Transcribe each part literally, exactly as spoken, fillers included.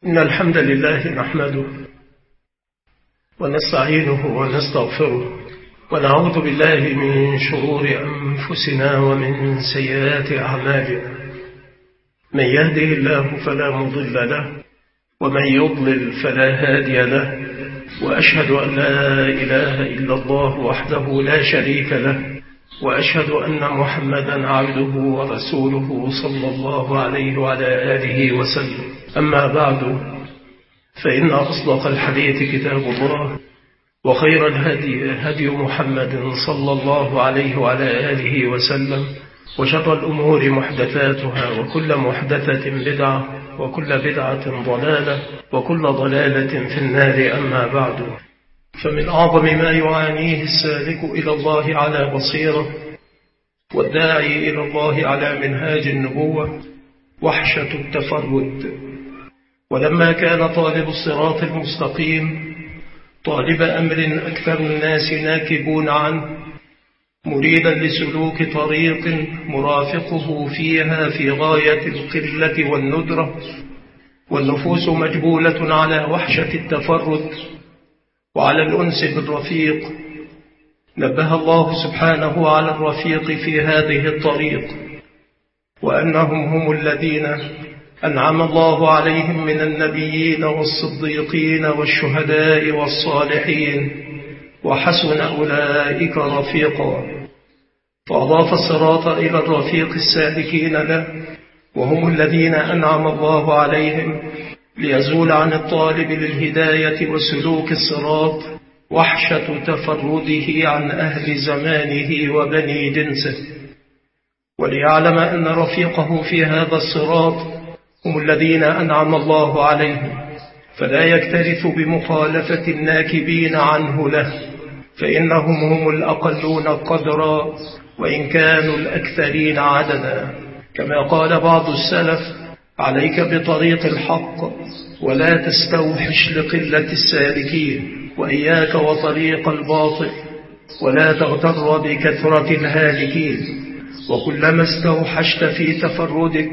إن الحمد لله نحمده ونستعينه ونستغفره ونعوذ بالله من شرور أنفسنا ومن سيئات أعمالنا. من يهده الله فلا مضل له ومن يضلل فلا هادي له، وأشهد أن لا إله إلا الله وحده لا شريك له، وأشهد أن محمدا عبده ورسوله صلى الله عليه وعلى آله وسلم. أما بعد، فإن أصدق الحديث كتاب الله، وخير الهدي هدي محمد صلى الله عليه وعلى آله وسلم، وشر الأمور محدثاتها، وكل محدثة بدعة، وكل بدعة ضلالة، وكل ضلالة في النار. أما بعد، فمن أعظم ما يعانيه السالك إلى الله على بصيرة والداعي إلى الله على منهاج النبوة وحشة التفرد. ولما كان طالب الصراط المستقيم طالب أمر أكثر الناس ناكبون عنه، مريدا لسلوك طريق مرافقه فيها في غاية القلة والندرة، والنفوس مجبولة على وحشة التفرد وعلى الأنس بالرفيق، نبه الله سبحانه على الرفيق في هذه الطريق، وأنهم هم الذين أنعم الله عليهم من النبيين والصديقين والشهداء والصالحين، وحسن أولئك رفيقا. فأضاف الصراط إلى الرفيق السالكين له، وهم الذين أنعم الله عليهم، ليزول عن الطالب للهداية وسلوك الصراط وحشة تفرده عن أهل زمانه وبني جنسه، وليعلم أن رفيقه في هذا الصراط هم الذين أنعم الله عليهم، فلا يكترث بمخالفة الناكبين عنه له، فإنهم هم الأقلون قدرا وإن كانوا الأكثرين عددا. كما قال بعض السلف: عليك بطريق الحق ولا تستوحش لقلة السالكين، وإياك وطريق الباطل ولا تغتر بكثرة الهالكين. وكلما استوحشت في تفردك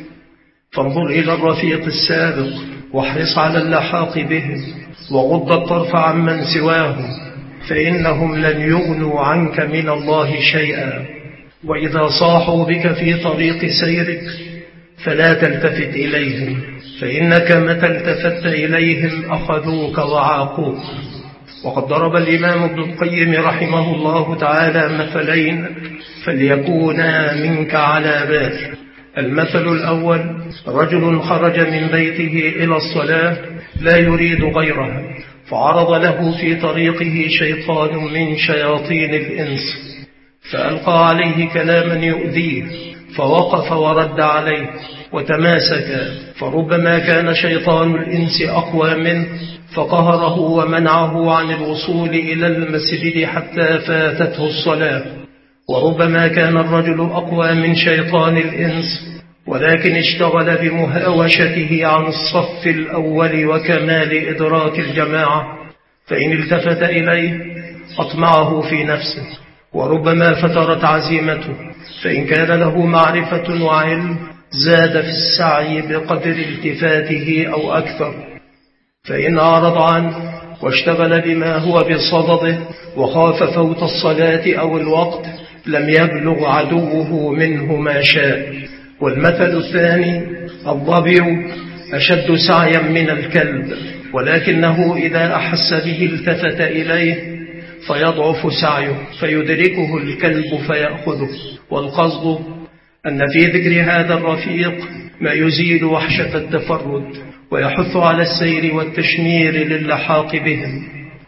فانظر إلى الرفيق السابق، واحرص على اللحاق بهم، وغض الطرف عمن سواهم، فإنهم لن يغنوا عنك من الله شيئا. وإذا صاحوا بك في طريق سيرك فلا تلتفت إليهم، فإنك متى التفت إليهم أخذوك وعاقوك. وقد ضرب الإمام ابن القيم رحمه الله تعالى مثلين فليكونا منك على بال. المثل الأول: رجل خرج من بيته إلى الصلاة لا يريد غيرها، فعرض له في طريقه شيطان من شياطين الإنس، فألقى عليه كلاما يؤذيه، فوقف ورد عليه وتماسك، فربما كان شيطان الإنس أقوى منه فقهره ومنعه عن الوصول إلى المسجد حتى فاتته الصلاة، وربما كان الرجل أقوى من شيطان الإنس ولكن اشتغل بمهاوشته عن الصف الأول وكمال إدراك الجماعة، فإن التفت إليه أطمعه في نفسه، وربما فترت عزيمته، فإن كان له معرفة وعلم زاد في السعي بقدر التفاته أو أكثر، فإن أعرض عنه واشتغل بما هو بصدده وخاف فوت الصلاة أو الوقت لم يبلغ عدوه منه ما شاء. والمثل الثاني: الظبي أشد سعيا من الكلب، ولكنه إذا أحس به التفت إليه فيضعف سعيه فيدركه الكلب فيأخذه. والقصد أن في ذكر هذا الرفيق ما يزيل وحشة التفرد ويحث على السير والتشمير للحاق بهم.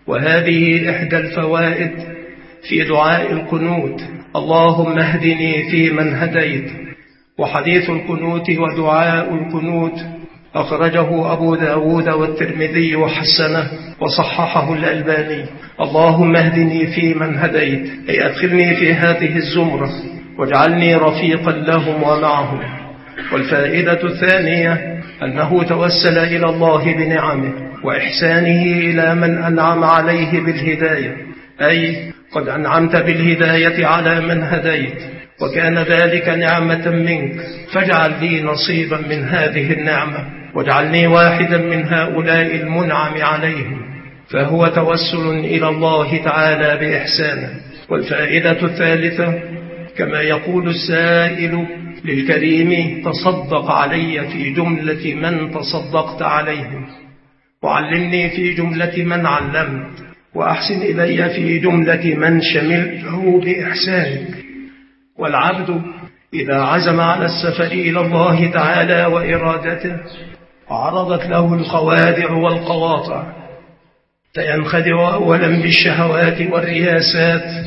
وهذه إحدى الفوائد في دعاء القنوت: اللهم اهدني فيمن هديت. وحديث القنوت ودعاء القنوت أخرجه أبو داود والترمذي وحسنه وصححه الألباني. اللهم اهدني فيمن هديت، أي أدخلني في هذه الزمرة واجعلني رفيقا لهم ومعهم. والفائدة الثانية أنه توسل إلى الله بنعمه وإحسانه إلى من أنعم عليه بالهداية، أي قد أنعمت بالهداية على من هديت، وكان ذلك نعمة منك، فاجعل لي نصيبا من هذه النعمة واجعلني واحدا من هؤلاء المنعم عليهم، فهو توسل إلى الله تعالى بإحسانه. والفائدة الثالثة، كما يقول السائل للكريم: تصدق علي في جملة من تصدقت عليهم، وعلمني في جملة من علمت، وأحسن إلي في جملة من شملته بإحسانك. والعبد إذا عزم على السفر إلى الله تعالى وإرادته وعرضت له الخوادع والقواطع، فينخدع أولا بالشهوات والرياسات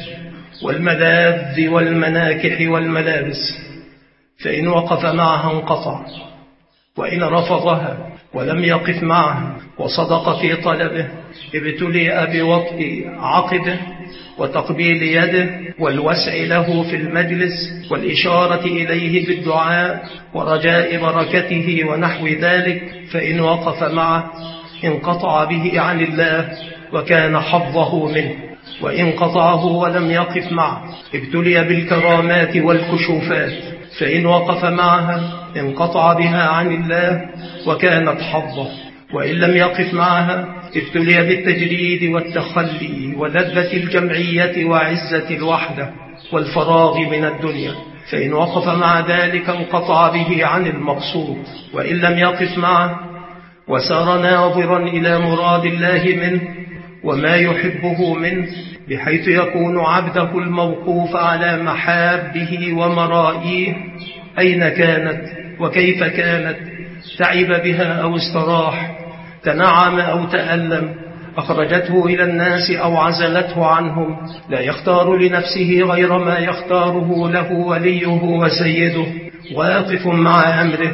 والملاذ والمناكح والملابس، فإن وقف معها انقطع، وإن رفضها ولم يقف معها وصدق في طلبه ابتلي بوطء عقبه وتقبيل يده والوسع له في المجلس والإشارة إليه بالدعاء ورجاء بركته ونحو ذلك. فإن وقف معه انقطع به عن الله وكان حظه منه، وإن قطعه ولم يقف معه ابتلي بالكرامات والكشوفات، فإن وقف معها انقطع بها عن الله وكانت حظه، وإن لم يقف معها ابتلي بالتجريد والتخلي ولذة الجمعية وعزة الوحدة والفراغ من الدنيا، فإن وقف مع ذلك انقطع به عن المقصود، وإن لم يقف معه وسار ناظرا إلى مراد الله منه وما يحبه منه، بحيث يكون عبده الموقوف على محابه ومرائيه أين كانت وكيف كانت، تعب بها أو استراح، تنعم أو تألم، أخرجته إلى الناس أو عزلته عنهم، لا يختار لنفسه غير ما يختاره له وليه وسيده، واقف مع أمره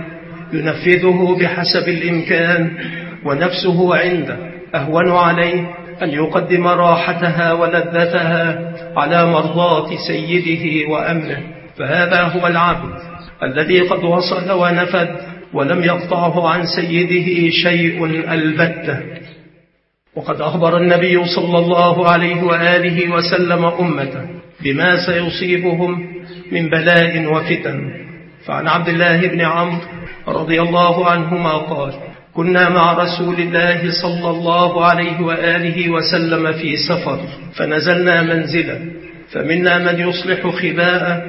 ينفذه بحسب الإمكان، ونفسه عنده أهون عليه أن يقدم راحتها ولذتها على مرضاة سيده وأمره. فهذا هو العبد الذي قد وصل ونفد ولم يقطعه عن سيده شيء البتة. وقد أخبر النبي صلى الله عليه وآله وسلم أمته بما سيصيبهم من بلاء وفتن. فعن عبد الله بن عمرو رضي الله عنهما قال: كنا مع رسول الله صلى الله عليه وآله وسلم في سفر، فنزلنا منزلا، فمنا من يصلح خباءه،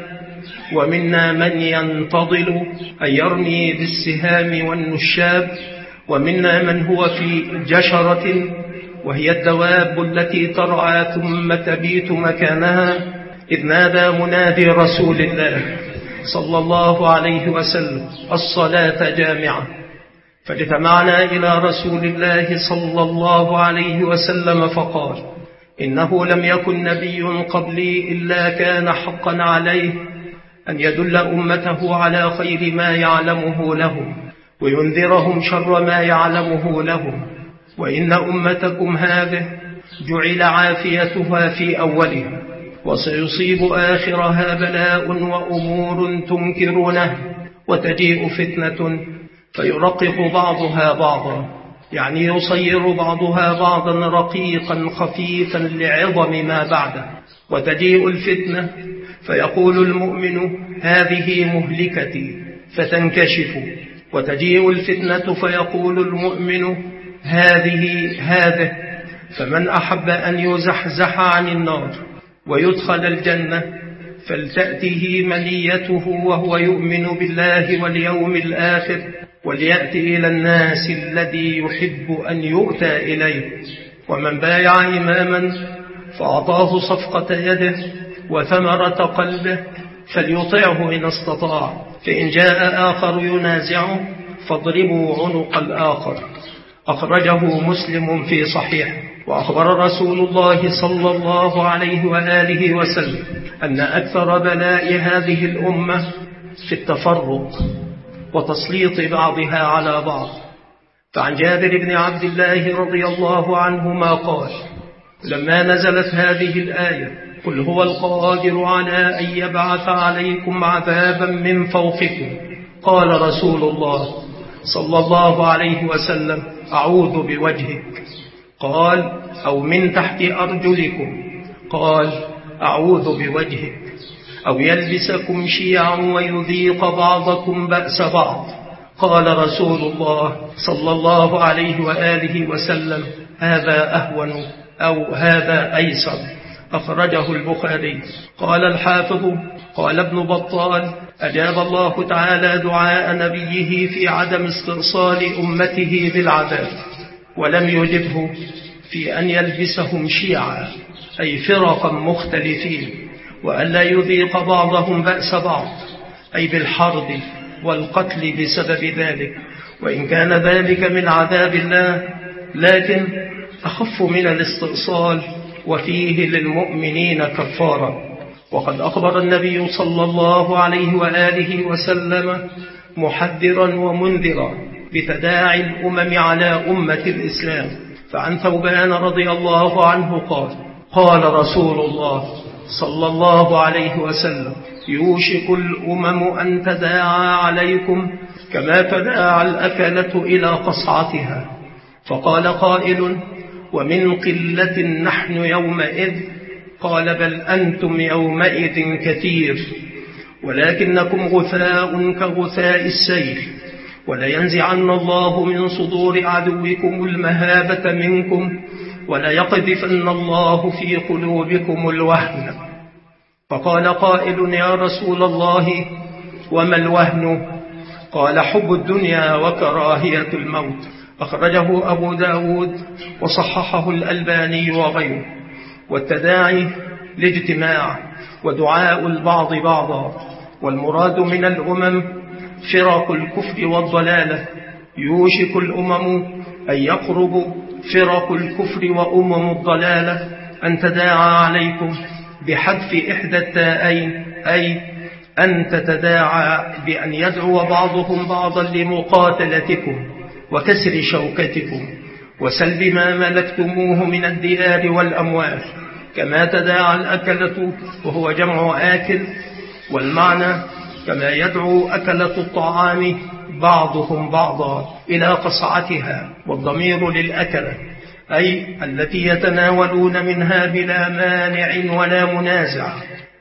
ومنا من ينتظل أن يرمي بالسهام والنشاب، ومنا من هو في جشرة وهي الدواب التي ترعى ثم تبيت مكانها، إذ نادى منادي رسول الله صلى الله عليه وسلم: الصلاة جامعة. فاجتمعنا إلى رسول الله صلى الله عليه وسلم فقال: إنه لم يكن نبي قبلي إلا كان حقا عليه أن يدل أمته على خير ما يعلمه لهم وينذرهم شر ما يعلمه لهم، وإن أمتكم هذه جعل عافيتها في أولها، وسيصيب آخرها بلاء وأمور تنكرونه، وتجيء فتنة فيرقق بعضها بعضا، يعني يصير بعضها بعضا رقيقا خفيفا لعظم ما بعده. وتجيء الفتنة فيقول المؤمن: هذه مهلكتي، فتنكشف، وتجيء الفتنة فيقول المؤمن: هذه هذه. فمن أحب أن يزحزح عن النار ويدخل الجنة فلتأته منيته وهو يؤمن بالله واليوم الآخر، وليأتي إلى الناس الذي يحب أن يؤتى إليه. ومن بايع إماما فأعطاه صفقة يده وثمرة قلبه فليطعه إن استطاع، فإن جاء آخر ينازعه فاضربوا عنق الآخر. أخرجه مسلم في صحيح. وأخبر رسول الله صلى الله عليه وآله وسلم أن أكثر بلاء هذه الأمة في التفرق وتسليط بعضها على بعض. فعن جابر بن عبد الله رضي الله عنهما قال: لما نزلت هذه الآية: قل هو القادر على أن يبعث عليكم عذابا من فوقكم، قال رسول الله صلى الله عليه وسلم: أعوذ بوجهك. قال: أو من تحت أرجلكم. قال: أعوذ بوجهك. أو يلبسكم شيعا ويذيق بعضكم بأس بعض. قال رسول الله صلى الله عليه وآله وسلم: هذا أهون أو هذا أيسر. أخرجه البخاري. قال الحافظ: قال ابن بطال: أجاب الله تعالى دعاء نبيه في عدم استئصال أمته بالعذاب، ولم يجبه في أن يلبسهم شيعا، أي فرقا مختلفين، وألا يذيق بعضهم بأس بعض، أي بالحرب والقتل بسبب ذلك، وإن كان ذلك من عذاب الله لكن أخف من الاستئصال، وفيه للمؤمنين كفارة. وقد أخبر النبي صلى الله عليه وآله وسلم محذرا ومنذرا بتداعي الأمم على أمة الإسلام. فعن ثوبان رضي الله عنه قال: قال رسول الله صلى الله عليه وسلم: يوشك الأمم أن تداعى عليكم كما تداعى الأكلة إلى قصعتها. فقال قائل: ومن قلة نحن يومئذ؟ قال: بل أنتم يومئذ كثير، ولكنكم غثاء كغثاء السيل، ولينزعن الله من صدور عدوكم المهابة منكم، وليقذفن الله في قلوبكم الوهن. فقال قائل: يا رسول الله وما الوهن؟ قال: حب الدنيا وكراهية الموت. أخرجه أبو داود وصححه الألباني وغيره. والتداعي لاجتماع ودعاء البعض بعضا، والمراد من الأمم فرق الكفر والضلالة. يوشك الأمم أن يقرب فرق الكفر وأمم الضلالة أن تداعى عليكم بحذف إحدى التاءين، أي أن تتداعى بأن يدعو بعضهم بعضا لمقاتلتكم وكسر شوكتكم وسلب ما ملكتموه من الديار والأموال، كما تداعى الأكلة وهو جمع آكل، والمعنى كما يدعو أكلة الطعام بعضهم بعضا إلى قصعتها، والضمير للأكلة أي التي يتناولون منها بلا مانع ولا منازع،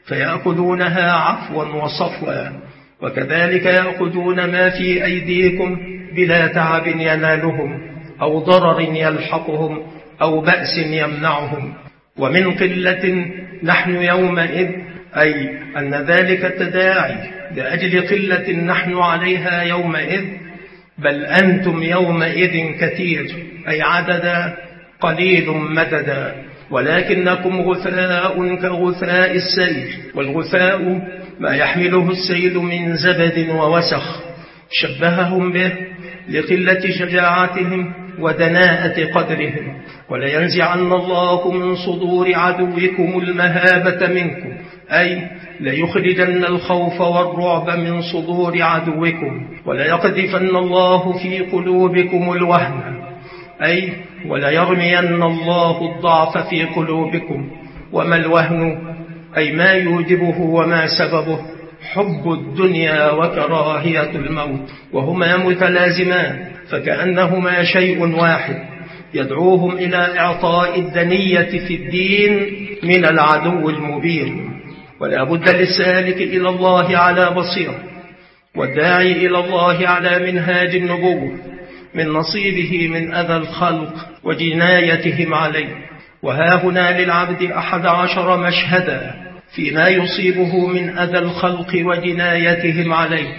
فيأخذونها عفوا وصفوا، وكذلك يأخذون ما في أيديكم بلا تعب ينالهم أو ضرر يلحقهم أو بأس يمنعهم. ومن قلة نحن يومئذ، أي أن ذلك التداعي لأجل قلة نحن عليها يومئذ، بل أنتم يومئذ كثير، أي عددا قليل مددا، ولكنكم غثاء كغثاء السيل. والغثاء ما يحمله السيل من زبد ووسخ، شبههم به لقلة شجاعتهم ودناءة قدرهم. ولينزعن الله من صدور عدوكم المهابة منكم، أي ليخرجن الخوف والرعب من صدور عدوكم، وليقذفن الله في قلوبكم الوهن، أي وليرمين الله الضعف في قلوبكم. وما الوهن؟ أي ما يوجبه وما سببه حب الدنيا وكراهية الموت، وهما متلازمان، فكأنهما شيء واحد يدعوهم إلى إعطاء الدنية في الدين من العدو المبين. ولا بد للسالك إلى الله على بصيرة، والداعي إلى الله على منهاج النبوة، من نصيبه من أذى الخلق وجنايتهم عليه. وها هنا للعبد أحد عشر مشهدا فيما يصيبه من أذى الخلق وجنايتهم عليه.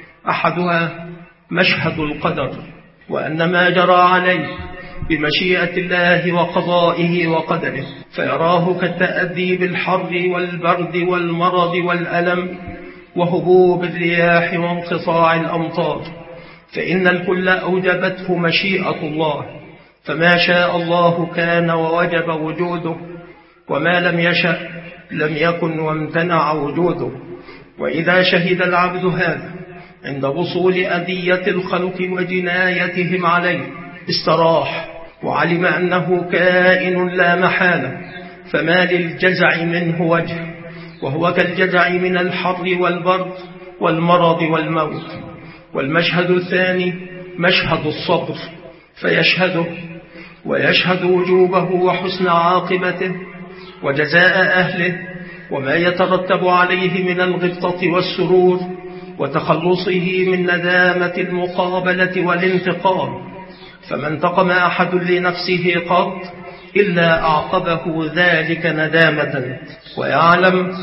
أحدها مشهد القدر، وأن ما جرى عليه بمشيئة الله وقضائه وقدره، فيراه كالتأذي بالحر والبرد والمرض والألم وهبوب الرياح وانقطاع الأمطار، فإن الكل أوجبته مشيئة الله، فما شاء الله كان ووجب وجوده، وما لم يشأ لم يكن وامتنع وجوده. وإذا شهد العبد هذا عند وصول أذية الخلق وجنايتهم عليه استراح، وعلم أنه كائن لا محالة، فما للجزع منه وجه، وهو كالجزع من الحر والبرد والمرض والموت. والمشهد الثاني مشهد الصبر، فيشهده ويشهد وجوبه وحسن عاقبته وجزاء أهله، وما يترتب عليه من الغبطة والسرور وتخلصه من ندامة المقابلة والانتقام. فما انتقم أحد لنفسه قط إلا أعقبه ذلك ندامة، ويعلم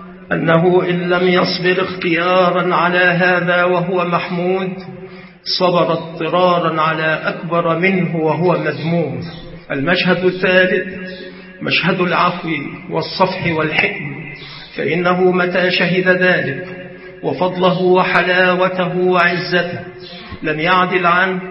أنه إن لم يصبر اختيارا على هذا وهو محمود صبر اضطرارا على أكبر منه وهو مذموم. المشهد الثالث مشهد العفو والصفح والحكم، فإنه متى شهد ذلك وفضله وحلاوته وعزته لم يعدل عنه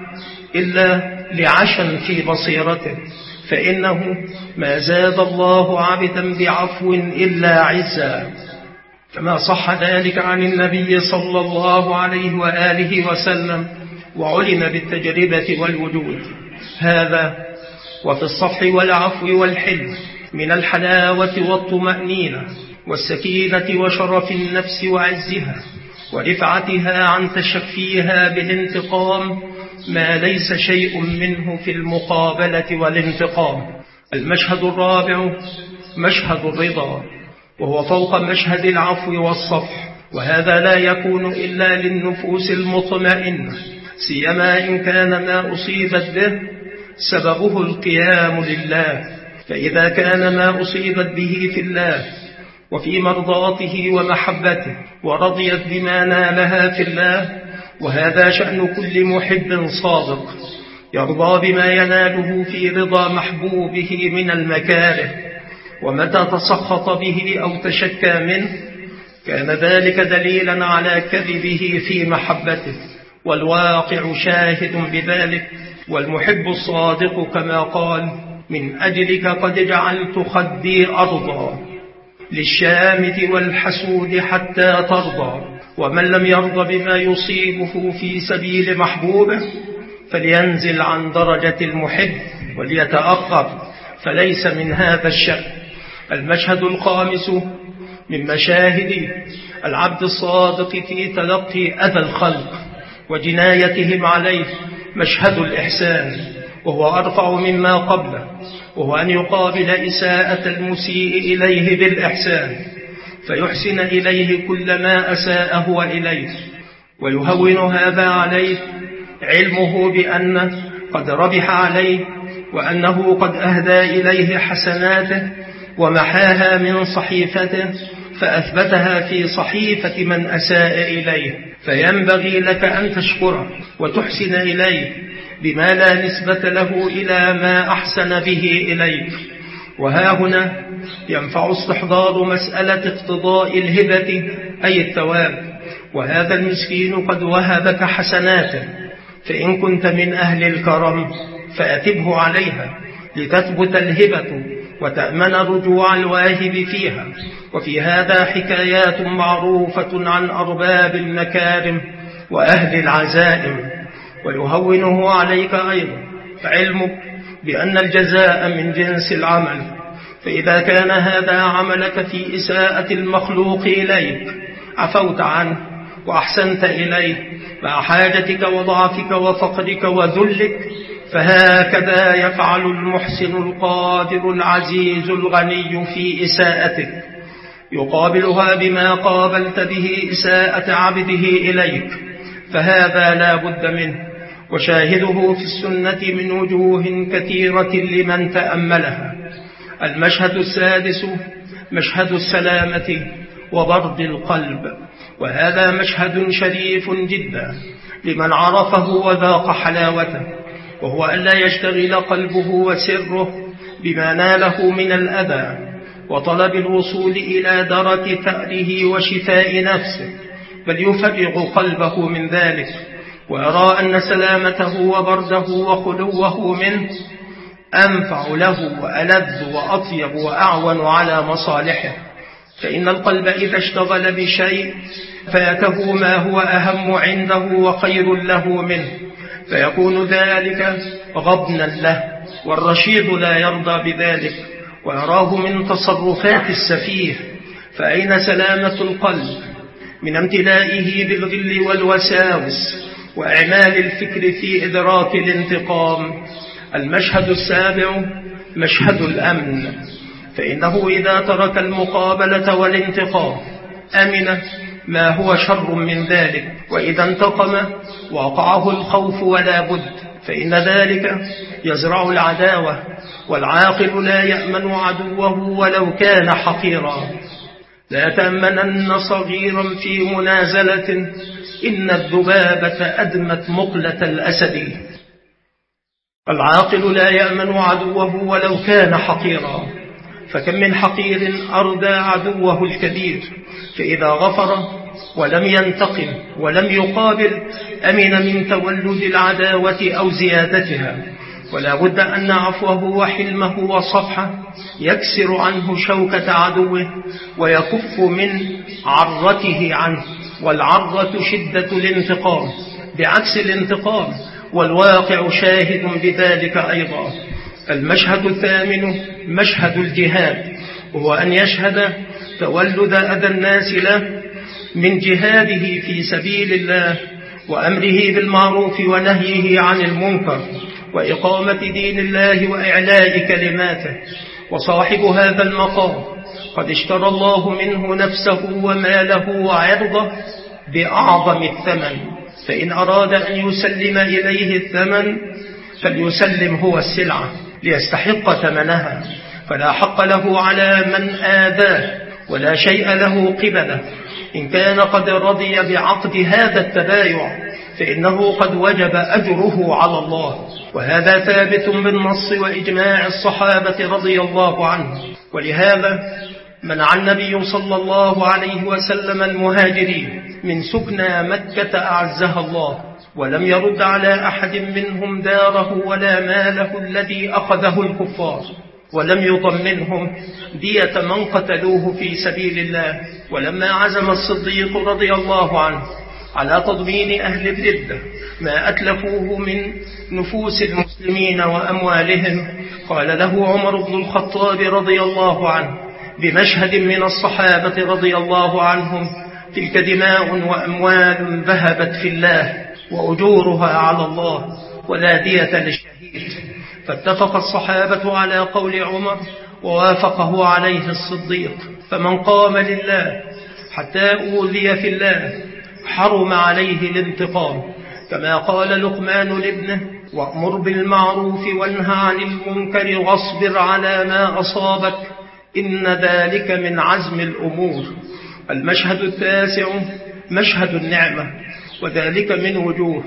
إلا لعشم في بصيرته، فإنه ما زاد الله عبدا بعفو إلا عزا، كما صح ذلك عن النبي صلى الله عليه وآله وسلم وعلم بالتجربة والوجود. هذا وفي الصفح والعفو والحلم من الحلاوة والطمأنينة والسكينة وشرف النفس وعزها ورفعتها عن تشفيها بالانتقام ما ليس شيء منه في المقابلة والانتقام. المشهد الرابع مشهد الرضا، وهو فوق مشهد العفو والصفح، وهذا لا يكون إلا للنفوس المطمئنة، سيما إن كان ما أصيبت به سببه القيام لله. فإذا كان ما أصيبت به في الله وفي مرضاته ومحبته ورضيت بما نالها في الله، وهذا شأن كل محب صادق يرضى بما يناله في رضا محبوبه من المكاره، ومتى تسخط به أو تشكى منه كان ذلك دليلا على كذبه في محبته، والواقع شاهد بذلك. والمحب الصادق كما قال: من أجلك قد جعلت خدي أرضا للشامت والحسود حتى ترضى. ومن لم يرضى بما يصيبه في سبيل محبوبه فلينزل عن درجة المحب وليتأخر، فليس من هذا الشأن. المشهد الخامس من مشاهد العبد الصادق في تلقي أذى الخلق وجنايتهم عليه مشهد الإحسان، وهو أرفع مما قبله، وهو أن يقابل إساءة المسيء إليه بالإحسان، فيحسن إليه كل ما أساء هو إليه، ويهون هذا عليه علمه بأنه قد ربح عليه، وأنه قد أهدى إليه حسناته ومحاها من صحيفته فأثبتها في صحيفة من أساء إليه. فينبغي لك أن تشكره وتحسن إليه بما لا نسبة له إلى ما أحسن به إليك. وها هنا ينفع استحضار مسألة اقتضاء الهبة أي الثواب، وهذا المسكين قد وهبك حسناته، فإن كنت من أهل الكرم فأتبه عليها لتثبت الهبة وتأمن رجوع الواهب فيها. وفي هذا حكايات معروفة عن أرباب المكارم وأهل العزائم، ويهونه عليك أيضا علمك بأن الجزاء من جنس العمل. فإذا كان هذا عملك في إساءة المخلوق إليك عفوت عنه وأحسنت إليه مع حاجتك وضعفك وفقرك وذلك، فهكذا يفعل المحسن القادر العزيز الغني في إساءتك، يقابلها بما قابلت به إساءة عبده إليك، فهذا لا بد منه، وشاهده في السنة من وجوه كثيرة لمن تأملها. المشهد السادس مشهد السلامة وبرد القلب، وهذا مشهد شريف جدا لمن عرفه وذاق حلاوته، وهو ألا يشتغل قلبه وسره بما ناله من الأذى وطلب الوصول إلى درك ثأره وشفاء نفسه، بل يفرغ قلبه من ذلك ويرى أن سلامته وبرده وخلوه منه أنفع له وألذ وأطيب وأعون على مصالحه. فإن القلب إذا اشتغل بشيء فاته ما هو أهم عنده وخير له منه، فيكون ذلك غبنا له، والرشيد لا يرضى بذلك ويراه من تصرفات السفيه. فأين سلامة القلب من امتلائه بالغل والوساوس وإعمال الفكر في إدراك الانتقام؟ المشهد السابع مشهد الأمن، فإنه إذا ترك المقابلة والانتقام أمن ما هو شر من ذلك، وإذا انتقم وقعه الخوف ولا بد، فإن ذلك يزرع العداوة، والعاقل لا يأمن عدوه ولو كان حقيرا. لا تأمنن صغيرا في منازلة، إن الذبابة أدمت مقلة الأسد. العاقل لا يأمن عدوه ولو كان حقيرا، فكم من حقير أردى عدوه الكبير، فإذا غفر ولم ينتقم ولم يقابل أمن من تولد العداوة أو زيادتها. ولا بد أن عفوه وحلمه وصفحه يكسر عنه شوكة عدوه ويكف من عرته عنه، والعرة شدة الانتقام بعكس الانتقام، والواقع شاهد بذلك أيضا. المشهد الثامن مشهد الجهاد، وهو أن يشهد تولد أذى الناس له من جهاده في سبيل الله، وأمره بالمعروف ونهيه عن المنكر، وإقامة دين الله وإعلاء كلماته. وصاحب هذا المقام قد اشترى الله منه نفسه وماله وعرضه بأعظم الثمن، فإن أراد أن يسلم إليه الثمن فليسلم هو السلعة ليستحق ثمنها، فلا حق له على من آذاه ولا شيء له قبله. إن كان قد رضي بعقد هذا التبايع فإنه قد وجب أجره على الله، وهذا ثابت بالنص وإجماع الصحابة رضي الله عنهم. ولهذا منع النبي صلى الله عليه وسلم المهاجرين من سكنى مكة أعزها الله، ولم يرد على أحد منهم داره ولا ماله الذي أخذه الكفار، ولم يضمنهم دية من قتلوه في سبيل الله. ولما عزم الصديق رضي الله عنه على تضمين أهل الردة ما أتلفوه من نفوس المسلمين وأموالهم، قال له عمر بن الخطاب رضي الله عنه بمشهد من الصحابة رضي الله عنهم: تلك دماء وأموال ذهبت في الله وأجورها على الله ولا دية للشهيد. فاتفق الصحابة على قول عمر ووافقه عليه الصديق، فمن قام لله حتى أوذي في الله حرم عليه الانتقام، كما قال لقمان لابنه: وأمر بالمعروف وانهى عن المنكر واصبر على ما أصابك إن ذلك من عزم الأمور. المشهد التاسع مشهد النعمة، وذلك من وجوه: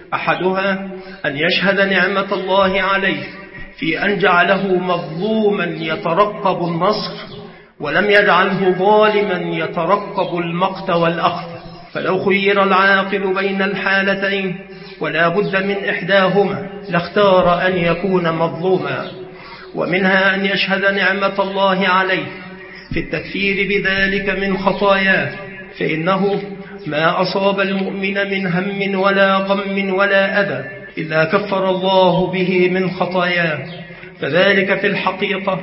أحدها أن يشهد نعمة الله عليه في أن جعله مظلوما يترقب النصر، ولم يجعله ظالما يترقب المقت والأخذ. فلو خير العاقل بين الحالتين ولا بد من إحداهما لاختار أن يكون مظلوما. ومنها أن يشهد نعمة الله عليه في التكفير بذلك من خطاياه، فإنه ما أصاب المؤمن من هم ولا غم ولا أذى إلا كفر الله به من خطاياه، فذلك في الحقيقة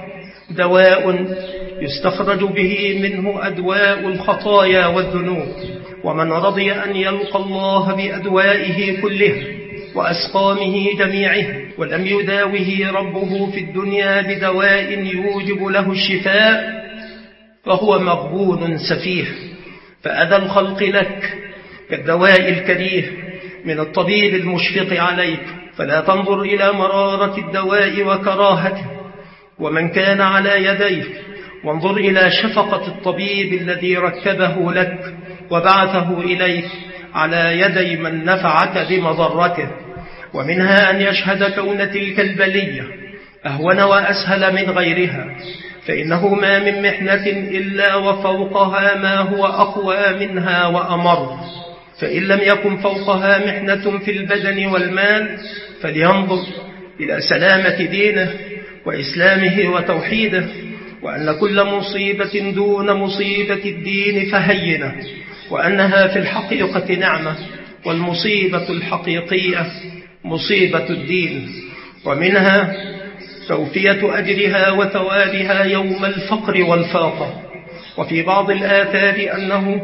دواء يستخرج به منه أدواء الخطايا والذنوب. ومن رضي أن يلقى الله بأدوائه كله وأسقامه جميعه ولم يداوه ربه في الدنيا بدواء يوجب له الشفاء فهو مغبون سفيه. فأذى الخلق لك كالدواء الكريه من الطبيب المشفق عليك، فلا تنظر إلى مرارة الدواء وكراهته ومن كان على يديه، وانظر إلى شفقة الطبيب الذي ركبه لك وبعثه إليك على يدي من نفعك بمضرته. ومنها أن يشهد كون تلك البلية أهون وأسهل من غيرها، فإنه ما من محنة إلا وفوقها ما هو أقوى منها وأمر. فإن لم يكن فوقها محنة في البدن والمال فلينظر إلى سلامة دينه وإسلامه وتوحيده، وأن كل مصيبة دون مصيبة الدين فهينة، وأنها في الحقيقة نعمة، والمصيبة الحقيقية مصيبة الدين. ومنها توفية أجرها وثوابها يوم الفقر والفاقة. وفي بعض الآثار أنه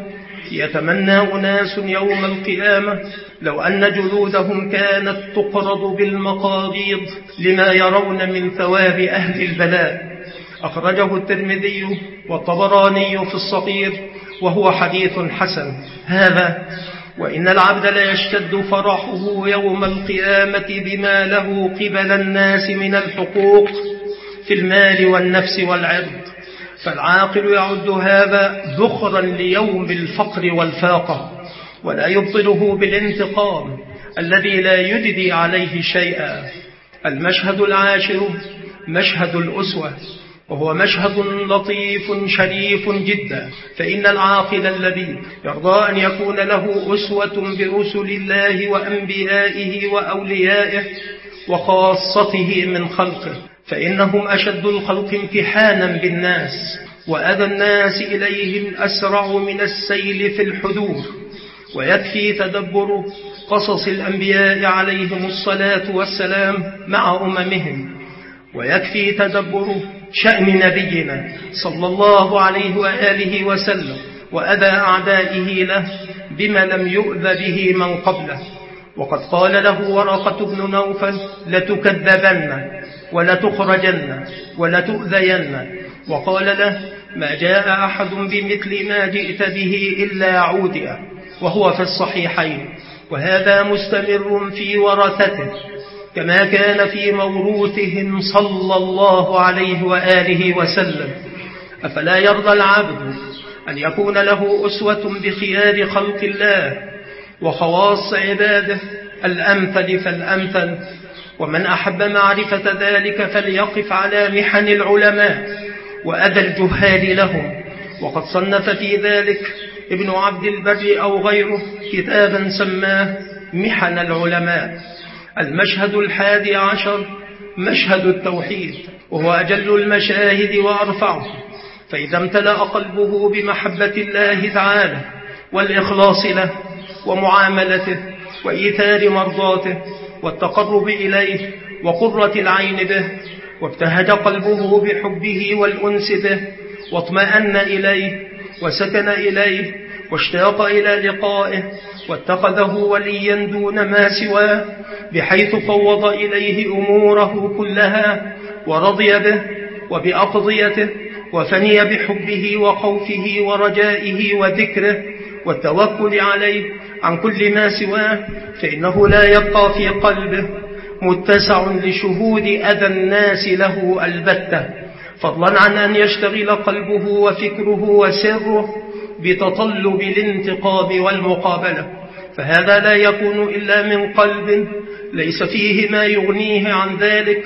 يتمنى أناس يوم القيامة لو أن جلودهم كانت تقرض بالمقابيض لما يرون من ثواب أهل البلاء، أخرجه الترمذي والطبراني في الصغير وهو حديث حسن. هذا وإن العبد لا يشتد فرحه يوم القيامة بما له قبل الناس من الحقوق في المال والنفس والعرض، فالعاقل يعد هذا ذخرا ليوم الفقر والفاقة، ولا يبطله بالانتقام الذي لا يجدي عليه شيئا. المشهد العاشر مشهد الأسوة، وهو مشهد لطيف شريف جدا، فإن العاقل الذي يرضى أن يكون له أسوة برسل الله وأنبيائه وأوليائه وخاصته من خلقه، فإنهم أشد الخلق امتحانا بالناس، وأذى الناس إليهم أسرع من السيل في الحدور. ويكفي تدبر قصص الأنبياء عليهم الصلاة والسلام مع أممهم، ويكفي تدبر شأن نبينا صلى الله عليه وآله وسلم وأذى أعدائه له بما لم يؤذ به من قبله. وقد قال له ورقة بن نوفل: لتكذبن ولتخرجن ولتؤذين، وقال له: ما جاء أحد بمثل ما جئت به إلا عودئ، وهو في الصحيحين. وهذا مستمر في ورثته كما كان في موروثهم صلى الله عليه وآله وسلم. أفلا يرضى العبد أن يكون له أسوة بخيار خلق الله وخواص عباده الأمثل فالأمثل؟ ومن أحب معرفة ذلك فليقف على محن العلماء وأذى الجهال لهم، وقد صنف في ذلك ابن عبد البر أو غيره كتابا سماه محن العلماء. المشهد الحادي عشر مشهد التوحيد، وهو أجل المشاهد وأرفعه، فإذا امتلأ قلبه بمحبة الله تعالى والإخلاص له ومعاملته وإيثار مرضاته والتقرب إليه وقرة العين به، وابتهج قلبه بحبه والأنس به واطمأن إليه وسكن إليه واشتاق إلى لقائه واتخذه وليا دون ما سواه، بحيث فوض إليه أموره كلها ورضي به وبأقضيته وفني بحبه وخوفه ورجائه وذكره والتوكل عليه عن كل ما سواه، فإنه لا يبقى في قلبه متسع لشهود أذى الناس له البتة، فضلا عن أن يشتغل قلبه وفكره وسره بتطلب الانتقام والمقابلة. فهذا لا يكون إلا من قلب ليس فيه ما يغنيه عن ذلك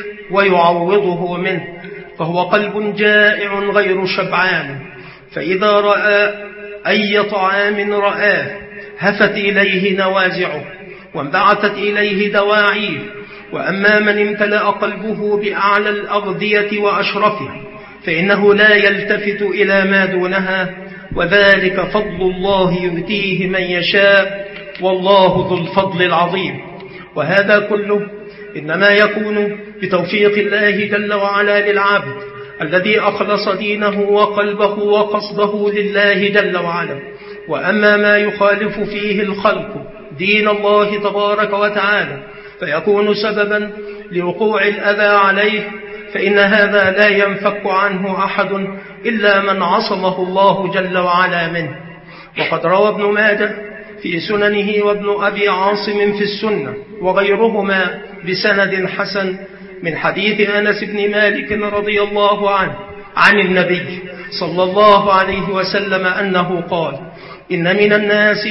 ويعوضه منه، فهو قلب جائع غير شبعان، فإذا رأى أي طعام رآه هفت إليه نوازعه وانبعثت إليه دواعيه. وأما من امتلأ قلبه بأعلى الأغذية وأشرفها فإنه لا يلتفت إلى ما دونها، وذلك فضل الله يؤتيه من يشاء، والله ذو الفضل العظيم. وهذا كله إنما يكون بتوفيق الله جل وعلا للعبد الذي أخلص دينه وقلبه وقصده لله جل وعلا. وأما ما يخالف فيه الخلق دين الله تبارك وتعالى فيكون سببا لوقوع الأذى عليه، فإن هذا لا ينفك عنه أحد إلا من عصمه الله جل وعلا منه. وقد روى ابن ماجه في سننه وابن أبي عاصم في السنة وغيرهما بسند حسن من حديث أنس بن مالك رضي الله عنه عن النبي صلى الله عليه وسلم أنه قال: إن من الناس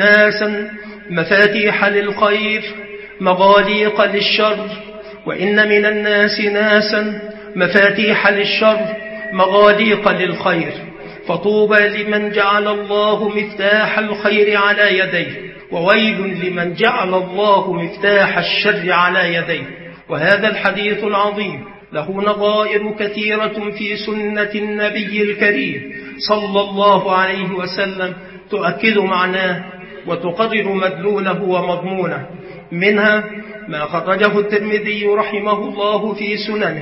ناسا مفاتيح للخير مغاليق للشر، وإن من الناس ناسا مفاتيح للشر مغاليق للخير، فطوبى لمن جعل الله مفتاح الخير على يديه، وويل لمن جعل الله مفتاح الشر على يديه. وهذا الحديث العظيم له نظائر كثيرة في سنة النبي الكريم صلى الله عليه وسلم تؤكد معناه وتقرر مدلوله ومضمونه. منها ما خرجه الترمذي رحمه الله في سننه،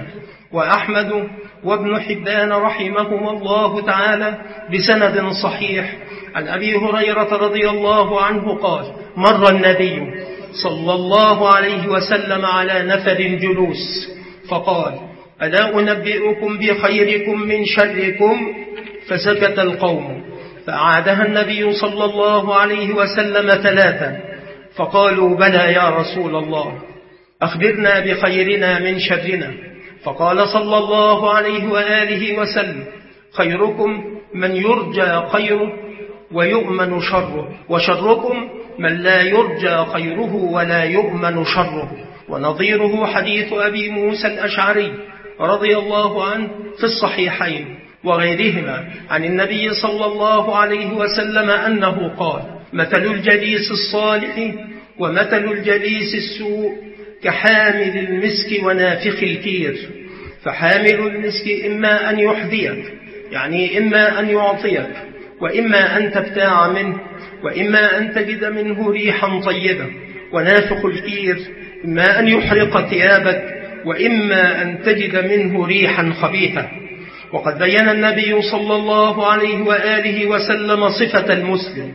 وأحمد وابن حبان رحمهما الله تعالى بسند صحيح عن أبي هريرة رضي الله عنه قال: مر النبي صلى الله عليه وسلم على نفر جلوس فقال: ألا أنبئكم بخيركم من شركم؟ فسكت القوم، فأعادها النبي صلى الله عليه وسلم ثلاثا، فقالوا بلى يا رسول الله، أخبرنا بخيرنا من شرنا. فقال صلى الله عليه وآله وسلم: خيركم من يرجى خيره ويؤمن شره، وشركم من لا يرجى خيره ولا يؤمن شره. ونظيره حديث أبي موسى الأشعري رضي الله عنه في الصحيحين وغيرهما عن النبي صلى الله عليه وسلم أنه قال: مثل الجليس الصالح ومثل الجليس السوء كحامل المسك ونافخ الكير. فحامل المسك إما أن يحذيك، يعني إما أن يعطيك، وإما أن تبتاع منه، وإما أن تجد منه ريحا طيبة. ونافخ الكير إما أن يحرق ثيابك، وإما أن تجد منه ريحا خبيثة. وقد بين النبي صلى الله عليه وآله وسلم صفة المسلم،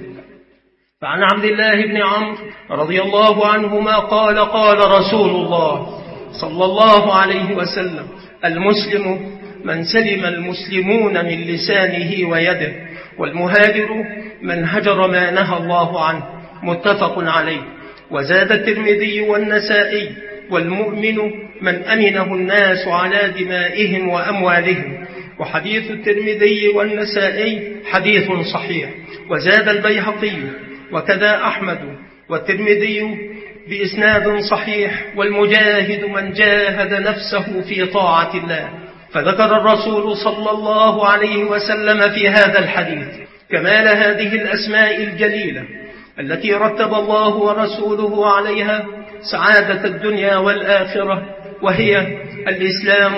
فعن عبد الله بن عمرو رضي الله عنهما قال: قال رسول الله صلى الله عليه وسلم: المسلم من سلم المسلمون من لسانه ويده، والمهاجر من هجر ما نهى الله عنه. متفق عليه. وزاد الترمذي والنسائي: والمؤمن من أمنه الناس على دمائهم وأموالهم. وحديث الترمذي والنسائي حديث صحيح. وزاد البيهقي وكذا أحمد والترمذي بإسناد صحيح: والمجاهد من جاهد نفسه في طاعة الله. فذكر الرسول صلى الله عليه وسلم في هذا الحديث كمال هذه الأسماء الجليلة التي رتب الله ورسوله عليها سعادة الدنيا والآخرة، وهي الإسلام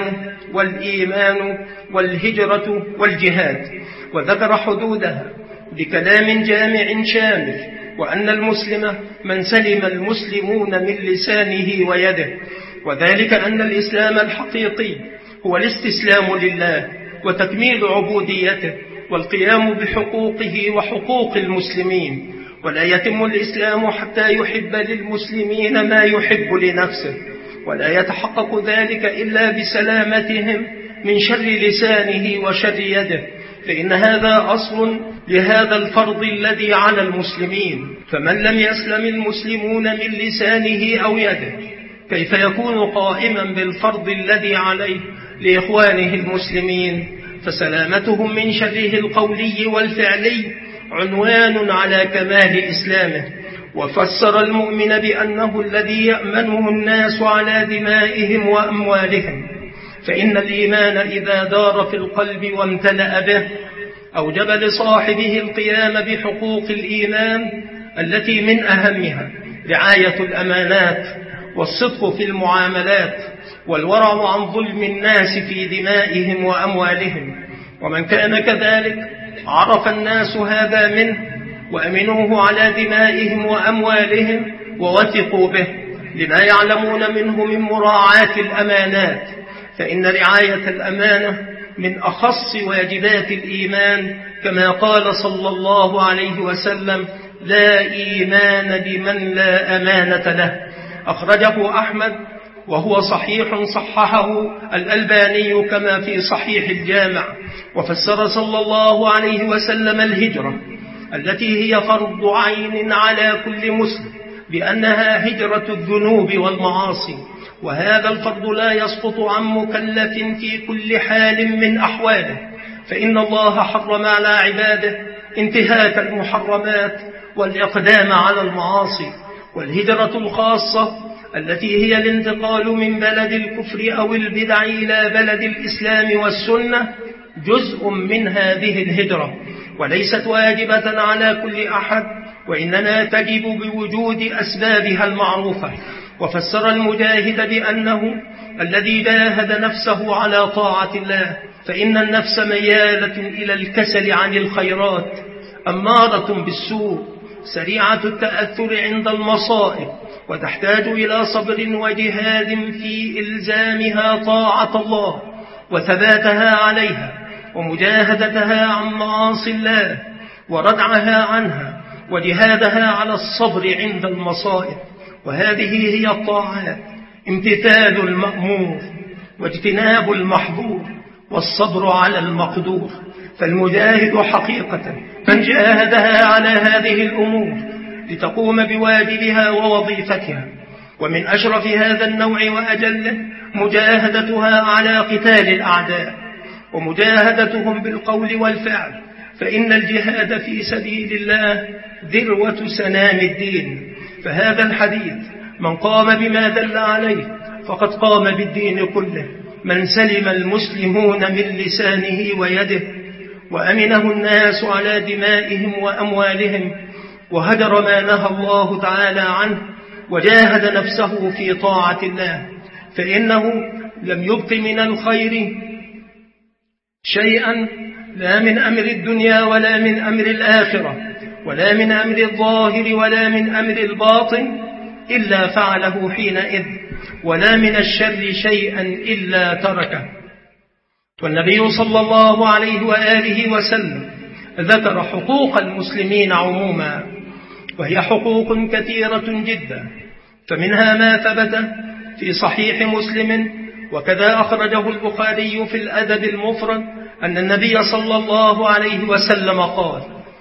والإيمان والهجرة والجهاد. وذكر حدودها بكلام جامع شامل، وأن المسلم من سلم المسلمون من لسانه ويده، وذلك أن الإسلام الحقيقي هو الاستسلام لله وتكميل عبوديته والقيام بحقوقه وحقوق المسلمين. ولا يتم الإسلام حتى يحب للمسلمين ما يحب لنفسه، ولا يتحقق ذلك إلا بسلامتهم من شر لسانه وشر يده، فإن هذا أصل لهذا الفرض الذي على المسلمين. فمن لم يسلم المسلمون من لسانه أو يده كيف يكون قائما بالفرض الذي عليه لإخوانه المسلمين؟ فسلامتهم من شره القولي والفعلي عنوان على كمال إسلامه. وفسر المؤمن بأنه الذي يأمنه الناس على دمائهم وأموالهم، فإن الإيمان إذا دار في القلب وامتلأ به أوجب لصاحبه القيام بحقوق الإيمان التي من أهمها رعاية الأمانات والصدق في المعاملات والورع عن ظلم الناس في دمائهم وأموالهم. ومن كان كذلك عرف الناس هذا منه وأمنوه على دمائهم وأموالهم ووثقوا به لما يعلمون منه من مراعاة الأمانات، فإن رعاية الأمانة من أخص واجبات الإيمان، كما قال صلى الله عليه وسلم: لا إيمان لمن لا أمانة له. أخرجه أحمد وهو صحيح صححه الألباني كما في صحيح الجامع. وفسر صلى الله عليه وسلم الهجرة التي هي فرض عين على كل مسلم بأنها هجرة الذنوب والمعاصي، وهذا الفرض لا يسقط عن مكلف في كل حال من أحواله، فإن الله حرم على عباده انتهاك المحرمات والإقدام على المعاصي. والهجرة الخاصة التي هي الانتقال من بلد الكفر أو البدع إلى بلد الإسلام والسنة جزء من هذه الهجرة، وليست واجبة على كل أحد، وإنما تجب بوجود أسبابها المعروفة. وفسر المجاهد بأنه الذي جاهد نفسه على طاعة الله، فإن النفس ميالة إلى الكسل عن الخيرات، أمارة بالسوء، سريعة التأثر عند المصائب، وتحتاج إلى صبر وجهاد في إلزامها طاعة الله وثباتها عليها، ومجاهدتها عن معاصي الله وردعها عنها، وجهادها على الصبر عند المصائب. وهذه هي الطاعات: امتثال المأمور واجتناب المحظور والصبر على المقدور. فالمجاهد حقيقة من جاهدها على هذه الأمور لتقوم بواجبها ووظيفتها. ومن أشرف هذا النوع وأجله مجاهدتها على قتال الأعداء ومجاهدتهم بالقول والفعل، فإن الجهاد في سبيل الله ذروة سنام الدين. فهذا الحديث من قام بما دل عليه فقد قام بالدين كله. من سلم المسلمون من لسانه ويده وأمنه الناس على دمائهم وأموالهم وهجر ما نهى الله تعالى عنه وجاهد نفسه في طاعة الله، فإنه لم يبق من الخير شيئا، لا من أمر الدنيا ولا من أمر الآخرة ولا من أمر الظاهر ولا من أمر الباطن إلا فعله حينئذ، ولا من الشر شيئا إلا تركه. والنبي صلى الله عليه وآله وسلم ذكر حقوق المسلمين عموما، وهي حقوق كثيرة جدا، فمنها ما ثبت في صحيح مسلم وكذا أخرجه البخاري في الأدب المفرد أن النبي صلى الله عليه وسلم قال: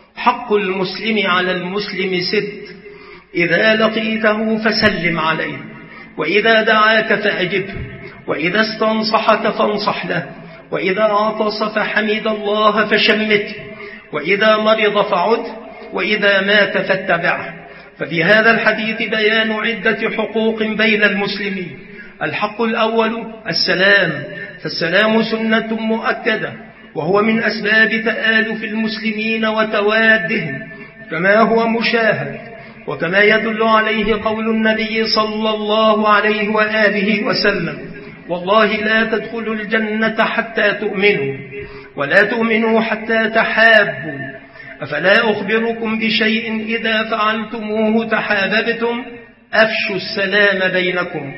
حق المسلم على المسلم ست: إذا لقيته فسلم عليه، وإذا دعاك فأجبه، وإذا استنصحك فانصح له، وإذا عطس فحمد الله فشمته، وإذا مرض فعد، وإذا مات فاتبعه. ففي هذا الحديث بيان عدة حقوق بين المسلمين. الحق الأول السلام، فالسلام سنة مؤكدة، وهو من أسباب تآلف المسلمين وتوادهم، كما هو مشاهد، وكما يدل عليه قول النبي صلى الله عليه وآله وسلم: والله لا تدخلوا الجنة حتى تؤمنوا، ولا تؤمنوا حتى تحابوا، أفلا أخبركم بشيء إذا فعلتموه تحاببتم؟ أفشوا السلام بينكم.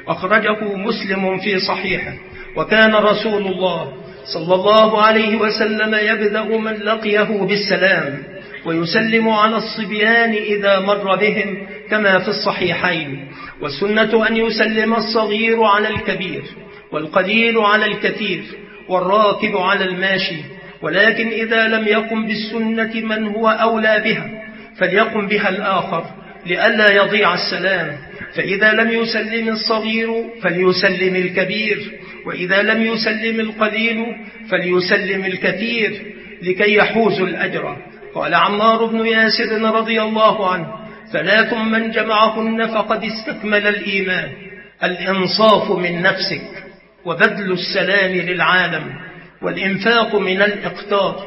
أخرجه مسلم في صحيحه. وكان رسول الله صلى الله عليه وسلم يبدأ من لقيه بالسلام، ويسلم على الصبيان إذا مر بهم كما في الصحيحين. والسنة أن يسلم الصغير على الكبير، والقليل على الكثير، والراكب على الماشي. ولكن إذا لم يقم بالسنة من هو أولى بها فليقم بها الآخر لئلا يضيع السلام. فإذا لم يسلم الصغير فليسلم الكبير، وإذا لم يسلم القليل فليسلم الكثير لكي يحوز الأجر. قال عمار بن ياسر رضي الله عنه: ثلاث من جمعهن فقد استكمل الإيمان: الإنصاف من نفسك، وبذل السلام للعالم، والإنفاق من الإقتار.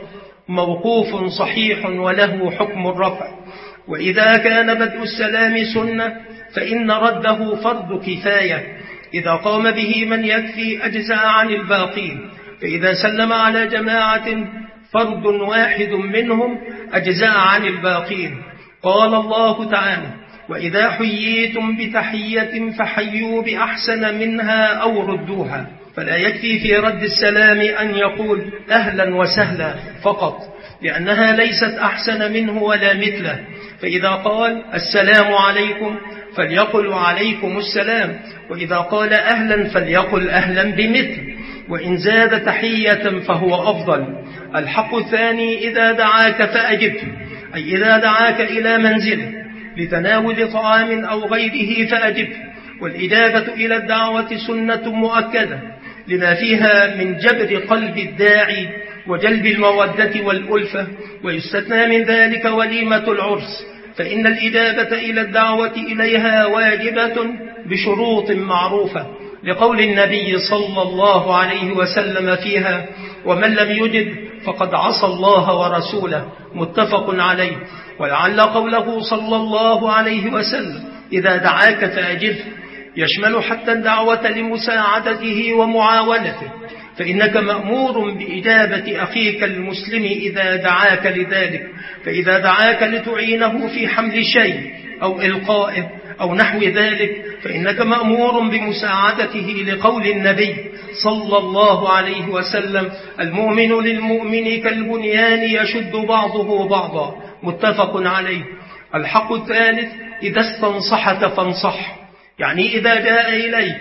موقوف صحيح وله حكم الرفع. وإذا كان بدء السلام سنة فإن رده فرض كفاية، إذا قام به من يكفي أجزاء عن الباقين، فإذا سلم على جماعة فرد واحد منهم أجزاء عن الباقين. قال الله تعالى: وإذا حييتم بتحية فحيوا بأحسن منها أو ردوها. فلا يكفي في رد السلام أن يقول أهلا وسهلا فقط، لأنها ليست أحسن منه ولا مثله. فإذا قال السلام عليكم فليقل عليكم السلام، وإذا قال أهلا فليقل أهلا بمثل، وإن زاد تحية فهو أفضل. الحق الثاني: إذا دعاك فأجبه، أي إذا دعاك إلى منزله لتناول طعام أو غيره فأجبه. والإجابة إلى الدعوة سنة مؤكدة لما فيها من جبر قلب الداعي وجلب المودة والألفة. ويستثنى من ذلك وليمة العرس، فإن الإجابة إلى الدعوة إليها واجبة بشروط معروفة، لقول النبي صلى الله عليه وسلم فيها: ومن لم يجب فقد عصى الله ورسوله. متفق عليه. ولعل قوله صلى الله عليه وسلم إذا دعاك فأجبه يشمل حتى الدعوة لمساعدته ومعاونته، فإنك مأمور بإجابة أخيك المسلم إذا دعاك لذلك. فإذا دعاك لتعينه في حمل شيء أو إلقائه أو نحو ذلك فإنك مأمور بمساعدته، لقول النبي صلى الله عليه وسلم: المؤمن للمؤمن كالبنيان يشد بعضه بعضا. متفق عليه. الحق الثالث: إذا استنصحك فانصح، يعني إذا جاء إليك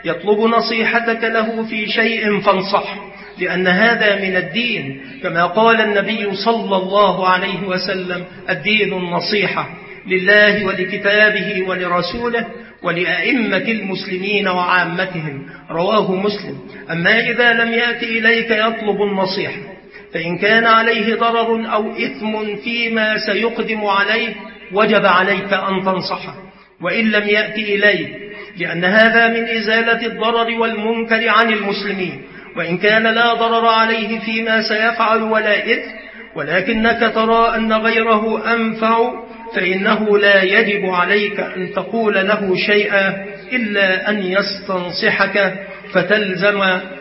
يطلب نصيحتك له في شيء فانصح، لأن هذا من الدين، كما قال النبي صلى الله عليه وسلم: الدين النصيحة لله ولكتابه ولرسوله ولأئمة المسلمين وعامتهم، رواه مسلم. أما إذا لم يأتي إليك يطلب النصيحة، فإن كان عليه ضرر أو إثم فيما سيقدم عليه وجب عليك أن تنصحه، وإن لم يأتي إليك، لأن هذا من إزالة الضرر والمنكر عن المسلمين. وإن كان لا ضرر عليه فيما سيفعل ولا إثم، ولكنك ترى أن غيره أنفع، فإنه لا يجب عليك أن تقول له شيئا إلا أن يستنصحك، فتلزم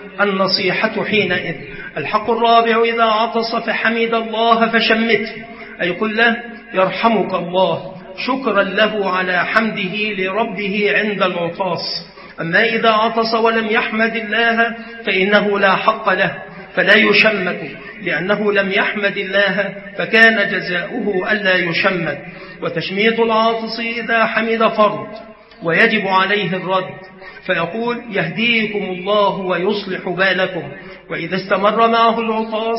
النصيحة حينئذ. الحق الرابع: إذا عطس فحمد الله فشمته، أي قل له: يرحمك الله، شكرا له على حمده لربه عند العطاس. أما إذا عطس ولم يحمد الله فإنه لا حق له، فلا يشمت، لأنه لم يحمد الله فكان جزاؤه ألا يشمت. وتشميت العاطس إذا حمد فرض، ويجب عليه الرد، فيقول: يهديكم الله ويصلح بالكم. وإذا استمر معه العطاس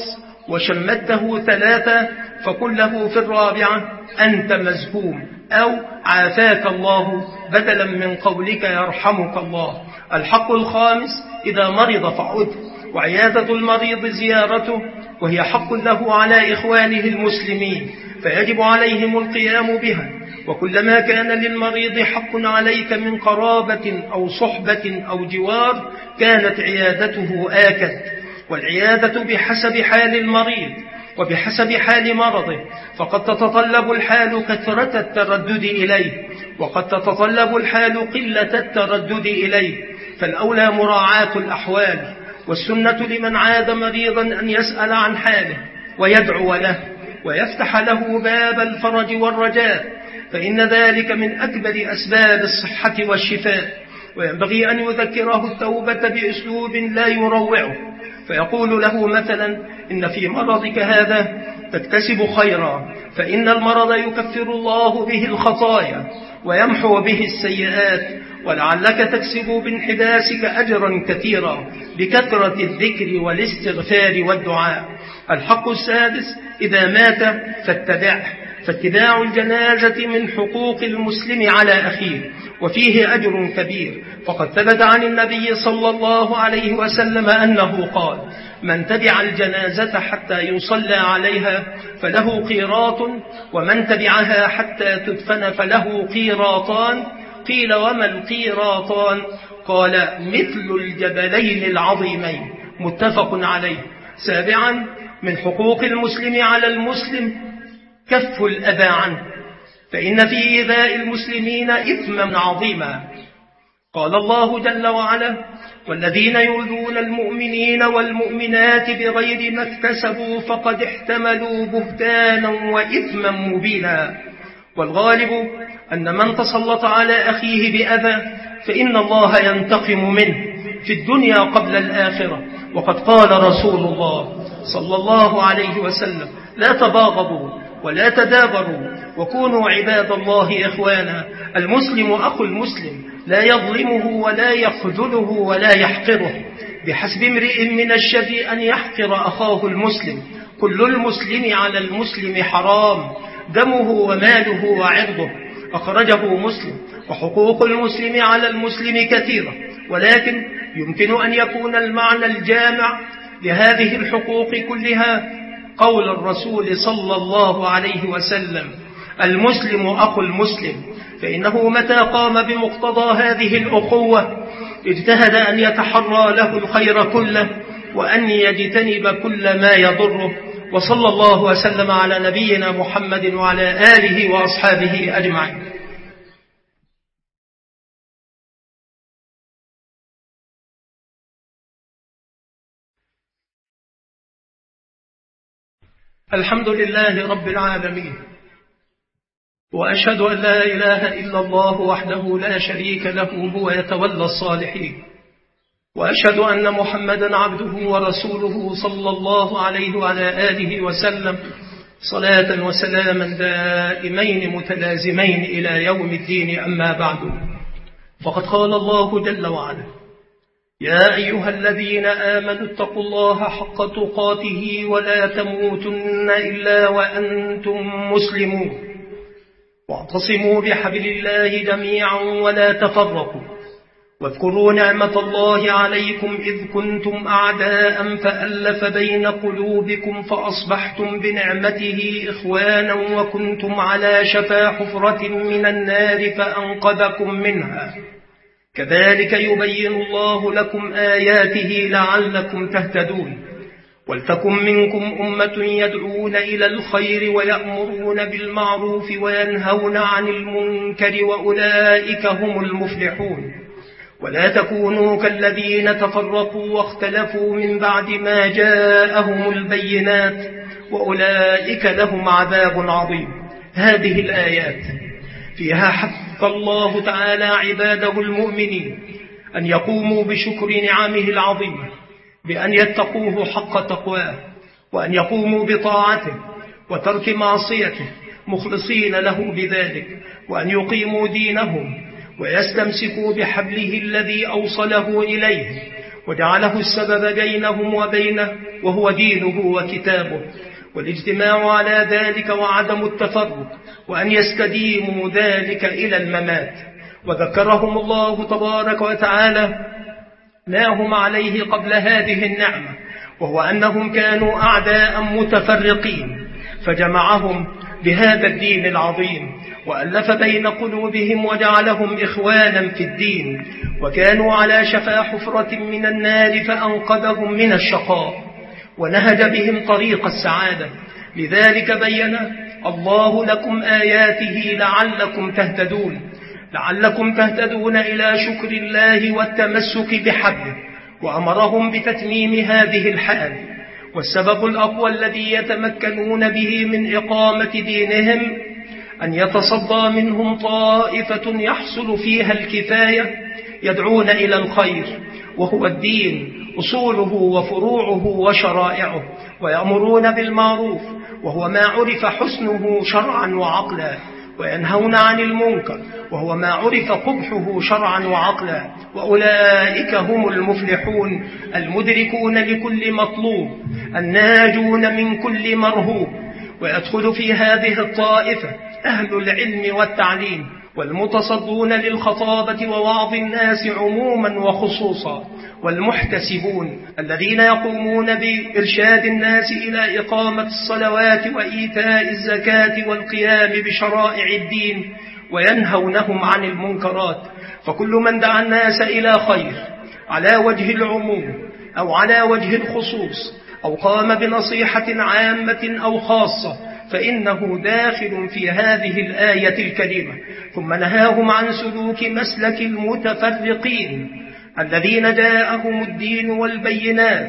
وشمته ثلاثة فقل له في الرابعة: أنت مزكوم، أو عافاك الله، بدلا من قولك يرحمك الله. الحق الخامس: إذا مرض فعد، وعيادة المريض زيارته، وهي حق له على إخوانه المسلمين، فيجب عليهم القيام بها. وكلما كان للمريض حق عليك من قرابة أو صحبة أو جوار كانت عيادته آكد. والعيادة بحسب حال المريض وبحسب حال مرضه، فقد تتطلب الحال كثرة التردد إليه، وقد تتطلب الحال قلة التردد إليه، فالأولى مراعاة الأحوال. والسنة لمن عاد مريضا أن يسأل عن حاله ويدعو له ويفتح له باب الفرج والرجاء، فإن ذلك من أكبر أسباب الصحة والشفاء. وينبغي أن يذكره التوبة بأسلوب لا يروعه، فيقول له مثلا: إن في مرضك هذا تكتسب خيرا، فإن المرض يكفر الله به الخطايا ويمحو به السيئات، ولعلك تكسب بانحداثك أجرا كثيرا بكثرة الذكر والاستغفار والدعاء. الحق السادس: إذا مات فاتبعه، فاتباع الجنازة من حقوق المسلم على أخيه، وفيه أجر كبير. فقد ثبت عن النبي صلى الله عليه وسلم أنه قال: من تبع الجنازة حتى يصلى عليها فله قيراط، ومن تبعها حتى تدفن فله قيراطان. قيل: وما القيراطان؟ قال: مثل الجبلين العظيمين، متفق عليه. سابعا: من حقوق المسلم على المسلم كف الأذى عنه، فإن في إيذاء المسلمين إثما عظيما. قال الله جل وعلا: والذين يؤذون المؤمنين والمؤمنات بغير ما اكتسبوا فقد احتملوا بهتانا وإثما مبينا. والغالب أن من تسلط على أخيه بأذى فإن الله ينتقم منه في الدنيا قبل الآخرة. وقد قال رسول الله صلى الله عليه وسلم: لا تباغضوا ولا تدابروا وكونوا عباد الله إخوانا. المسلم أخو المسلم، لا يظلمه ولا يخذله ولا يحقره. بحسب امرئ من الشر أن يحقر أخاه المسلم. كل المسلم على المسلم حرام، دمه وماله وعرضه. أخرجه مسلم. وحقوق المسلم على المسلم كثيرة، ولكن يمكن أن يكون المعنى الجامع لهذه الحقوق كلها قول الرسول صلى الله عليه وسلم: المسلم أخو المسلم. فإنه متى قام بمقتضى هذه الأخوة اجتهد أن يتحرى له الخير كله وأن يجتنب كل ما يضره. وصلى الله وسلم على نبينا محمد وعلى آله وأصحابه أجمعين. الحمد لله رب العالمين، وأشهد أن لا إله إلا الله وحده لا شريك له، هو يتولى الصالحين. وأشهد أن محمدا عبده ورسوله صلى الله عليه وعلى آله وسلم، صلاة وسلاما دائمين متلازمين إلى يوم الدين. أما بعد، فقد قال الله جل وعلا: يا أيها الذين آمنوا اتقوا الله حق تقاته ولا تموتن إلا وأنتم مسلمون واعتصموا بحبل الله جميعا ولا تفرقوا واذكروا نعمة الله عليكم إذ كنتم أعداء فألف بين قلوبكم فأصبحتم بنعمته إخوانا وكنتم على شفا حفرة من النار فأنقذكم منها كذلك يبين الله لكم آياته لعلكم تهتدون ولتكن منكم أمة يدعون إلى الخير ويأمرون بالمعروف وينهون عن المنكر وأولئك هم المفلحون ولا تكونوا كالذين تفرقوا واختلفوا من بعد ما جاءهم البينات وأولئك لهم عذاب عظيم. هذه الآيات فيها حث الله تعالى عباده المؤمنين أن يقوموا بشكر نعمه العظيمة بأن يتقوه حق تقواه وأن يقوموا بطاعته وترك معصيته مخلصين له بذلك وأن يقيموا دينهم ويستمسكوا بحبله الذي أوصله إليه وجعله السبب بينهم وبينه وهو دينه وكتابه والاجتماع على ذلك وعدم التفرق وأن يستديموا ذلك إلى الممات. وذكرهم الله تبارك وتعالى ما هم عليه قبل هذه النعمة وهو أنهم كانوا أعداء متفرقين فجمعهم بهذا الدين العظيم وألف بين قلوبهم وجعلهم إخوانا في الدين وكانوا على شفا حفرة من النار فأنقذهم من الشقاء ونهج بهم طريق السعادة. لذلك بين الله لكم آياته لعلكم تهتدون لعلكم تهتدون إلى شكر الله والتمسك بحبله وأمرهم بتتميم هذه الحال. والسبب الأقوى الذي يتمكنون به من إقامة دينهم أن يتصدى منهم طائفة يحصل فيها الكفاية يدعون إلى الخير وهو الدين أصوله وفروعه وشرائعه ويأمرون بالمعروف وهو ما عرف حسنه شرعا وعقلا وينهون عن المنكر وهو ما عرف قبحه شرعا وعقلا وأولئك هم المفلحون المدركون لكل مطلوب الناجون من كل مرهوب. ويدخل في هذه الطائفة أهل العلم والتعليم والمتصدون للخطابة ووعظ الناس عموما وخصوصا والمحتسبون الذين يقومون بإرشاد الناس إلى إقامة الصلوات وإيتاء الزكاة والقيام بشرائع الدين وينهونهم عن المنكرات. فكل من دعا الناس إلى خير على وجه العموم أو على وجه الخصوص أو قام بنصيحة عامة أو خاصة فإنه داخل في هذه الآية الكريمة. ثم نهاهم عن سلوك مسلك المتفرقين الذين جاءهم الدين والبينات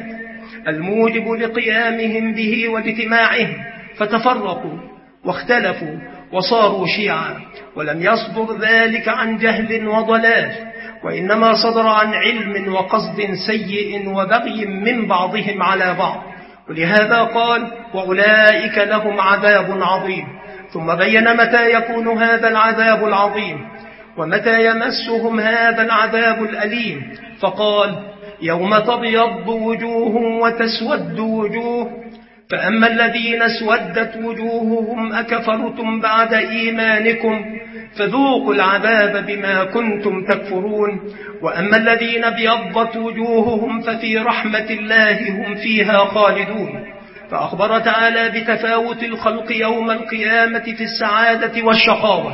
الموجب لقيامهم به واجتماعهم فتفرقوا واختلفوا وصاروا شيعا ولم يصدر ذلك عن جهل وضلال وإنما صدر عن علم وقصد سيء وبغي من بعضهم على بعض. ولهذا قال وأولئك لهم عذاب عظيم. ثم بين متى يكون هذا العذاب العظيم ومتى يمسهم هذا العذاب الأليم فقال يوم تبيض وجوه وتسود وجوه فأما الذين اسودت وجوههم أكفرتم بعد إيمانكم فذوقوا العذاب بما كنتم تكفرون وأما الذين ابيضت وجوههم ففي رحمة الله هم فيها خالدون. فأخبر تعالى بتفاوت الخلق يوم القيامة في السعادة والشقاوة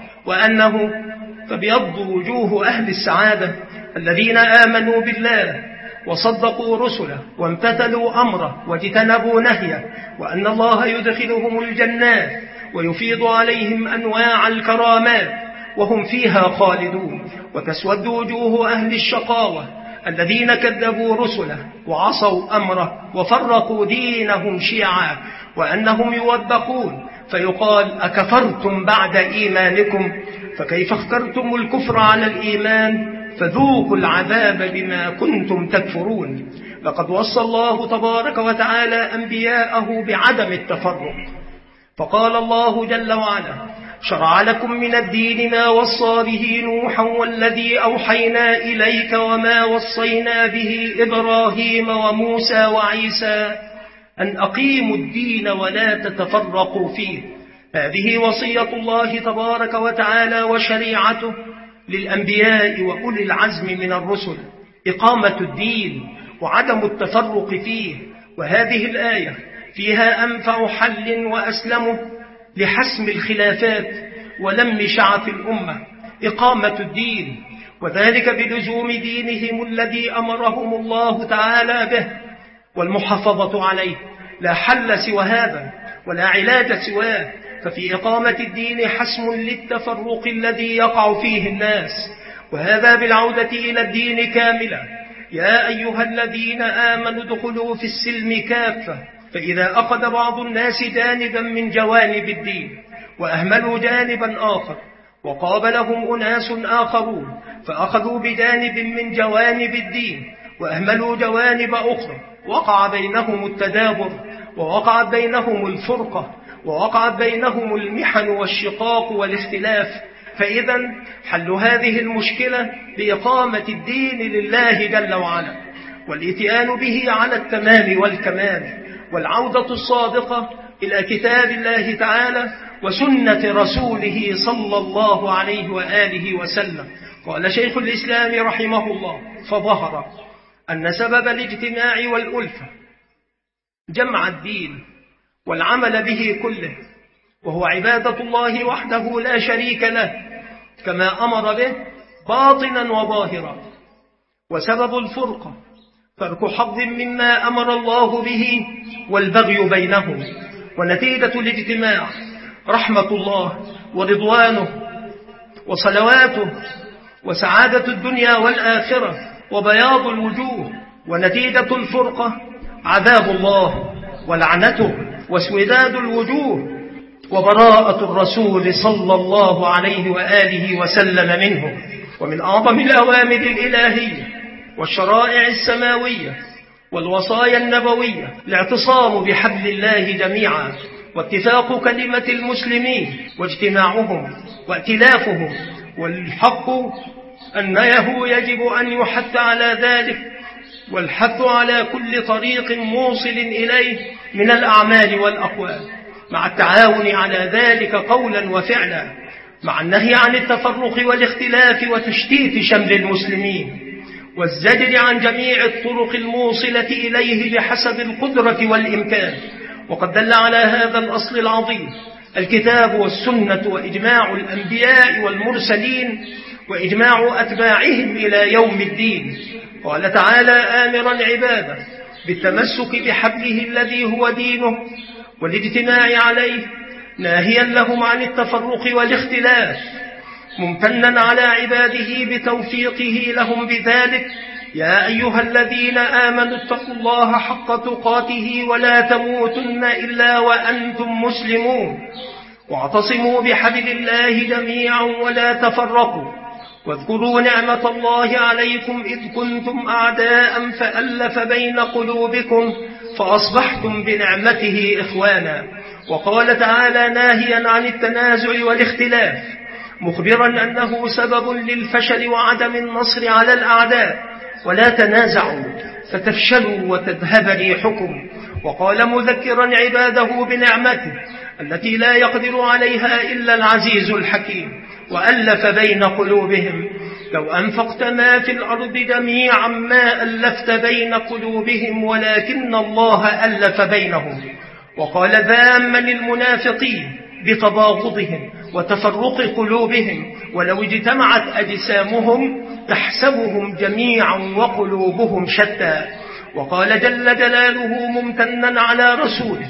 وأنه فبيض وجوه أهل السعادة الذين آمنوا بالله وصدقوا رسله وامتثلوا أمره واجتنبوا نهيه وأن الله يدخلهم الجنات ويفيض عليهم أنواع الكرامات وهم فيها خالدون. وتسود وجوه أهل الشقاوة الذين كذبوا رسله وعصوا أمره وفرقوا دينهم شيعا وأنهم يوبخون فيقال أكفرتم بعد إيمانكم فكيف اخترتم الكفر على الإيمان فذوقوا العذاب بما كنتم تكفرون. لقد وصى الله تبارك وتعالى أنبياءه بعدم التفرق فقال الله جل وعلا شرع لكم من الدين ما وصى به نوحا والذي أوحينا إليك وما وصينا به إبراهيم وموسى وعيسى أن أقيموا الدين ولا تتفرقوا فيه. هذه وصية الله تبارك وتعالى وشريعته للأنبياء وأولي العزم من الرسل، إقامة الدين وعدم التفرق فيه. وهذه الآية فيها أنفع حل وأسلمه لحسم الخلافات ولم شعث الأمة، إقامة الدين، وذلك بلزوم دينهم الذي أمرهم الله تعالى به والمحافظة عليه. لا حل سوى هذا ولا علاج سواه. ففي إقامة الدين حسم للتفرق الذي يقع فيه الناس، وهذا بالعودة إلى الدين كاملا. يا أيها الذين آمنوا ادخلوا في السلم كافة. فإذا أخذ بعض الناس جانبا من جوانب الدين وأهملوا جانبا آخر، وقابلهم أناس آخرون فأخذوا بجانب من جوانب الدين وأهملوا جوانب أخرى، وقع بينهم التدابر، ووقعت بينهم الفرقة، ووقعت بينهم المحن والشقاق والاختلاف. فإذا حل هذه المشكلة بإقامة الدين لله جل وعلا، والإتيان به على التمام والكمال، والعودة الصادقة إلى كتاب الله تعالى وسنة رسوله صلى الله عليه وآله وسلم. قال شيخ الإسلام رحمه الله: فظهر أن سبب الاجتماع والألفة جمع الدين والعمل به كله، وهو عبادة الله وحده لا شريك له كما أمر به باطنا وظاهرا. وسبب الفرقة ترك حظ مما أمر الله به والبغي بينهم. ونتيجة الاجتماع رحمة الله ورضوانه وصلواته وسعادة الدنيا والآخرة وبياض الوجوه. ونتيجة الفرقة عذاب الله ولعنته واسوداد الوجوه وبراءة الرسول صلى الله عليه وآله وسلم منه. ومن أعظم الأوامر الإلهية والشرائع السماوية والوصايا النبوية الاعتصام بحبل الله جميعا، واتفاق كلمة المسلمين واجتماعهم وائتلافهم. والحق أنه يجب أن يحث على ذلك، والحث على كل طريق موصل إليه من الأعمال والأقوال، مع التعاون على ذلك قولا وفعلا، مع النهي عن التفرق والاختلاف وتشتيت شمل المسلمين، والزجر عن جميع الطرق الموصلة إليه بحسب القدرة والإمكان. وقد دل على هذا الأصل العظيم الكتاب والسنة وإجماع الأنبياء والمرسلين وإجماع أتباعهم إلى يوم الدين. قال تعالى آمرا عباده بالتمسك بحبله الذي هو دينه والاجتماع عليه، ناهيا لهم عن التفرق والاختلاف، ممتنا على عباده بتوفيقه لهم بذلك. يا أيها الذين آمنوا اتقوا الله حق تقاته ولا تموتن إلا وأنتم مسلمون، واعتصموا بحبل الله جميعا ولا تفرقوا، واذكروا نعمة الله عليكم إذ كنتم أعداء فألف بين قلوبكم فأصبحتم بنعمته إخوانا. وقال تعالى ناهيا عن التنازع والاختلاف، مخبرا أنه سبب للفشل وعدم النصر على الأعداء. ولا تنازعوا فتفشلوا وتذهب ريحكم. وقال مذكرا عباده بنعمته التي لا يقدر عليها إلا العزيز الحكيم، وألف بين قلوبهم. لو أنفقت ما في الأرض جميعا ما ألفت بين قلوبهم ولكن الله ألف بينهم. وقال ذاما للمنافقين بتباغضهم وتفرق قلوبهم: ولو اجتمعت أجسامهم تحسبهم جميعا وقلوبهم شتى. وقال جل جلاله ممتنا على رسوله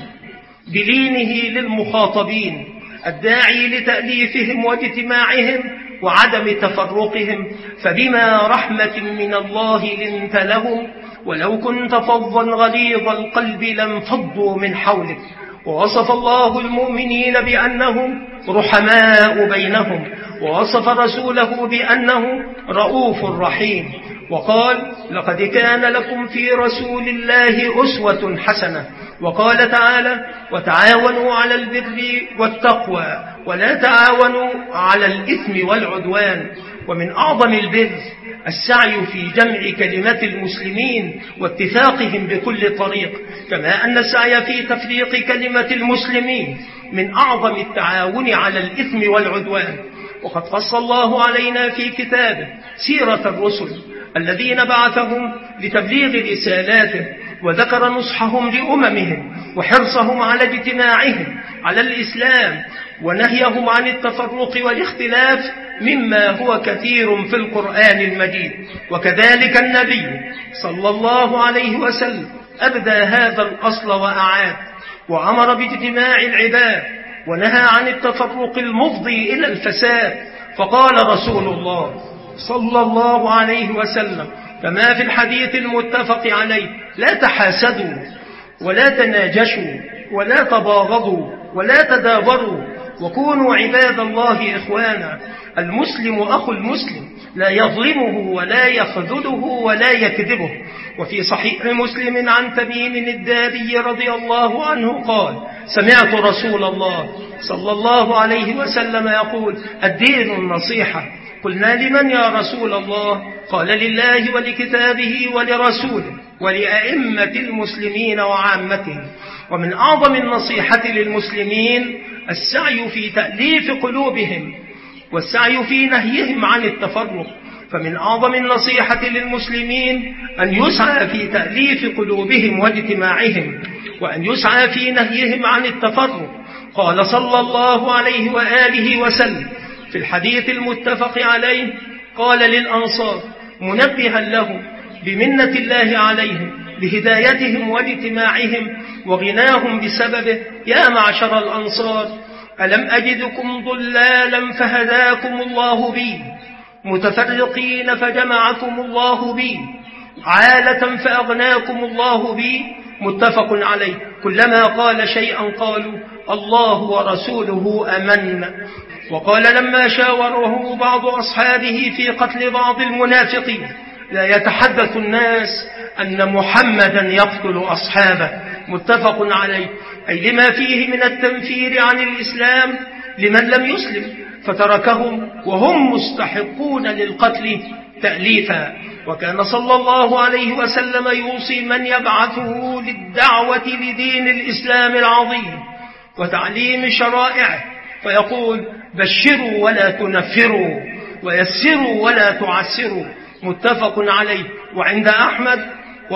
بلينه للمخاطبين الداعي لتأليفهم واجتماعهم وعدم تفرقهم: فبما رحمة من الله لنت لهم ولو كنت فظا غليظ القلب لانفضوا من حولك. ووصف الله المؤمنين بأنهم رحماء بينهم، ووصف رسوله بأنه رؤوف رحيم. وقال: لقد كان لكم في رسول الله أسوة حسنة. وقال تعالى: وتعاونوا على البر والتقوى ولا تعاونوا على الإثم والعدوان. ومن أعظم البر السعي في جمع كلمة المسلمين واتفاقهم بكل طريق، كما أن السعي في تفريق كلمة المسلمين من أعظم التعاون على الإثم والعدوان. وقد قص الله علينا في كتابه سيرة الرسل الذين بعثهم لتبليغ رسالاته، وذكر نصحهم لأممهم وحرصهم على اجتماعهم على الإسلام ونهيهم عن التفرق والاختلاف مما هو كثير في القرآن المجيد. وكذلك النبي صلى الله عليه وسلم أبدى هذا الأصل وأعاد، وأمر باجتماع العباد ونهى عن التفرق المفضي إلى الفساد. فقال رسول الله صلى الله عليه وسلم كما في الحديث المتفق عليه: لا تحاسدوا ولا تناجشوا ولا تباغضوا ولا تدابروا وكونوا عباد الله إخوانا. المسلم أخو المسلم لا يظلمه ولا يخذله ولا يكذبه. وفي صحيح مسلم عن تميم الداري رضي الله عنه قال: سمعت رسول الله صلى الله عليه وسلم يقول: الدين النصيحة. قلنا: لمن يا رسول الله؟ قال: لله ولكتابه ولرسوله ولأئمة المسلمين وعامتهم. ومن أعظم النصيحة للمسلمين السعي في تأليف قلوبهم والسعي في نهيهم عن التفرق. فمن أعظم النصيحة للمسلمين أن يسعى في تأليف قلوبهم واجتماعهم، وأن يسعى في نهيهم عن التفرق. قال صلى الله عليه وآله وسلم في الحديث المتفق عليه: قال للأنصار منبها لهم بمنة الله عليهم بهدايتهم واجتماعهم وغناهم بسببه: يا معشر الأنصار، ألم أجدكم ضلالا فهداكم الله بي، متفرقين فجمعكم الله بي، عالة فأغناكم الله بي. متفق عليه. كلما قال شيئا قالوا: الله ورسوله أمن. وقال لما شاوره بعض أصحابه في قتل بعض المنافقين: لا يتحدث الناس أن محمدا يقتل أصحابه. متفق عليه. أي لما فيه من التنفير عن الإسلام لمن لم يسلم فتركهم وهم مستحقون للقتل تأليفا. وكان صلى الله عليه وسلم يوصي من يبعثه للدعوة لدين الإسلام العظيم وتعليم شرائعه، فيقول: بشروا ولا تنفروا ويسروا ولا تعسروا. متفق عليه. وعند أحمد: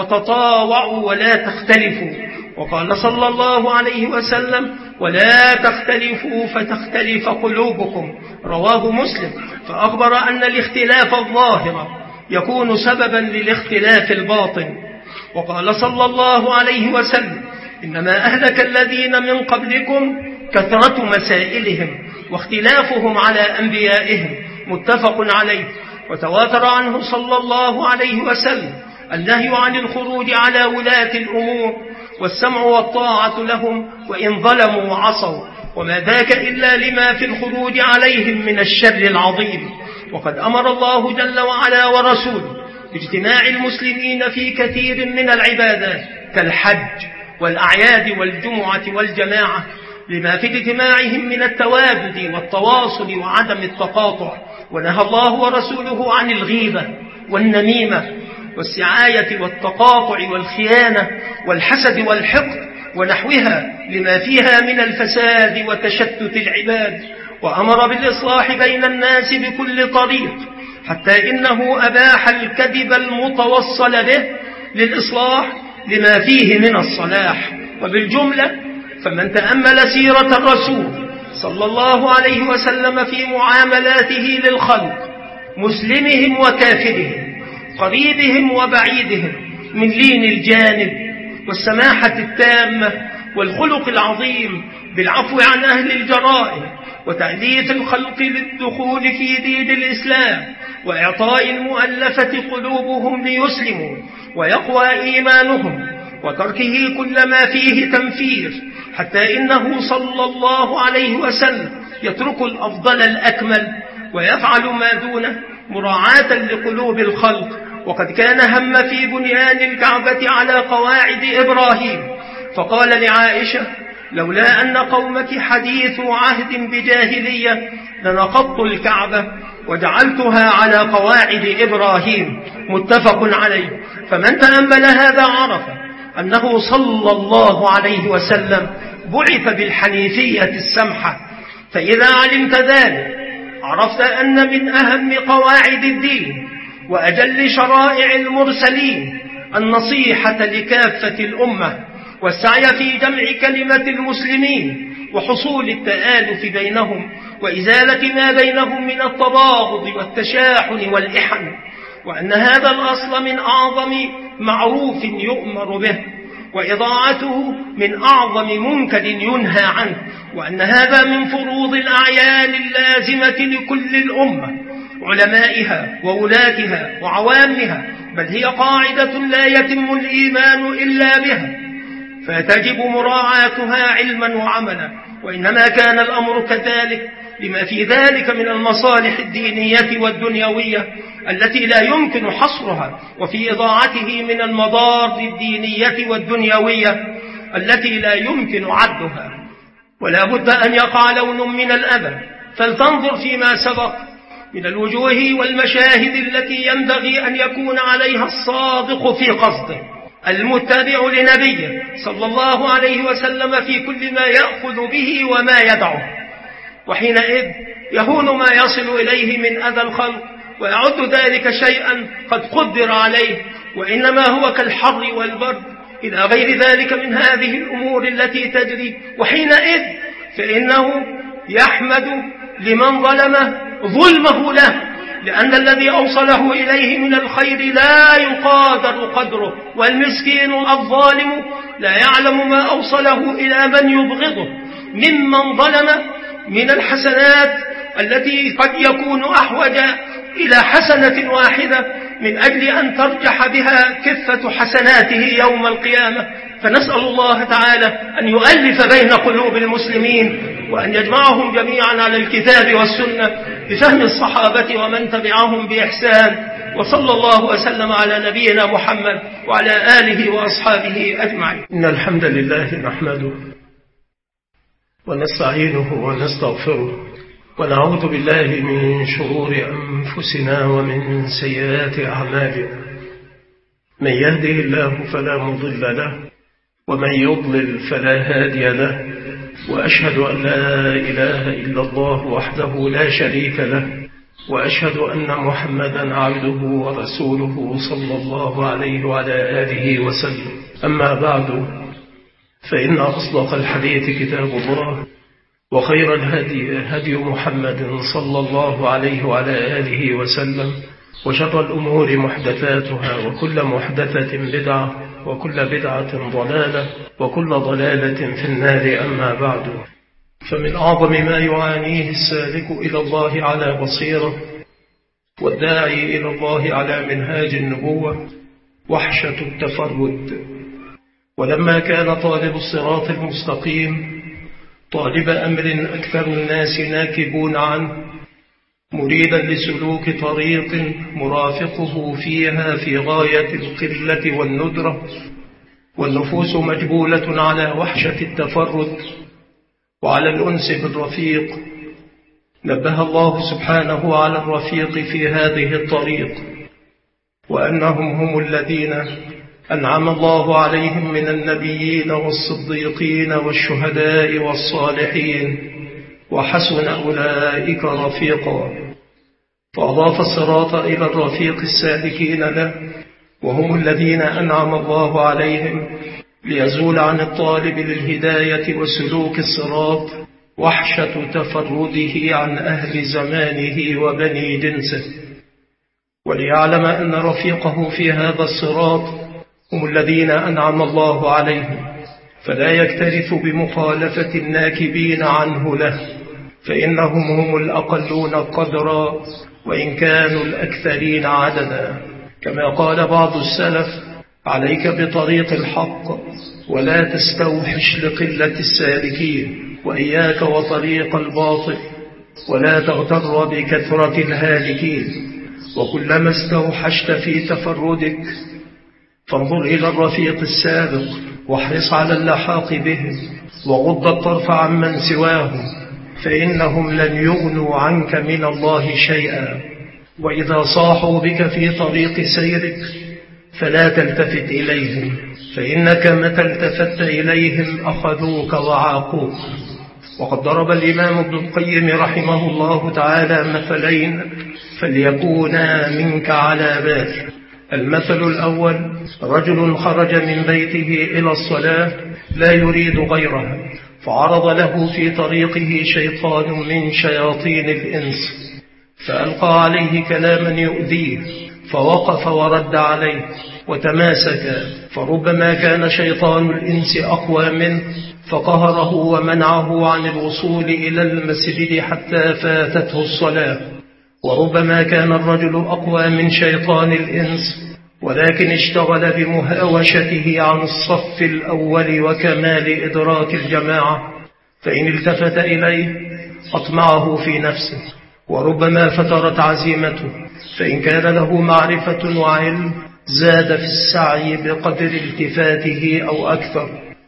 وتطاوعوا ولا تختلفوا. وقال صلى الله عليه وسلم: ولا تختلفوا فتختلف قلوبكم. رواه مسلم. فأخبر أن الاختلاف الظاهر يكون سببا للاختلاف الباطن. وقال صلى الله عليه وسلم: إنما أهلك الذين من قبلكم كثرة مسائلهم واختلافهم على أنبيائهم. متفق عليه. وتواتر عنه صلى الله عليه وسلم النهي عن الخروج على ولاة الأمور والسمع والطاعة لهم وإن ظلموا وعصوا، وما ذاك إلا لما في الخروج عليهم من الشر العظيم. وقد أمر الله جل وعلا ورسوله باجتماع المسلمين في كثير من العبادات كالحج والأعياد والجمعة والجماعة، لما في اجتماعهم من التوابد والتواصل وعدم التقاطع. ونهى الله ورسوله عن الغيبة والنميمة والسعاية والتقاطع والخيانة والحسد والحقد ونحوها لما فيها من الفساد وتشتت العباد. وأمر بالإصلاح بين الناس بكل طريق، حتى إنه أباح الكذب المتوصل به للإصلاح لما فيه من الصلاح. وبالجملة فمن تأمل سيرة الرسول صلى الله عليه وسلم في معاملاته للخلق، مسلمهم وكافرهم، قريبهم وبعيدهم، من لين الجانب والسماحة التامة والخلق العظيم بالعفو عن أهل الجرائم وتأليف الخلق للدخول في دين الإسلام وإعطاء المؤلفة قلوبهم ليسلموا ويقوى إيمانهم وتركه كل ما فيه تنفير، حتى إنه صلى الله عليه وسلم يترك الأفضل الأكمل ويفعل ما دونه مراعاة لقلوب الخلق وقد كان هم في بنيان الكعبة على قواعد إبراهيم، فقال لعائشة: لولا أن قومك حديث عهد بجاهلية لنقضت الكعبة وجعلتها على قواعد إبراهيم. متفق عليه. فمن تأمل هذا عرف أنه صلى الله عليه وسلم بعث بالحنيفية السمحة. فإذا علمت ذلك عرفت أن من أهم قواعد الدين وأجل شرائع المرسلين النصيحة لكافة الأمة والسعي في جمع كلمة المسلمين وحصول التآلف بينهم وإزالة ما بينهم من التباغض والتشاحن والإحن، وأن هذا الأصل من أعظم معروف يؤمر به، وإضاعته من أعظم منكر ينهى عنه، وأن هذا من فروض الأعيان اللازمة لكل الأمة، علمائها وولاتها وعوامها، بل هي قاعدة لا يتم الإيمان إلا بها، فتجب مراعاتها علما وعملا. وإنما كان الأمر كذلك لما في ذلك من المصالح الدينية والدنيوية التي لا يمكن حصرها، وفي إضاعته من المضار الدينية والدنيوية التي لا يمكن عدها. ولا بد أن يقع لون من الأذى، فلتنظر فيما سبق من الوجوه والمشاهد التي ينبغي أن يكون عليها الصادق في قصده المتبع لنبيه صلى الله عليه وسلم في كل ما يأخذ به وما يدعه، وحينئذ يهون ما يصل إليه من أذى الخلق ويعد ذلك شيئا قد قدر عليه، وإنما هو كالحر والبرد إلى غير ذلك من هذه الأمور التي تجري. وحينئذ فإنه يحمد لمن ظلمه ظلمه له، لأن الذي أوصله إليه من الخير لا يقادر قدره، والمسكين الظالم لا يعلم ما أوصله إلى من يبغضه ممن ظلم من الحسنات التي قد يكون أحوج إلى حسنة واحدة من أجل أن ترجح بها كفة حسناته يوم القيامة. فنسأل الله تعالى أن يؤلف بين قلوب المسلمين وأن يجمعهم جميعا على الكتاب والسنة بفهم الصحابة ومن تبعهم بإحسان. وصلى الله وسلم على نبينا محمد وعلى آله وأصحابه أجمعين. إن الحمد لله نحمده ونستعينه ونستغفره ونعوذ بالله من شرور أنفسنا ومن سيئات أعمالنا. من يهده الله فلا مضل له ومن يضلل فلا هادي له، وأشهد أن لا إله إلا الله وحده لا شريك له، وأشهد أن محمدا عبده ورسوله صلى الله عليه وعلى آله وسلم. أما بعد، فإن أصدق الحديث كتاب الله، وخير الهدي هدي محمد صلى الله عليه وعلى آله وسلم، وشر الأمور محدثاتها، وكل محدثة بدعة، وكل بدعة ضلالة، وكل ضلالة في النار. أما بعد، فمن أعظم ما يعانيه السالك إلى الله على بصيرة والداعي إلى الله على منهاج النبوة وحشة التفرد. ولما كان طالب الصراط المستقيم طالب أمر أكثر الناس ناكبون عنه، مريدا لسلوك طريق مرافقه فيها في غاية القلة والندرة، والنفوس مجبولة على وحشة التفرد وعلى الأنس بالرفيق، نبه الله سبحانه على الرفيق في هذه الطريق، وأنهم هم الذين أنعم الله عليهم من النبيين والصديقين والشهداء والصالحين، وحسن أولئك رفيقا. فأضاف الصراط إلى الرفيق السالكين له، وهم الذين أنعم الله عليهم ليزول عن الطالب للهداية وسلوك الصراط وحشة تفرده عن أهل زمانه وبني جنسه، وليعلم أن رفيقه في هذا الصراط هم الذين أنعم الله عليهم، فلا يكترث بمخالفة الناكبين عنه له، فإنهم هم الأقلون قدرا وإن كانوا الأكثرين عددا. كما قال بعض السلف: عليك بطريق الحق ولا تستوحش لقلة السالكين، وإياك وطريق الباطل ولا تغتر بكثرة الهالكين. وكلما استوحشت في تفردك فانظر إلى الرفيق السابق واحرص على اللحاق بهم، وغض الطرف عمن سواهم، فإنهم لن يغنوا عنك من الله شيئا. وإذا صاحوا بك في طريق سيرك فلا تلتفت إليهم، فإنك متى التفت إليهم أخذوك وعاقوك. وقد ضرب الإمام ابن القيم رحمه الله تعالى مثلين فليكونا منك على بال. المثل الأول: رجل خرج من بيته إلى الصلاة لا يريد غيرها، فعرض له في طريقه شيطان من شياطين الإنس فألقى عليه كلاما يؤذيه، فوقف ورد عليه وتماسك، فربما كان شيطان الإنس أقوى منه فقهره ومنعه عن الوصول إلى المسجد حتى فاتته الصلاة، وربما كان الرجل أقوى من شيطان الإنس ولكن اشتغل بمهاوشته عن الصف الأول وكمال إدراك الجماعة، فإن التفت إليه أطمعه في نفسه، وربما فترت عزيمته، فإن كان له معرفة وعلم زاد في السعي بقدر التفاته أو أكثر،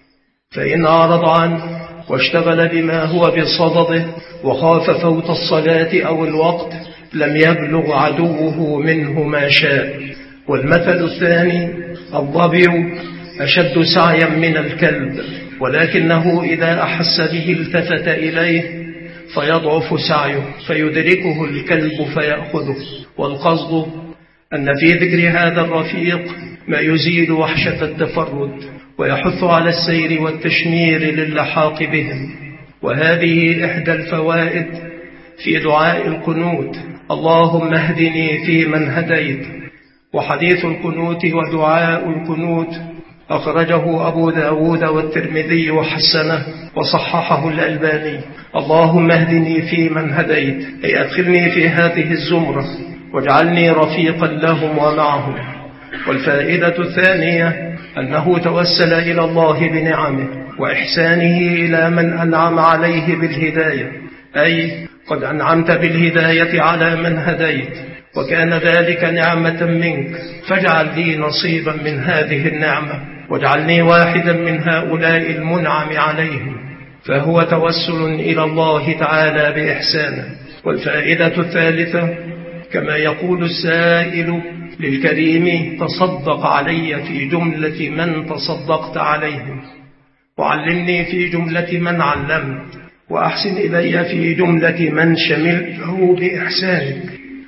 فإن أعرض عنه واشتغل بما هو بصدده وخاف فوت الصلاة أو الوقت لم يبلغ عدوه منه ما شاء. والمثل الثاني: الظبي أشد سعيا من الكلب، ولكنه إذا أحس به التفت إليه فيضعف سعيه فيدركه الكلب فيأخذه. والقصد أن في ذكر هذا الرفيق ما يزيل وحشة التفرد ويحث على السير والتشمير للحاق بهم. وهذه إحدى الفوائد في دعاء القنوت: اللهم اهدني في من هديت. وحديث القنوت ودعاء القنوت أخرجه أبو داود والترمذي وحسنه وصححه الألباني. اللهم اهدني في من هديت، أي أدخلني في هذه الزمرة واجعلني رفيقا لهم ومعهم. والفائدة الثانية أنه توسل إلى الله بنعمه وإحسانه إلى من أنعم عليه بالهداية، أي قد أنعمت بالهداية على من هديت وكان ذلك نعمة منك، فاجعل لي نصيبا من هذه النعمة واجعلني واحدا من هؤلاء المنعم عليهم، فهو توسل إلى الله تعالى بإحسانه. والفائدة الثالثة: كما يقول السائل للكريم تصدق علي في جملة من تصدقت عليهم، وعلمني في جملة من علمت، وأحسن إلي في جملة من شملته بإحسانك.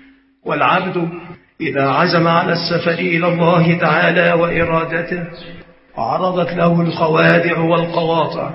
والعبد إذا عزم على السفر إلى الله تعالى وإرادته عرضت له الخوادع والقواطع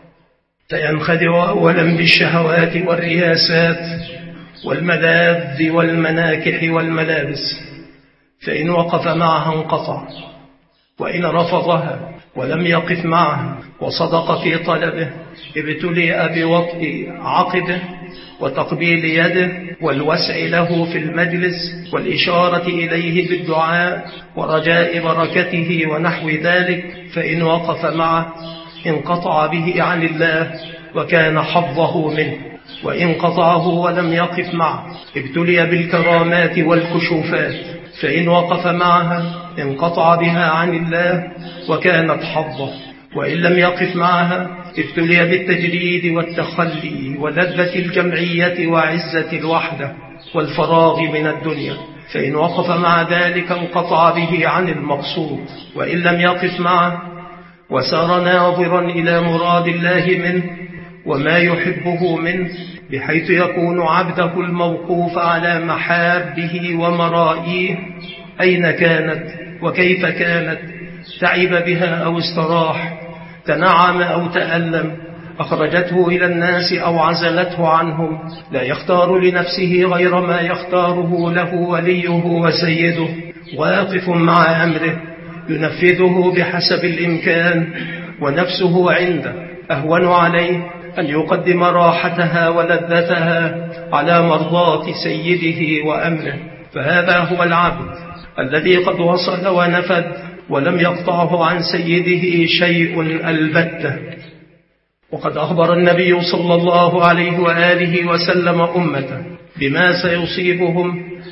فينخدع أولا بالشهوات والرياسات والملاذ والمناكح والملابس، فإن وقف معها انقطع، وإن رفضها ولم يقف معها وصدق في طلبه ابتلي بوطء عقده وتقبيل يده والوسع له في المجلس والإشارة إليه بالدعاء ورجاء بركته ونحو ذلك، فإن وقف معه انقطع به عن الله وكان حظه منه، وإن قطعه ولم يقف معه ابتلي بالكرامات والكشوفات، فإن وقف معها انقطع بها عن الله وكانت حظه، وإن لم يقف معها ابتلي بالتجريد والتخلي ولذة الجمعية وعزة الوحدة والفراغ من الدنيا، فإن وقف مع ذلك انقطع به عن المقصود، وإن لم يقف معه وسار ناظرا إلى مراد الله منه وما يحبه منه، بحيث يكون عبده الموقوف على محابه ومرائيه أين كانت وكيف كانت، تعب بها أو استراح، تنعم أو تألم، أخرجته إلى الناس أو عزلته عنهم، لا يختار لنفسه غير ما يختاره له وليه وسيده، واقف مع أمره ينفذه بحسب الإمكان، ونفسه عنده أهون عليه أن يقدم راحتها ولذتها على مرضاة سيده وأمره، فهذا هو العبد الذي قد وصل ونفد ولم يقطعه عن سيده شيء البتة. وقد أخبر النبي صلى الله عليه وآله وسلم أمته بما سيصيبهم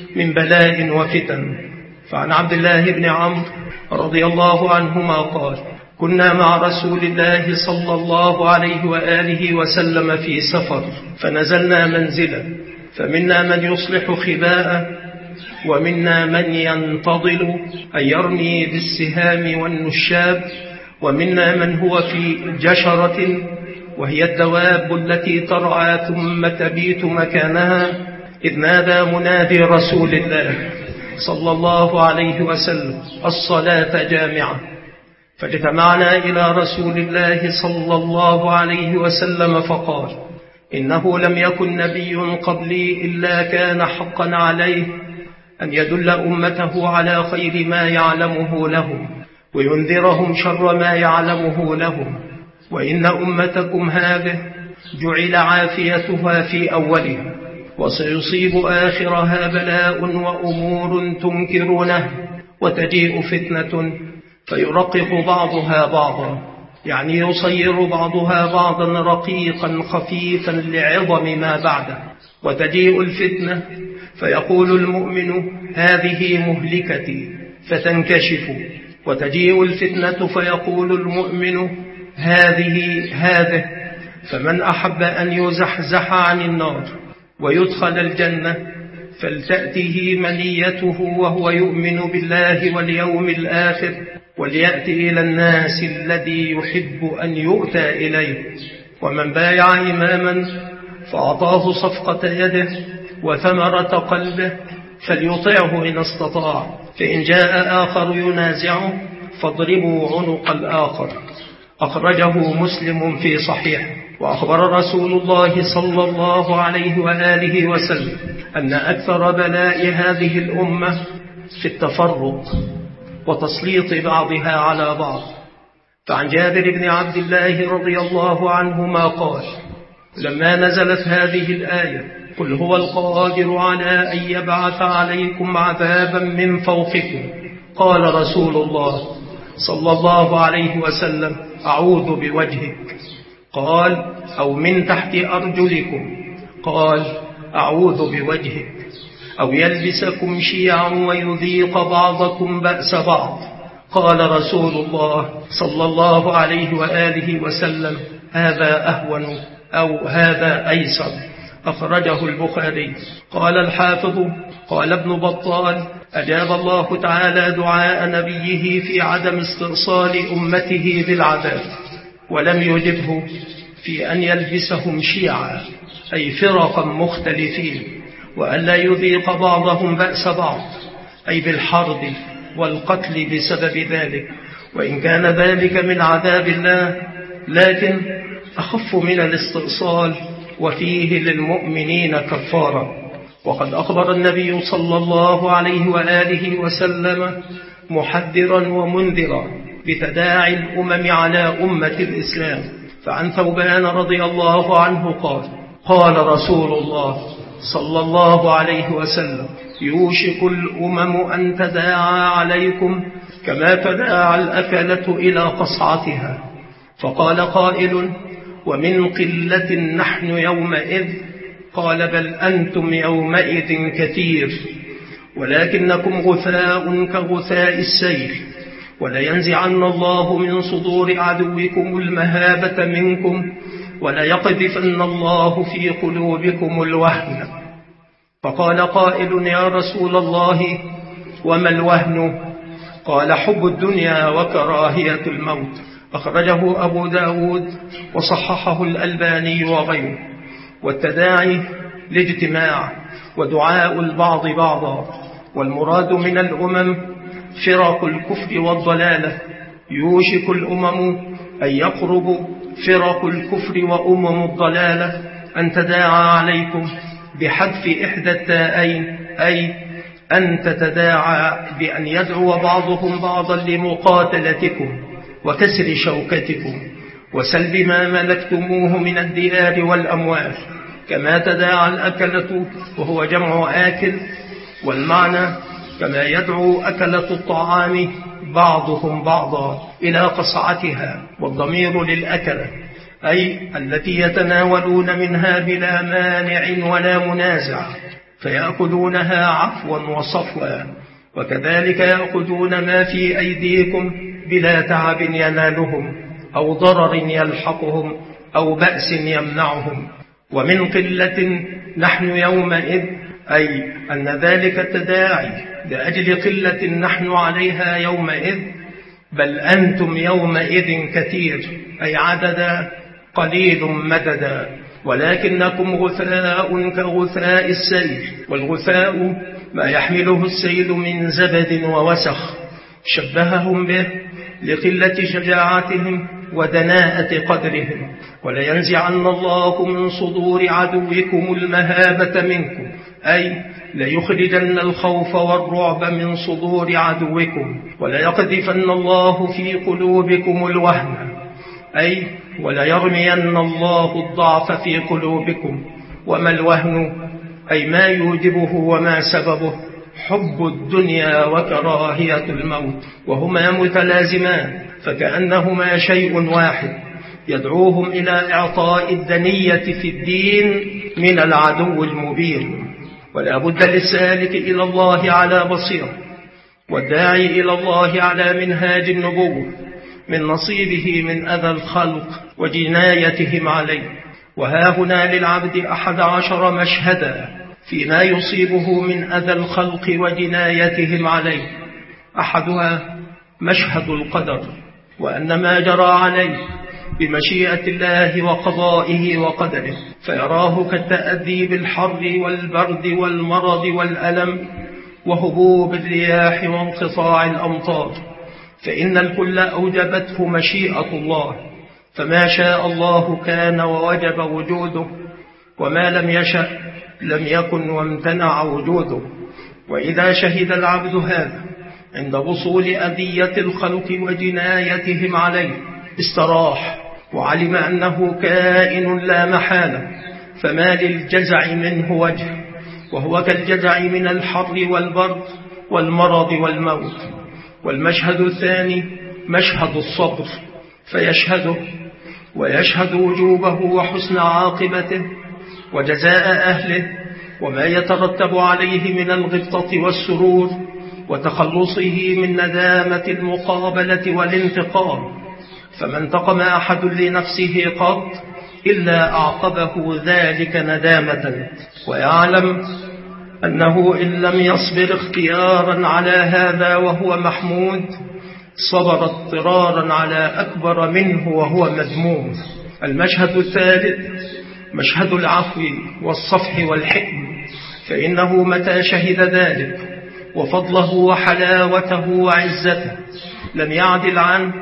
من بلاء وفتن. فعن عبد الله بن عمرو رضي الله عنهما قال: كنا مع رسول الله صلى الله عليه وآله وسلم في سفر، فنزلنا منزلا، فمنا من يصلح خباءه، ومنا من ينتظل أن يرمي بالسهام والنشاب، ومنا من هو في جشرة وهي الدواب التي ترعى ثم تبيت مكانها، إذ نادى منادي رسول الله صلى الله عليه وسلم: الصلاة جامعة. فاجتمعنا إلى رسول الله صلى الله عليه وسلم فقال: إنه لم يكن نبي قبلي إلا كان حقا عليه أن يدل أمته على خير ما يعلمه لهم وينذرهم شر ما يعلمه لهم، وإن أمتكم هذه جعل عافيتها في أولها، وسيصيب آخرها بلاء وأمور تنكرونه، وتجيء فتنة فيرقق بعضها بعضا، يعني يصير بعضها بعضا رقيقا خفيفا لعظم ما بعده. وتجيء الفتنة فيقول المؤمن: هذه مهلكتي، فتنكشف. وتجيء الفتنة فيقول المؤمن: هذه هذه. فمن أحب أن يزحزح عن النار ويدخل الجنة فلتأته منيته وهو يؤمن بالله واليوم الآخر، وليأتي إلى الناس الذي يحب أن يؤتى إليه. ومن بايع إماما فأعطاه صفقة يده وثمرة قلبه فليطعه إن استطاع، فإن جاء آخر ينازعه فاضربوا عنق الآخر. أخرجه مسلم في صحيح. وأخبر رسول الله صلى الله عليه وآله وسلم أن أكثر بلاء هذه الأمة في التفرق وتسليط بعضها على بعض. فعن جابر بن عبد الله رضي الله عنهما قال: لما نزلت هذه الآية: قل هو القادر على أن يبعث عليكم عذابا من فوقكم، قال رسول الله صلى الله عليه وسلم: أعوذ بوجهك. قال: أو من تحت أرجلكم. قال: أعوذ بوجهك. أو يلبسكم شيعا ويذيق بعضكم بأس بعض. قال رسول الله صلى الله عليه وآله وسلم: هذا أهون أو هذا أيسر. أخرجه البخاري. قال الحافظ: قال ابن بطال: أجاب الله تعالى دعاء نبيه في عدم استئصال أمته بالعذاب، ولم يجبه في أن يلبسهم شيعا، أي فرقا مختلفين، وألا يذيق بعضهم بأس بعض، أي بالحرب والقتل بسبب ذلك، وإن كان ذلك من عذاب الله لكن أخف من الاستئصال، وفيه للمؤمنين كفارة. وقد أخبر النبي صلى الله عليه وآله وسلم محذرا ومنذرا بتداعي الأمم على أمة الإسلام. فعن ثوبان رضي الله عنه قال: قال رسول الله صلى الله عليه وسلم: يوشك الأمم أن تداعى عليكم كما تداعى الأكلة إلى قصعتها. فقال قائل: ومن قلة نحن يومئذ؟ قال: بل أنتم يومئذ كثير، ولكنكم غثاء كغثاء السيل، ولينزعن الله من صدور عدوكم المهابة منكم، وليقذفن الله في قلوبكم الوهن. فقال قائل: يا رسول الله وما الوهن؟ قال: حب الدنيا وكراهية الموت. أخرجه أبو داود وصححه الألباني وغيره. والتداعي لاجتماع ودعاء البعض بعضا، والمراد من الأمم فرق الكفر والضلالة. يوشك الأمم أن يقرب فرق الكفر وأمم الضلالة أن تداعى عليكم بحذف إحدى التاءين، أي أن تتداعى بأن يدعو بعضهم بعضا لمقاتلتكم وكسر شوكتكم وسلب ما ملكتموه من الديار والأموال، كما تداعى الأكلة وهو جمع آكل، والمعنى كما يدعو أكلة الطعام بعضهم بعضا إلى قصعتها، والضمير للأكلة أي التي يتناولون منها بلا مانع ولا منازع. فيأخذونها عفوا وصفوا، وكذلك يأخذون ما في أيديكم بلا تعب ينالهم أو ضرر يلحقهم أو بأس يمنعهم. ومن قلة نحن يومئذ، أي أن ذلك التداعي لأجل قلة نحن عليها يومئذ، بل أنتم يومئذ كثير، أي عددا قليل مددا، ولكنكم غثاء كغثاء السيل، والغثاء ما يحمله السيل من زبد ووسخ. شبههم به لقلة شجاعتهم ودناءة قدرهم. ولينزعن الله من صدور عدوكم المهابة منكم، أي ليخرجن الخوف والرعب من صدور عدوكم، وليقذفن الله في قلوبكم الوهن، أي وليرمين الله الضعف في قلوبكم. وما الوهن؟ أي ما يوجبه وما سببه حب الدنيا وكراهية الموت، وهما متلازمان، فكأنهما شيء واحد يدعوهم إلى إعطاء الدنية في الدين من العدو المبين. ولا بد للسالك إلى الله على بصيرة، والداعي إلى الله على منهاج النبوة، من نصيبه من أذى الخلق وجنايتهم عليه. وها هنا للعبد أحد عشر مشهدا فيما يصيبه من أذى الخلق وجنايتهم عليه. أحدها مشهد القدر، وأن ما جرى عليه بمشيئة الله وقضائه وقدره، فيراه كالتأذي بالحر والبرد والمرض والألم وهبوب الرياح وانقطاع الأمطار، فإن الكل أوجبته مشيئة الله، فما شاء الله كان ووجب وجوده، وما لم يشأ لم يكن وامتنع وجوده. وإذا شهد العبد هذا عند وصول أذية الخلق وجنايتهم عليه استراح، وعلم أنه كائن لا محالة، فما للجزع منه وجه، وهو كالجزع من الحر والبرد والمرض والموت. والمشهد الثاني مشهد الصبر، فيشهده ويشهد وجوبه وحسن عاقبته وجزاء أهله، وما يترتب عليه من الغبطة والسرور، وتخلصه من ندامة المقابلة والانتقام. فما انتقم أحد لنفسه قط إلا أعقبه ذلك ندامة، ويعلم أنه إن لم يصبر اختيارا على هذا وهو محمود، صبر اضطرارا على أكبر منه وهو مذموم. المشهد الثالث مشهد العفو والصفح والحكم، فإنه متى شهد ذلك وفضله وحلاوته وعزته لم يعدل عنه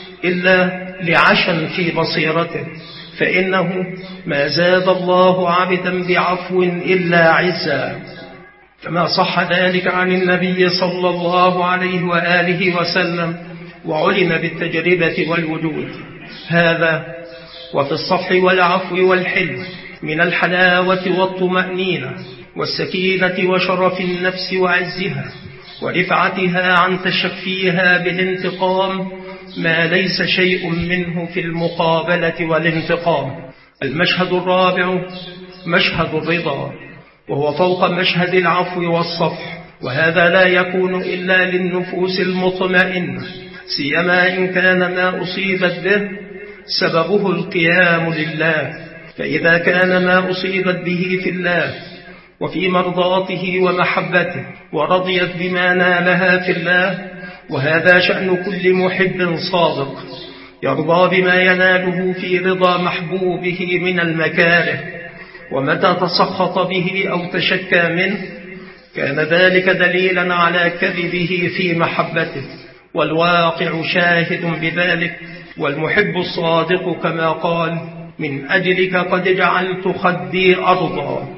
إلا لعشم في بصيرته، فإنه ما زاد الله عبدا بعفو إلا عزا، كما صح ذلك عن النبي صلى الله عليه وآله وسلم، وعلم بالتجربة والوجود. هذا وفي الصفح والعفو والحلم من الحلاوة والطمأنينة والسكينة وشرف النفس وعزها ورفعتها عن تشفيها بالانتقام ما ليس شيء منه في المقابلة والانتقام. المشهد الرابع مشهد الرضا، وهو فوق مشهد العفو والصفح، وهذا لا يكون إلا للنفوس المطمئنة، سيما إن كان ما أصيبت به سببه القيام لله. فإذا كان ما أصيبت به في الله وفي مرضاته ومحبته ورضيت بما نالها في الله، وهذا شأن كل محب صادق، يرضى بما يناله في رضا محبوبه من المكاره، ومتى تسخط به أو تشكى منه كان ذلك دليلا على كذبه في محبته، والواقع شاهد بذلك. والمحب الصادق كما قال: من أجلك قد جعلت خدي أرضا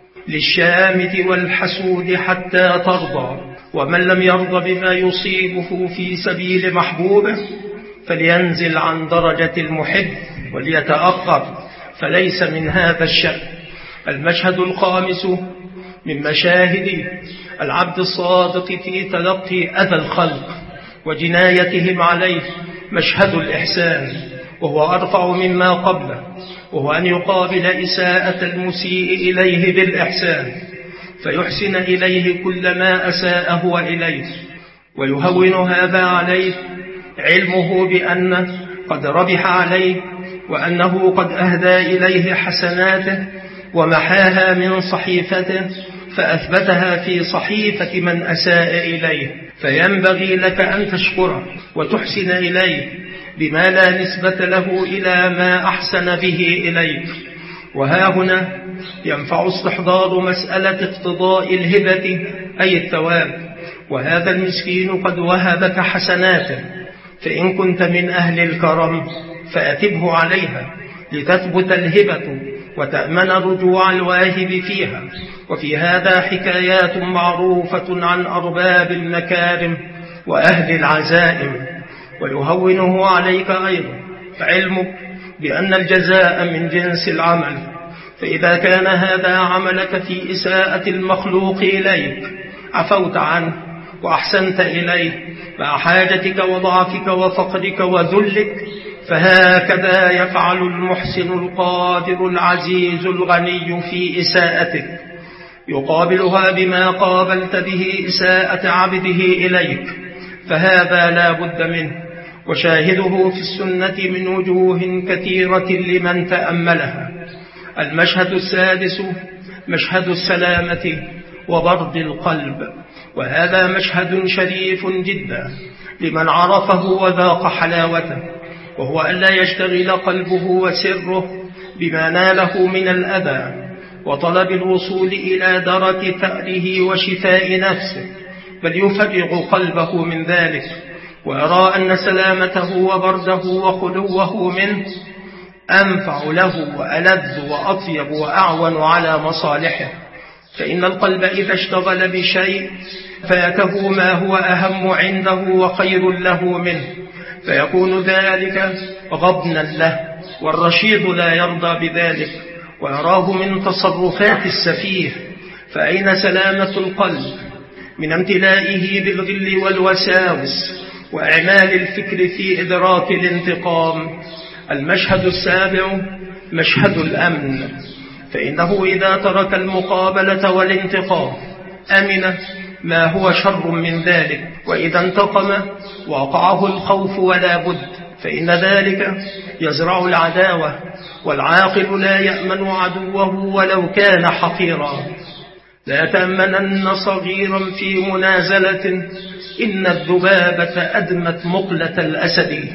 للشامت والحسود حتى ترضى. ومن لم يرضى بما يصيبه في سبيل محبوبه فلينزل عن درجة المحب وليتأخر، فليس من هذا الشأن. المشهد الخامس من مشاهد العبد الصادق في تلقي أذى الخلق وجنايتهم عليه مشهد الإحسان، وهو أرفع مما قبله، وهو أن يقابل إساءة المسيء إليه بالإحسان، فيحسن إليه كل ما أساء هو إليه، ويهون هذا عليه علمه بأنه قد ربح عليه، وأنه قد أهدى إليه حسناته ومحاها من صحيفته فأثبتها في صحيفة من أساء إليه. فينبغي لك أن تشكره وتحسن إليه بما لا نسبة له إلى ما أحسن به إليك. وها هنا ينفع استحضار مسألة اقتضاء الهبة أي الثواب، وهذا المسكين قد وهبك حسناته، فإن كنت من أهل الكرم فأتبه عليها لتثبت الهبة وتأمن رجوع الواهب فيها. وفي هذا حكايات معروفة عن أرباب المكارم وأهل العزائم، ويهونه عليك أيضا علمك بأن الجزاء من جنس العمل. فإذا كان هذا عملك في إساءة المخلوق إليك عفوت عنه وأحسنت إليه مع حاجتك وضعفك وفقرك وذلك، فهكذا يفعل المحسن القادر العزيز الغني في إساءتك، يقابلها بما قابلت به إساءة عبده إليك، فهذا لا بد منه. وشاهده في السنة من وجوه كثيرة لمن تأملها. المشهد السادس مشهد السلامة وبرد القلب، وهذا مشهد شريف جدا لمن عرفه وذاق حلاوته، وهو أن لا يشتغل قلبه وسره بما ناله من الأذى وطلب الوصول إلى درك ثأره وشفاء نفسه، بل يفرغ قلبه من ذلك ويرى أن سلامته وبرده وخلوه منه أنفع له وألذ وأطيب وأعون على مصالحه. فإن القلب إذا اشتغل بشيء فاته ما هو أهم عنده وخير له منه، فيكون ذلك غبنا له، والرشيد لا يرضى بذلك ويراه من تصرفات السفيه. فأين سلامة القلب من امتلائه بالغل والوساوس وإعمال الفكر في إدراك الانتقام؟ المشهد السابع مشهد الأمن، فإنه إذا ترك المقابلة والانتقام أمن ما هو شر من ذلك، وإذا انتقم وقعه الخوف ولا بد، فإن ذلك يزرع العداوة، والعاقل لا يأمن عدوه ولو كان حقيرا. لا تأمنن صغيرا في منازلة، إن الذبابة أدمت مقلة الأسد.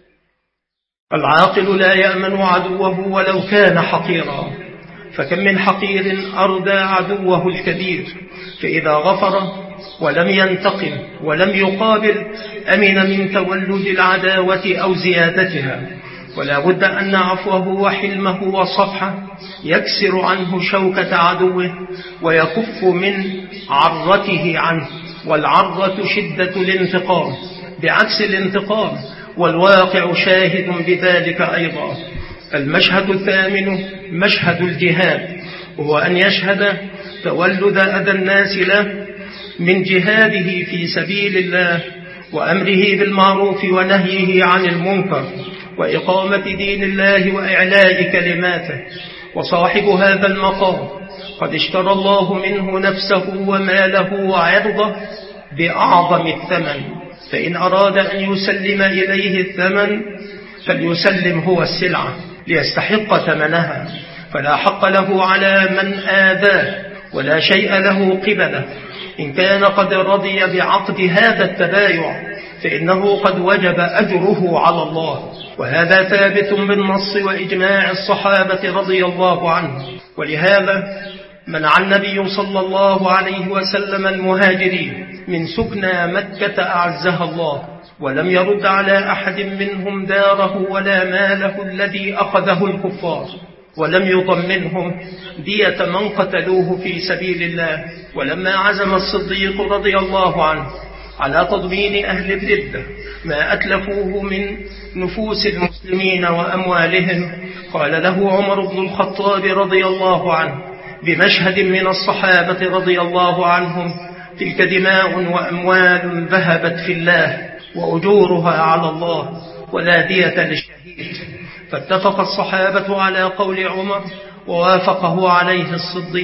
العاقل لا يأمن عدوه ولو كان حقيرا، فكم من حقير أردى عدوه الكبير، فإذا غفر ولم ينتقم ولم يقابل أمن من تولد العداوة أو زيادتها. ولا بد أن عفوه وحلمه وصفحه يكسر عنه شوكة عدوه ويكف من عرته عنه، والعرة شدة الانتقام بعكس الانتقام، والواقع شاهد بذلك أيضا. المشهد الثامن مشهد الجهاد، وهو أن يشهد تولد أذى الناس له من جهاده في سبيل الله وأمره بالمعروف ونهيه عن المنكر وإقامة دين الله وإعلاء كلماته. وصاحب هذا المقام قد اشترى الله منه نفسه وماله وعرضه بأعظم الثمن، فإن أراد أن يسلم إليه الثمن فليسلم هو السلعة ليستحق ثمنها، فلا حق له على من آذاه ولا شيء له قبله. إن كان قد رضي بعقد هذا التبايع فإنه قد وجب أجره على الله، وهذا ثابت بالنص وإجماع الصحابة رضي الله عنهم. ولهذا منع النبي صلى الله عليه وسلم المهاجرين من سكنى مكة أعزها الله، ولم يرد على أحد منهم داره ولا ماله الذي أخذه الكفار، ولم يضمنهم دية من قتلوه في سبيل الله. ولما عزم الصديق رضي الله عنه على تضمين أهل الردة ما أتلفوه من نفوس المسلمين وأموالهم، قال له عمر بن الخطاب رضي الله عنه بمشهد من الصحابة رضي الله عنهم: تلك دماء وأموال ذهبت في الله وأجورها على الله ولا دية للشهيد. فاتفق الصحابة على قول عمر ووافقه عليه الصديق،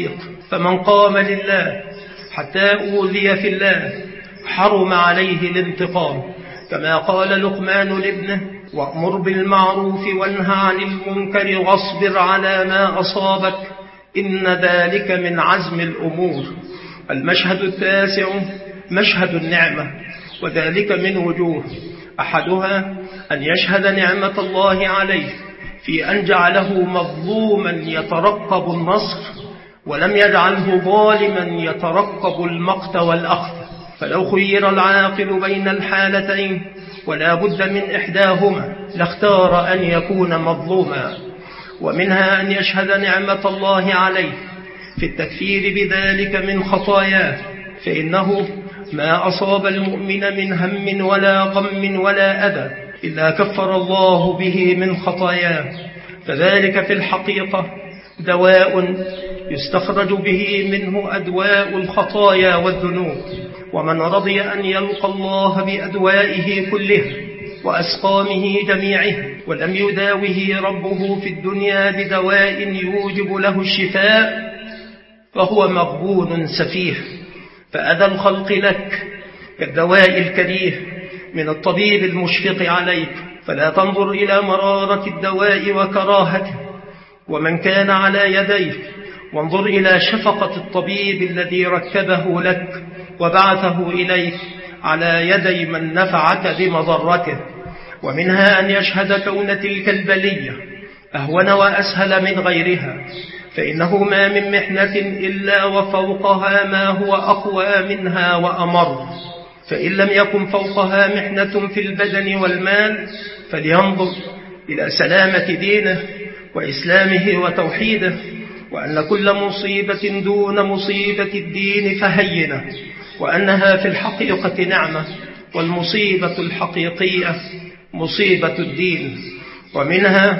فمن قام لله حتى أوذي في الله حرم عليه الانتقام، كما قال لقمان لابنه: وأمر بالمعروف وانهى عن المنكر واصبر على ما أصابك إن ذلك من عزم الأمور. المشهد التاسع مشهد النعمة، وذلك من وجوه: أحدها أن يشهد نعمة الله عليه في أن جعله مظلوما يترقب النصر، ولم يجعله ظالما يترقب المقت والأخذ. فلو خير العاقل بين الحالتين ولا بد من إحداهما لاختار أن يكون مظلوما. ومنها أن يشهد نعمة الله عليه في التكفير بذلك من خطاياه، فإنه ما أصاب المؤمن من هم ولا غم ولا أذى إلا كفر الله به من خطاياه، فذلك في الحقيقة دواء يستخرج به منه أدواء الخطايا والذنوب. ومن رضي أن يلقى الله بأدوائه كله وأسقامه جميعه ولم يداوه ربه في الدنيا بدواء يوجب له الشفاء فهو مغبون سفيه. فأذى الخلق لك كالدواء الكريه من الطبيب المشفق عليك، فلا تنظر إلى مرارة الدواء وكراهته ومن كان على يديه، وانظر إلى شفقة الطبيب الذي ركبه لك وبعثه إليك على يدي من نفعك بمضرته. ومنها أن يشهد كون تلك البلية أهون وأسهل من غيرها، فإنه ما من محنة إلا وفوقها ما هو أقوى منها وأمر. فإن لم يكن فوقها محنة في البدن والمال فلينظر إلى سلامة دينه وإسلامه وتوحيده، وأن كل مصيبة دون مصيبة الدين فهينة، وأنها في الحقيقة نعمة، والمصيبة الحقيقية مصيبة الدين. ومنها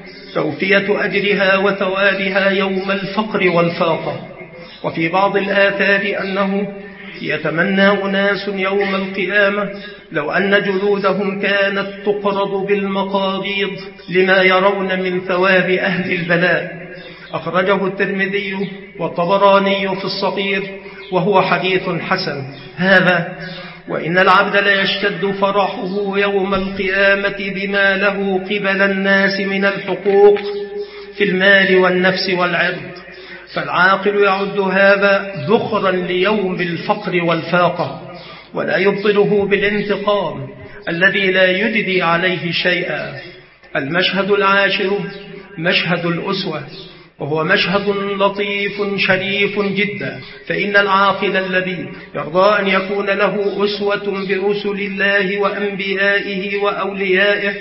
توفية أجرها وثوابها يوم الفقر والفاقة. وفي بعض الآثار أنه يتمنى أناس يوم القيامة لو أن جلودهم كانت تقرض بالمقابيض لما يرون من ثواب أهل البلاء. أخرجه الترمذي والطبراني في الصغير وهو حديث حسن. هذا وإن العبد لا يشتد فرحه يوم القيامة بما له قبل الناس من الحقوق في المال والنفس والعرض، فالعاقل يعد هذا ذخرا ليوم الفقر والفاقة، ولا يبطله بالانتقام الذي لا يجدي عليه شيئا. المشهد العاشر مشهد الأسوة، وهو مشهد لطيف شريف جدا، فإن العاقل الذي يرضى أن يكون له أسوة برسل الله وأنبيائه وأوليائه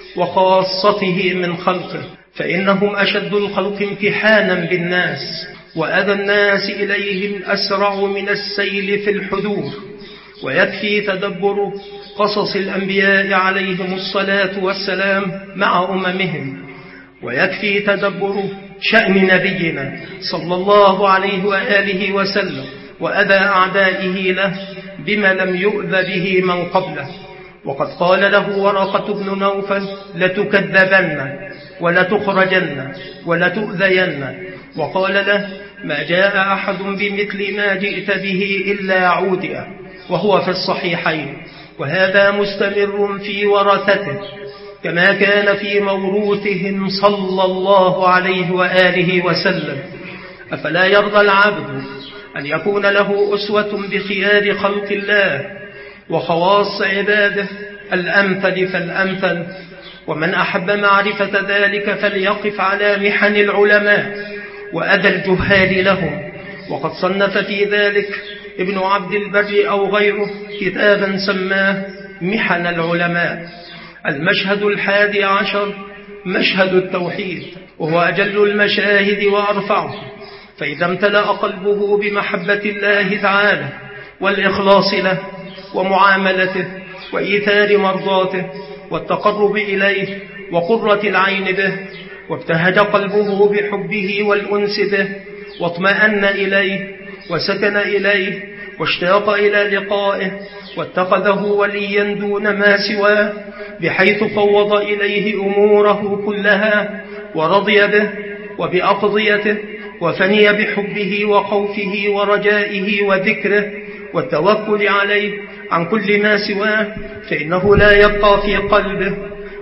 وخاصته من خلقه، فإنهم أشد الخلق امتحانا بالناس، وأذى الناس إليهم أسرع من السيل في الحدود. ويكفي تدبر قصص الأنبياء عليهم الصلاة والسلام مع أممهم، ويكفي تدبر شأن نبينا صلى الله عليه وآله وسلم وأذى أعدائه له بما لم يؤذ به من قبله. وقد قال له ورقة بن نوفل: لتكذبن ولتخرجن ولتؤذين. وقال له: ما جاء أحد بمثل ما جئت به إلا عودئ، وهو في الصحيحين، وهذا مستمر في ورثته كما كان في موروثهم صلى الله عليه وآله وسلم. أفلا يرضى العبد أن يكون له أسوة بخيار خلق الله وخواص عباده الأمثل فالأمثل؟ ومن أحب معرفة ذلك فليقف على محن العلماء وأذى الجهال لهم. وقد صنف في ذلك ابن عبد البر أو غيره كتابا سماه محن العلماء. المشهد الحادي عشر مشهد التوحيد، وهو أجل المشاهد وأرفعه، فإذا امتلأ قلبه بمحبة الله تعالى والإخلاص له ومعاملته وإيثار مرضاته والتقرب إليه وقرة العين به، وابتهج قلبه بحبه والأنس به واطمأن إليه وسكن إليه واشتاق إلى لقائه واتخذه وليا دون ما سواه، بحيث فوض إليه أموره كلها ورضي به وبأقضيته وفني بحبه وخوفه ورجائه وذكره والتوكل عليه عن كل ما سواه، فإنه لا يبقى في قلبه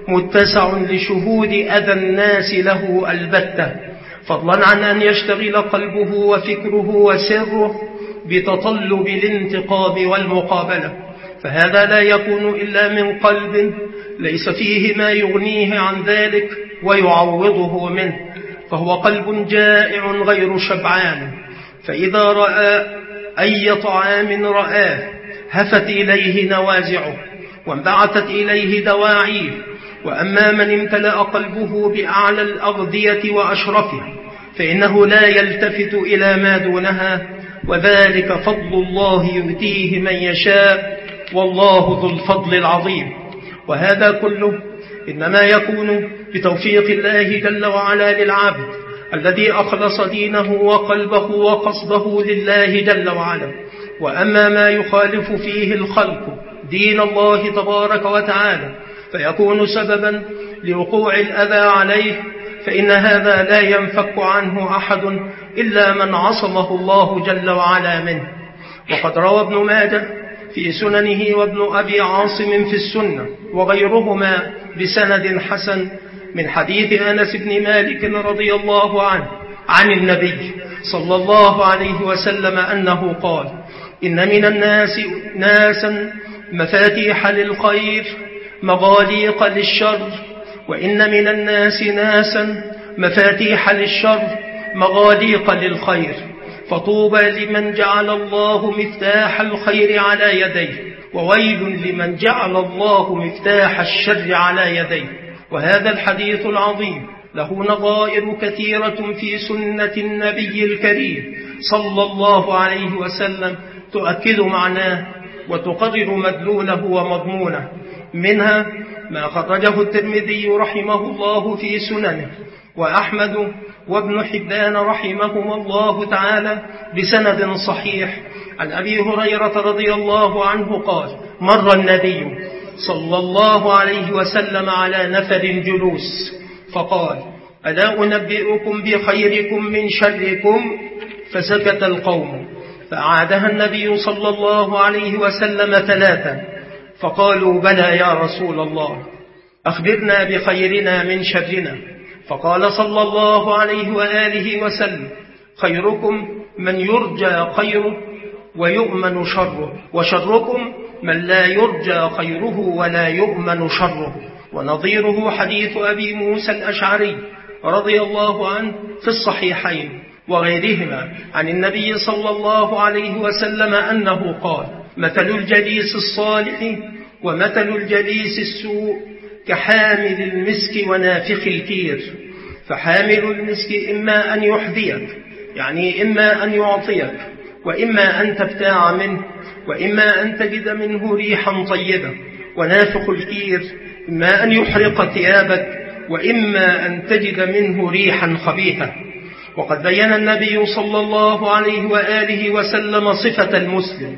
متسع لشهود أذى الناس له البتة، فضلا عن أن يشتغل قلبه وفكره وسره بتطلب الانتقام والمقابلة، فهذا لا يكون إلا من قلب ليس فيه ما يغنيه عن ذلك ويعوضه منه، فهو قلب جائع غير شبعان، فإذا رأى أي طعام رآه هفت إليه نوازعه وانبعثت إليه دواعيه. وأما من امتلأ قلبه بأعلى الأغذية وأشرفها فإنه لا يلتفت إلى ما دونها، وذلك فضل الله يؤتيه من يشاء، والله ذو الفضل العظيم. وهذا كله إنما يكون بتوفيق الله جل وعلا للعبد الذي أخلص دينه وقلبه وقصده لله جل وعلا. وأما ما يخالف فيه الخلق دين الله تبارك وتعالى فيكون سببا لوقوع الأذى عليه، فإن هذا لا ينفك عنه أحد إلا من عصمه الله جل وعلا منه. وقد روى ابن ماجه في سننه وابن أبي عاصم في السنة وغيرهما بسند حسن من حديث أنس بن مالك رضي الله عنه عن النبي صلى الله عليه وسلم أنه قال: إن من الناس ناسا مفاتيح للخير مغاليق للشر، وإن من الناس ناسا مفاتيح للشر مغاليق للخير، فطوبى لمن جعل الله مفتاح الخير على يديه، وويل لمن جعل الله مفتاح الشر على يديه. وهذا الحديث العظيم له نظائر كثيرة في سنة النبي الكريم صلى الله عليه وسلم تؤكد معناه وتقرر مدلوله ومضمونه، منها ما خرجه الترمذي رحمه الله في سننه، وأحمد وابن حبان رحمهما الله تعالى بسند صحيح عن أبي هريرة رضي الله عنه قال: مر النبي صلى الله عليه وسلم على نفر جلوس فقال: ألا أنبئكم بخيركم من شركم؟ فسكت القوم، فأعادها النبي صلى الله عليه وسلم ثلاثا، فقالوا: بلى يا رسول الله، أخبرنا بخيرنا من شرنا. فقال صلى الله عليه وآله وسلم: خيركم من يرجى خيره ويؤمن شره، وشركم من لا يرجى خيره ولا يؤمن شره. ونظيره حديث أبي موسى الأشعري رضي الله عنه في الصحيحين وغيرهما عن النبي صلى الله عليه وسلم أنه قال: مثل الجليس الصالح ومثل الجليس السوء كحامل المسك ونافخ الكير، فحامل المسك إما أن يحذيك، يعني إما أن يعطيك، وإما أن تبتاع منه، وإما أن تجد منه ريحا طيبة، ونافخ الكير إما أن يحرق ثيابك، وإما أن تجد منه ريحا خبيثة. وقد بين النبي صلى الله عليه وآله وسلم صفة المسلم،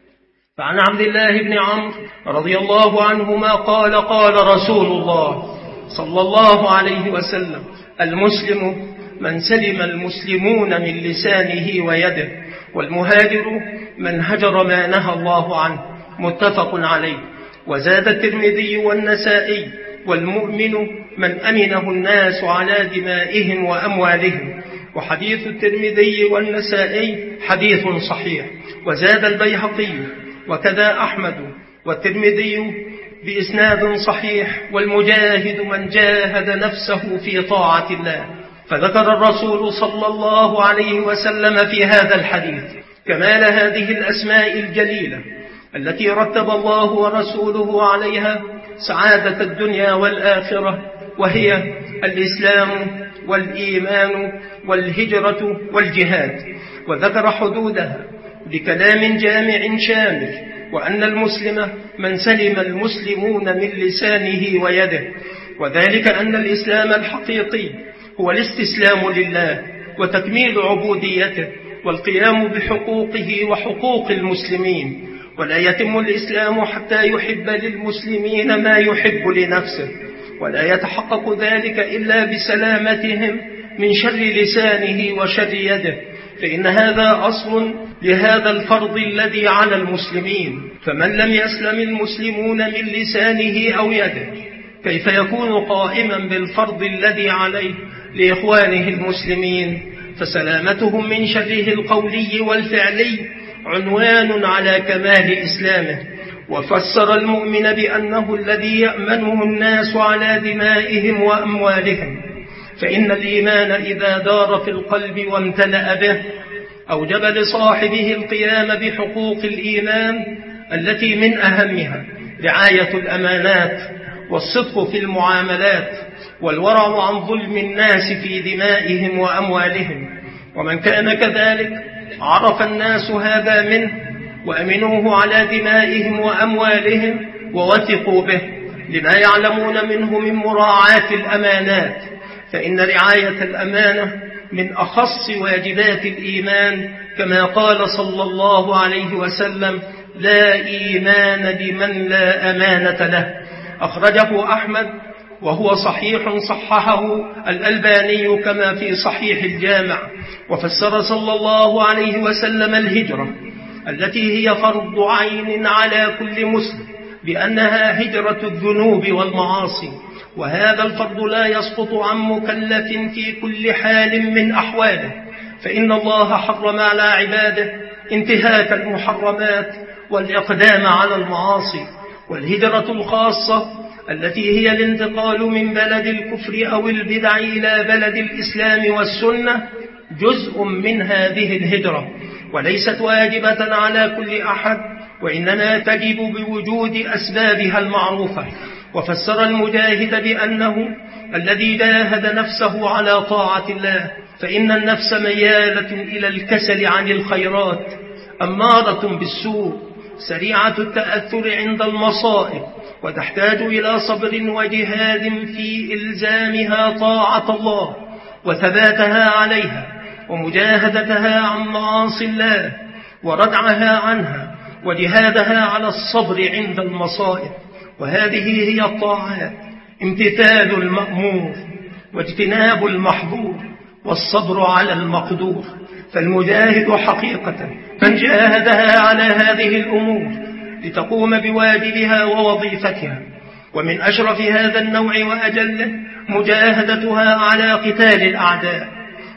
فعن عبد الله بن عمرو رضي الله عنهما قال: قال رسول الله صلى الله عليه وسلم: المسلم من سلم المسلمون من لسانه ويده، والمهاجر من هجر ما نهى الله عنه، متفق عليه. وزاد الترمذي والنسائي: والمؤمن من أمنه الناس على دمائهم وأموالهم. وحديث الترمذي والنسائي حديث صحيح. وزاد البيهقي وكذا أحمد والترمذي بإسناد صحيح: والمجاهد من جاهد نفسه في طاعة الله. فذكر الرسول صلى الله عليه وسلم في هذا الحديث كمال هذه الأسماء الجليلة التي رتب الله ورسوله عليها سعادة الدنيا والآخرة، وهي الإسلام والإيمان والهجرة والجهاد، وذكر حدودها بكلام جامع شامل، وأن المسلم من سلم المسلمون من لسانه ويده، وذلك أن الإسلام الحقيقي هو الاستسلام لله وتكميل عبوديته والقيام بحقوقه وحقوق المسلمين. ولا يتم الإسلام حتى يحب للمسلمين ما يحب لنفسه، ولا يتحقق ذلك إلا بسلامتهم من شر لسانه وشر يده، فإن هذا أصل لهذا الفرض الذي على المسلمين، فمن لم يسلم المسلمون من لسانه أو يده كيف يكون قائما بالفرض الذي عليه لإخوانه المسلمين؟ فسلامتهم من شره القولي والفعلي عنوان على كمال إسلامه. وفسر المؤمن بأنه الذي يأمنه الناس على دمائهم وأموالهم، فإن الإيمان إذا دار في القلب وامتلأ به أوجب لصاحبه القيام بحقوق الإيمان التي من أهمها رعاية الأمانات والصدق في المعاملات والورع عن ظلم الناس في دمائهم وأموالهم. ومن كان كذلك عرف الناس هذا منه وأمنوه على دمائهم وأموالهم ووثقوا به لما يعلمون منه من مراعاة الأمانات، فإن رعاية الأمانة من أخص واجبات الإيمان، كما قال صلى الله عليه وسلم: لا إيمان بمن لا أمانة له. أخرجه أحمد وهو صحيح صححه الألباني كما في صحيح الجامع. وفسر صلى الله عليه وسلم الهجرة التي هي فرض عين على كل مسلم بأنها هجرة الذنوب والمعاصي، وهذا الفرض لا يسقط عن مكلف في كل حال من أحواله، فإن الله حرم على عباده انتهاك المحرمات والإقدام على المعاصي. والهجرة الخاصة التي هي الانتقال من بلد الكفر أو البدع إلى بلد الإسلام والسنة جزء من هذه الهجرة، وليست واجبة على كل أحد، وإنما تجب بوجود أسبابها المعروفة. وفسر المجاهد بأنه الذي جاهد نفسه على طاعة الله، فإن النفس ميالة إلى الكسل عن الخيرات، أمارة بالسوء، سريعة التأثر عند المصائب، وتحتاج إلى صبر وجهاد في إلزامها طاعة الله وثباتها عليها ومجاهدتها عن معاصي الله وردعها عنها وجهادها على الصبر عند المصائب. وهذه هي الطاعات: امتثال المأمور واجتناب المحظور والصبر على المقدور. فالمجاهد حقيقة من جاهدها على هذه الأمور لتقوم بواجبها ووظيفتها. ومن أشرف هذا النوع وأجله مجاهدتها على قتال الأعداء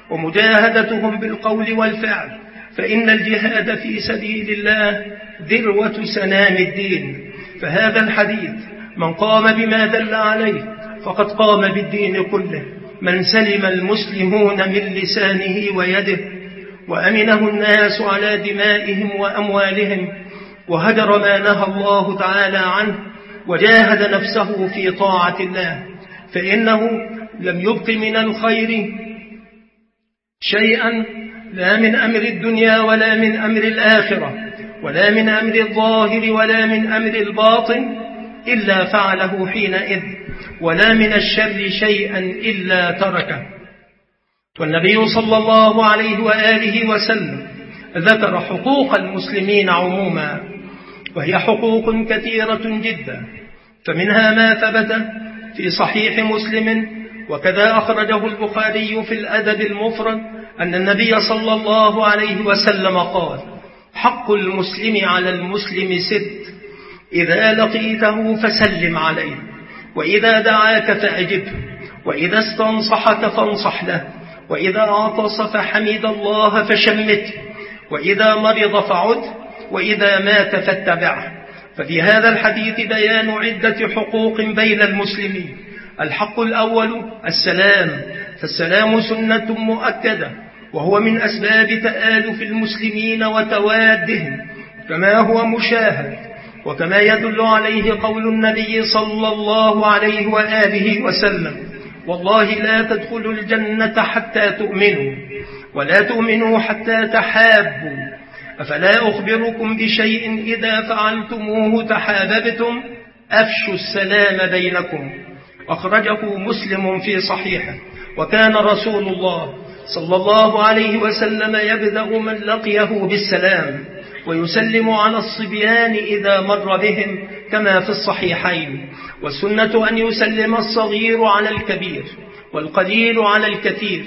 ومجاهدتهم بالقول والفعل، فإن الجهاد في سبيل الله ذروة سنام الدين. فهذا الحديث من قام بما دل عليه فقد قام بالدين كله: من سلم المسلمون من لسانه ويده وأمنه الناس على دمائهم وأموالهم وهجر ما نهى الله تعالى عنه وجاهد نفسه في طاعة الله، فإنه لم يبق من الخير شيئا، لا من أمر الدنيا ولا من أمر الآخرة ولا من أمر الظاهر ولا من أمر الباطن إلا فعله حينئذ، ولا من الشر شيئا إلا تركه. والنبي صلى الله عليه وآله وسلم ذكر حقوق المسلمين عموما، وهي حقوق كثيرة جدا، فمنها ما ثبت في صحيح مسلم وكذا أخرجه البخاري في الأدب المفرد أن النبي صلى الله عليه وسلم قال: حق المسلم على المسلم ست: إذا لقيته فسلم عليه، وإذا دعاك فأجبه، وإذا استنصحك فانصح له، وإذا عطس فحمد الله فشمته، وإذا مرض فعد، وإذا مات فاتبعه. ففي هذا الحديث بيان عدة حقوق بين المسلمين. الحق الأول السلام، فالسلام سنة مؤكدة، وهو من أسباب تآلف المسلمين وتوادهم، كما هو مشاهد، وكما يدل عليه قول النبي صلى الله عليه وآله وسلم: والله لا تدخلوا الجنة حتى تؤمنوا، ولا تؤمنوا حتى تحابوا، أفلا أخبركم بشيء إذا فعلتموه تحاببتم؟ أفشوا السلام بينكم. أخرجه مسلم في صحيحه. وكان رسول الله صلى الله عليه وسلم يبدأ من لقيه بالسلام، ويسلم على الصبيان إذا مر بهم كما في الصحيحين. والسنة أن يسلم الصغير على الكبير والقليل على الكثير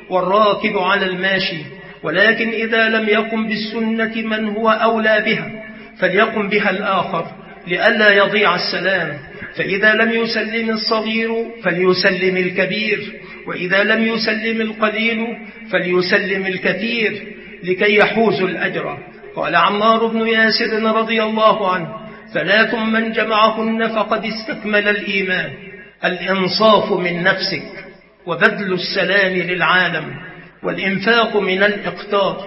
والراكب على الماشي، ولكن إذا لم يقم بالسنة من هو أولى بها فليقم بها الآخر لئلا يضيع السلام، فإذا لم يسلم الصغير فليسلم الكبير، وإذا لم يسلم القليل فليسلم الكثير لكي يحوز الأجر. قال عمار بن ياسر رضي الله عنه: ثلاث من جمعهن فقد استكمل الإيمان: الإنصاف من نفسك، وبذل السلام للعالم، والإنفاق من الإقتار.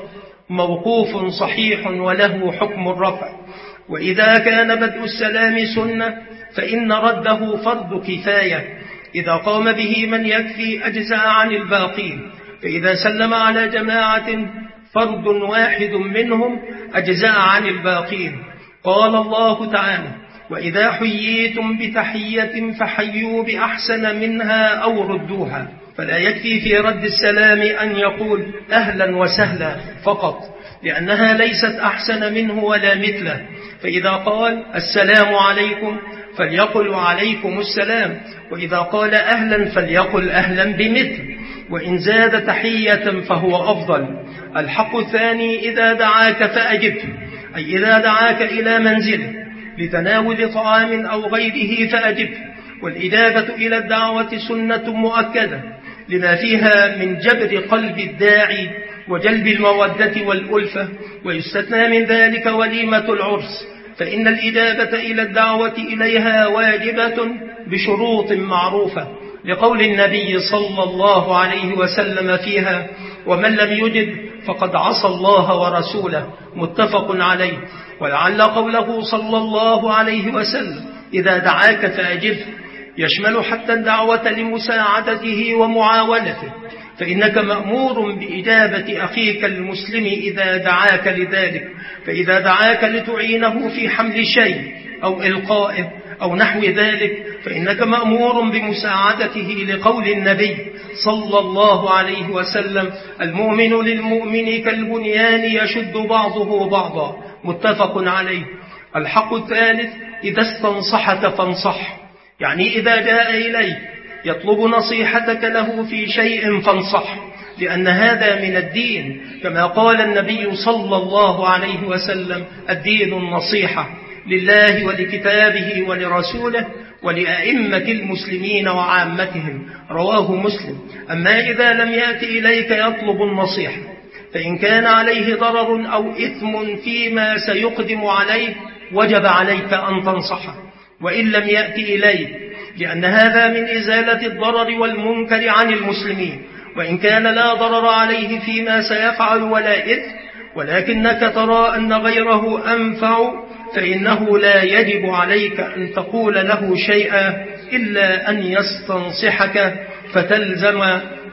موقوف صحيح وله حكم الرفع. وإذا كان بدء السلام سنة فإن رده فرض كفاية، إذا قام به من يكفي أجزأ عن الباقين، فإذا سلم على جماعة فرد واحد منهم أجزأ عن الباقين. قال الله تعالى: وإذا حييتم بتحية فحيوا بأحسن منها أو ردوها. فلا يكفي في رد السلام أن يقول أهلا وسهلا فقط، لأنها ليست أحسن منه ولا مثله. فإذا قال السلام عليكم فليقل عليكم السلام، وإذا قال أهلا فليقل أهلا بمثل، وإن زاد تحية فهو أفضل. الحق الثاني: إذا دعاك فأجبه، أي إذا دعاك إلى منزله لتناول طعام أو غيره فأجبه. والإجابة إلى الدعوة سنة مؤكدة لما فيها من جبر قلب الداعي وجلب المودة والألفة، ويستثنى من ذلك وليمة العرس، فإن الإجابة إلى الدعوة إليها واجبة بشروط معروفة، لقول النبي صلى الله عليه وسلم فيها: ومن لم يجب فقد عصى الله ورسوله، متفق عليه. ولعل قوله صلى الله عليه وسلم إذا دعاك فأجبه يشمل حتى الدعوة لمساعدته ومعاونته، فإنك مأمور بإجابة أخيك المسلم إذا دعاك لذلك. فإذا دعاك لتعينه في حمل شيء أو إلقائه أو نحو ذلك فإنك مأمور بمساعدته، لقول النبي صلى الله عليه وسلم: المؤمن للمؤمن كالبنيان يشد بعضه بعضا، متفق عليه. الحق الثالث: إذا استنصحك فانصح، يعني إذا جاء إليك يطلب نصيحتك له في شيء فانصح، لأن هذا من الدين، كما قال النبي صلى الله عليه وسلم: الدين النصيحة لله ولكتابه ولرسوله ولأئمة المسلمين وعامتهم، رواه مسلم. أما إذا لم يأتي إليك يطلب النصيحة فإن كان عليه ضرر أو إثم فيما سيقدم عليه وجب عليك أن تنصحه، وإن لم يأتي إليك، لأن هذا من إزالة الضرر والمنكر عن المسلمين. وإن كان لا ضرر عليه فيما سيفعل ولا إثم، ولكنك ترى أن غيره أنفع، فإنه لا يجب عليك أن تقول له شيئا إلا أن يستنصحك، فتلزم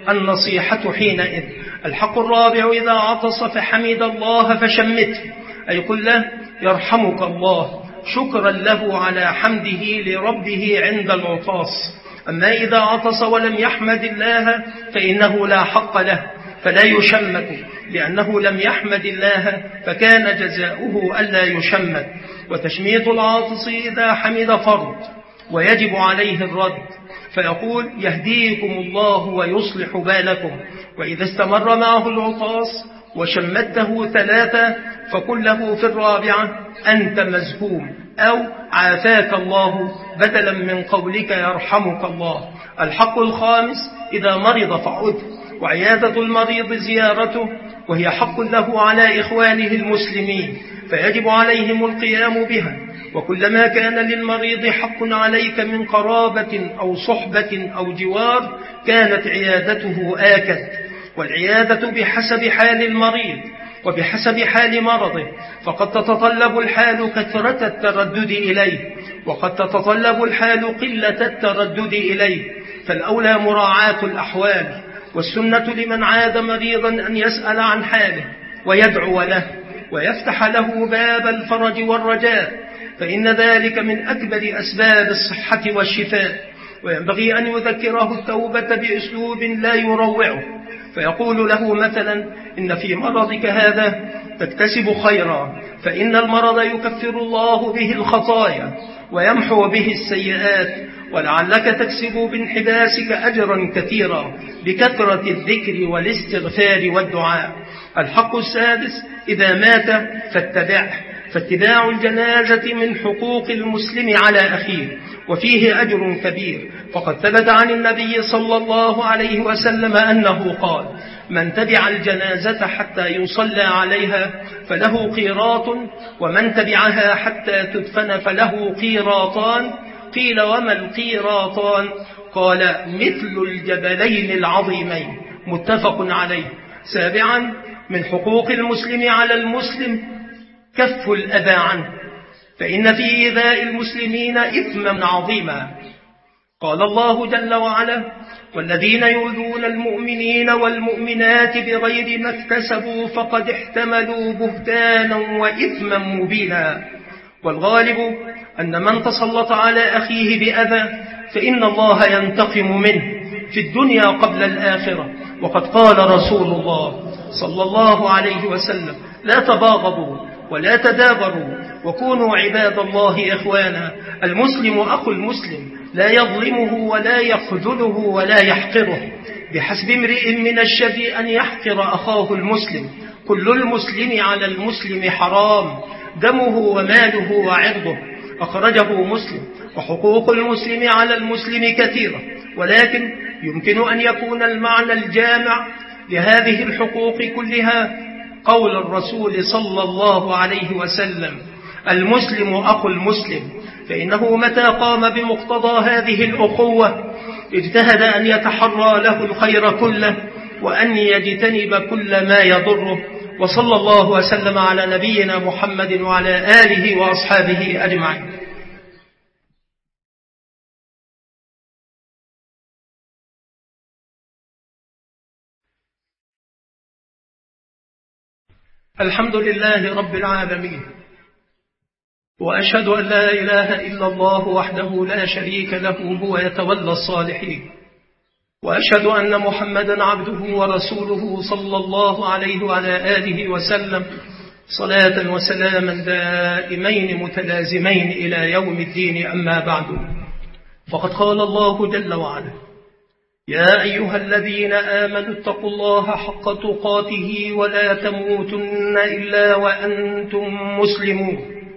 النصيحة حينئذ. الحق الرابع: إذا عطس فحمد الله فشمته، أي قل له يرحمك الله، شكرا له على حمده لربه عند العطاس. أما إذا عطس ولم يحمد الله فإنه لا حق له، فلا يشمت، لأنه لم يحمد الله فكان جزاؤه ألا يشمت. وتشميت العاطس إذا حمد فرض ويجب عليه الرد، فيقول يهديكم الله ويصلح بالكم. وإذا استمر معه العطاس وشمته ثلاثة فقل له في الرابعة أنت مزكوم أو عافاك الله، بدلا من قولك يرحمك الله. الحق الخامس: إذا مرض فعد، وعيادة المريض زيارته، وهي حق له على إخوانه المسلمين، فيجب عليهم القيام بها. وكلما كان للمريض حق عليك من قرابة أو صحبة أو جوار كانت عيادته آكد. والعيادة بحسب حال المريض وبحسب حال مرضه، فقد تتطلب الحال كثرة التردد إليه، وقد تتطلب الحال قلة التردد إليه، فالأولى مراعاة الأحوال. والسنة لمن عاد مريضا أن يسأل عن حاله ويدعو له ويفتح له باب الفرج والرجاء، فإن ذلك من أكبر أسباب الصحة والشفاء. وينبغي أن يذكره التوبة بأسلوب لا يروعه، فيقول له مثلا: إن في مرضك هذا تكتسب خيرا، فإن المرض يكفر الله به الخطايا ويمحو به السيئات ولعلك تكسب بانحباسك أجرا كثيرا بكثرة الذكر والاستغفار والدعاء. الحق السادس: إذا مات فاتبعه، فاتباع الجنازة من حقوق المسلم على أخيه، وفيه أجر كبير. فقد ثبت عن النبي صلى الله عليه وسلم أنه قال: من تبع الجنازة حتى يصلى عليها فله قيراط، ومن تبعها حتى تدفن فله قيراطان. قيل: وما القيراطان؟ قال: مثل الجبلين العظيمين. متفق عليه. سابعا: من حقوق المسلم على المسلم كف الأذى عنه، فإن في إيذاء المسلمين إثما عظيما. قال الله جل وعلا: والذين يؤذون المؤمنين والمؤمنات بغير ما اكتسبوا فقد احتملوا بهتانا وإثما مبينا. والغالب أن من تسلط على أخيه بأذى فإن الله ينتقم منه في الدنيا قبل الآخرة. وقد قال رسول الله صلى الله عليه وسلم: لا تباغضوا ولا تدابروا وكونوا عباد الله إخوانا. المسلم أخو المسلم، لا يظلمه ولا يخذله ولا يحقره. بحسب امرئ من الشر أن يحقر أخاه المسلم. كل المسلم على المسلم حرام، دمه وماله وعرضه. أخرجه مسلم. وحقوق المسلم على المسلم كثيرة، ولكن يمكن أن يكون المعنى الجامع لهذه الحقوق كلها قول الرسول صلى الله عليه وسلم: المسلم أخو المسلم. فإنه متى قام بمقتضى هذه الأخوة اجتهد أن يتحرى له الخير كله وأن يجتنب كل ما يضره. وصلى الله وسلم على نبينا محمد وعلى آله وأصحابه أجمعين. الحمد لله رب العالمين، وأشهد أن لا إله إلا الله وحده لا شريك له، هو يتولى الصالحين. وأشهد أن محمدا عبده ورسوله صلى الله عليه وعلى آله وسلم، صلاة وسلاما دائمين متلازمين إلى يوم الدين. أما بعد، فقد قال الله جل وعلا: يا أيها الذين آمنوا اتقوا الله حق تقاته ولا تموتن إلا وأنتم مسلمون،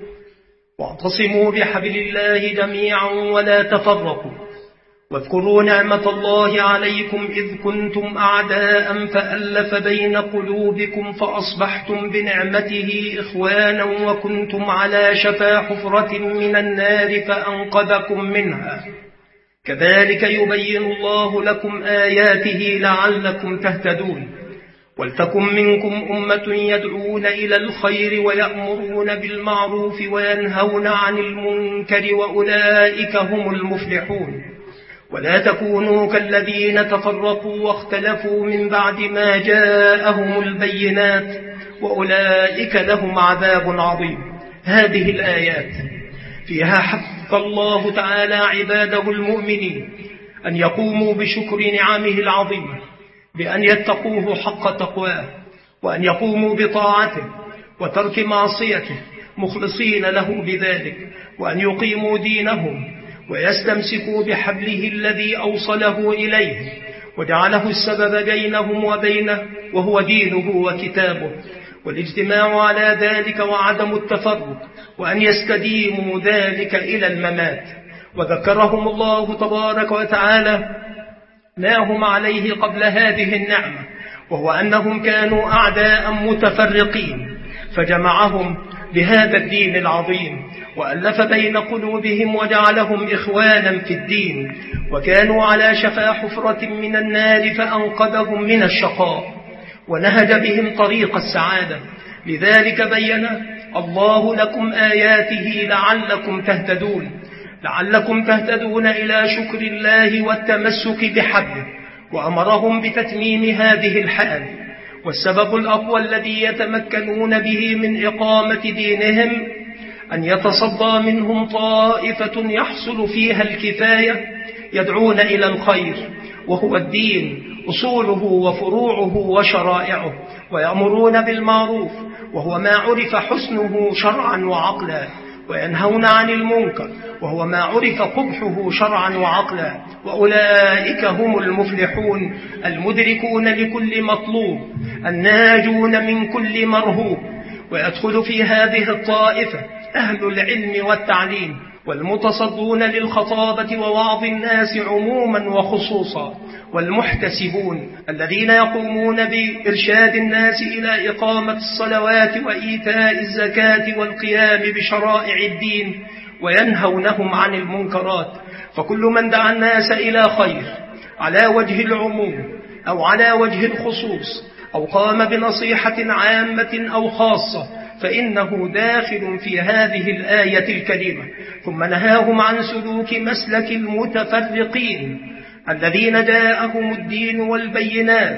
واعتصموا بحبل الله جميعا ولا تفرقوا، واذكروا نعمة الله عليكم إذ كنتم أعداء فألف بين قلوبكم فأصبحتم بنعمته إخوانا وكنتم على شفا حفرة من النار فأنقذكم منها. كذلك يبين الله لكم آياته لعلكم تهتدون. ولتكن منكم أمة يدعون إلى الخير ويأمرون بالمعروف وينهون عن المنكر وأولئك هم المفلحون. ولا تكونوا كالذين تفرقوا واختلفوا من بعد ما جاءهم البينات وأولئك لهم عذاب عظيم. هذه الآيات فيها حث الله تعالى عباده المؤمنين أن يقوموا بشكر نعمه العظيمة بأن يتقوه حق تقواه، وأن يقوموا بطاعته وترك معصيته مخلصين له بذلك، وأن يقيموا دينهم ويستمسكوا بحبله الذي أوصله إليه وجعله السبب بينهم وبينه وهو دينه وكتابه، والاجتماع على ذلك وعدم التفرق، وأن يستديموا ذلك إلى الممات. وذكرهم الله تبارك وتعالى ما هم عليه قبل هذه النعمة، وهو أنهم كانوا أعداء متفرقين فجمعهم بهذا الدين العظيم وألف بين قلوبهم وجعلهم إخوانا في الدين، وكانوا على شفا حفرة من النار فأنقذهم من الشقاء ونهج بهم طريق السعادة. لذلك بين الله لكم آياته لعلكم تهتدون لعلكم تهتدون إلى شكر الله والتمسك بحبله، وأمرهم بتتميم هذه الحال. والسبب الأقوى الذي يتمكنون به من إقامة دينهم أن يتصدى منهم طائفة يحصل فيها الكفاية يدعون إلى الخير، وهو الدين أصوله وفروعه وشرائعه، ويأمرون بالمعروف وهو ما عرف حسنه شرعا وعقلا، وينهون عن المنكر، وهو ما عرف قبحه شرعا وعقلا. وأولئك هم المفلحون المدركون لكل مطلوب الناجون من كل مرهوب. ويدخل في هذه الطائفة أهل العلم والتعليم والمتصدون للخطابة ووعظ الناس عموما وخصوصا، والمحتسبون الذين يقومون بإرشاد الناس إلى إقامة الصلوات وإيتاء الزكاة والقيام بشرائع الدين، وينهونهم عن المنكرات. فكل من دعا الناس إلى خير على وجه العموم أو على وجه الخصوص أو قام بنصيحة عامة أو خاصة فإنه داخل في هذه الآية الكريمة. ثم نهاهم عن سلوك مسلك المتفرقين الذين جاءهم الدين والبينات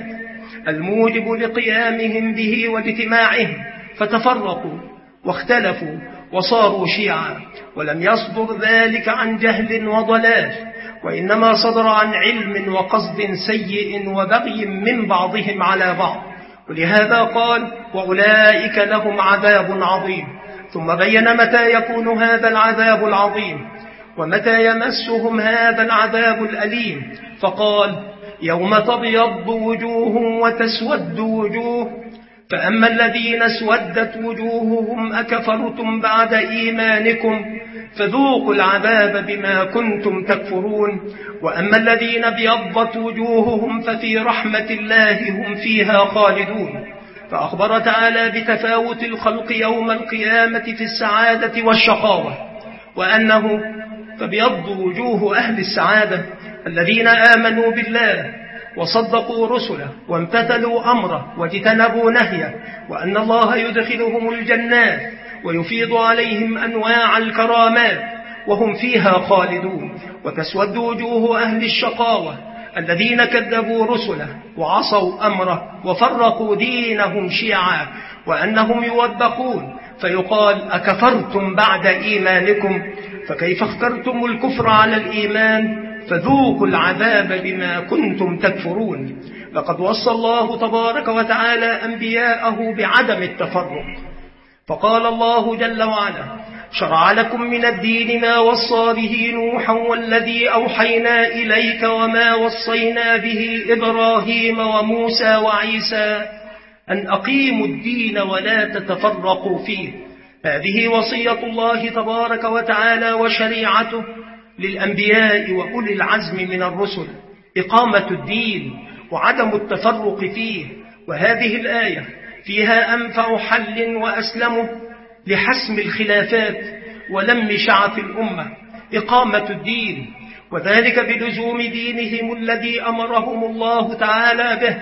الموجب لقيامهم به واجتماعهم، فتفرقوا واختلفوا وصاروا شيعا. ولم يصدر ذلك عن جهل وضلال، وإنما صدر عن علم وقصد سيء وبغي من بعضهم على بعض. ولهذا قال: وأولئك لهم عذاب عظيم. ثم بين متى يكون هذا العذاب العظيم ومتى يمسهم هذا العذاب الأليم، فقال: يوم تبيض وجوه وتسود وجوه، فأما الذين اسودت وجوههم أكفرتم بعد إيمانكم فذوقوا العذاب بما كنتم تكفرون، وأما الذين ابيضت وجوههم ففي رحمة الله هم فيها خالدون. فأخبر تعالى بتفاوت الخلق يوم القيامة في السعادة والشقاوة، وأنه فبيض وجوه أهل السعادة الذين آمنوا بالله وصدقوا رسله وامتثلوا أمره واجتنبوا نهيه، وأن الله يدخلهم الجنات ويفيض عليهم أنواع الكرامات وهم فيها خالدون. وتسود وجوه أهل الشقاوة الذين كذبوا رسله وعصوا أمره وفرقوا دينهم شيعا، وأنهم يوبخون فيقال: أكفرتم بعد إيمانكم؟ فكيف اخترتم الكفر على الإيمان؟ فذوقوا العذاب بما كنتم تكفرون. لقد وصى الله تبارك وتعالى أنبياءه بعدم التفرق، فقال الله جل وعلا: شرع لكم من الدين ما وصى به نوحا والذي أوحينا إليك وما وصينا به إبراهيم وموسى وعيسى أن أقيموا الدين ولا تتفرقوا فيه. هذه وصية الله تبارك وتعالى وشريعته للأنبياء وأولي العزم من الرسل، إقامة الدين وعدم التفرق فيه. وهذه الآية فيها أنفع حل وأسلمه لحسم الخلافات ولم شعث الأمة، إقامة الدين، وذلك بلزوم دينهم الذي أمرهم الله تعالى به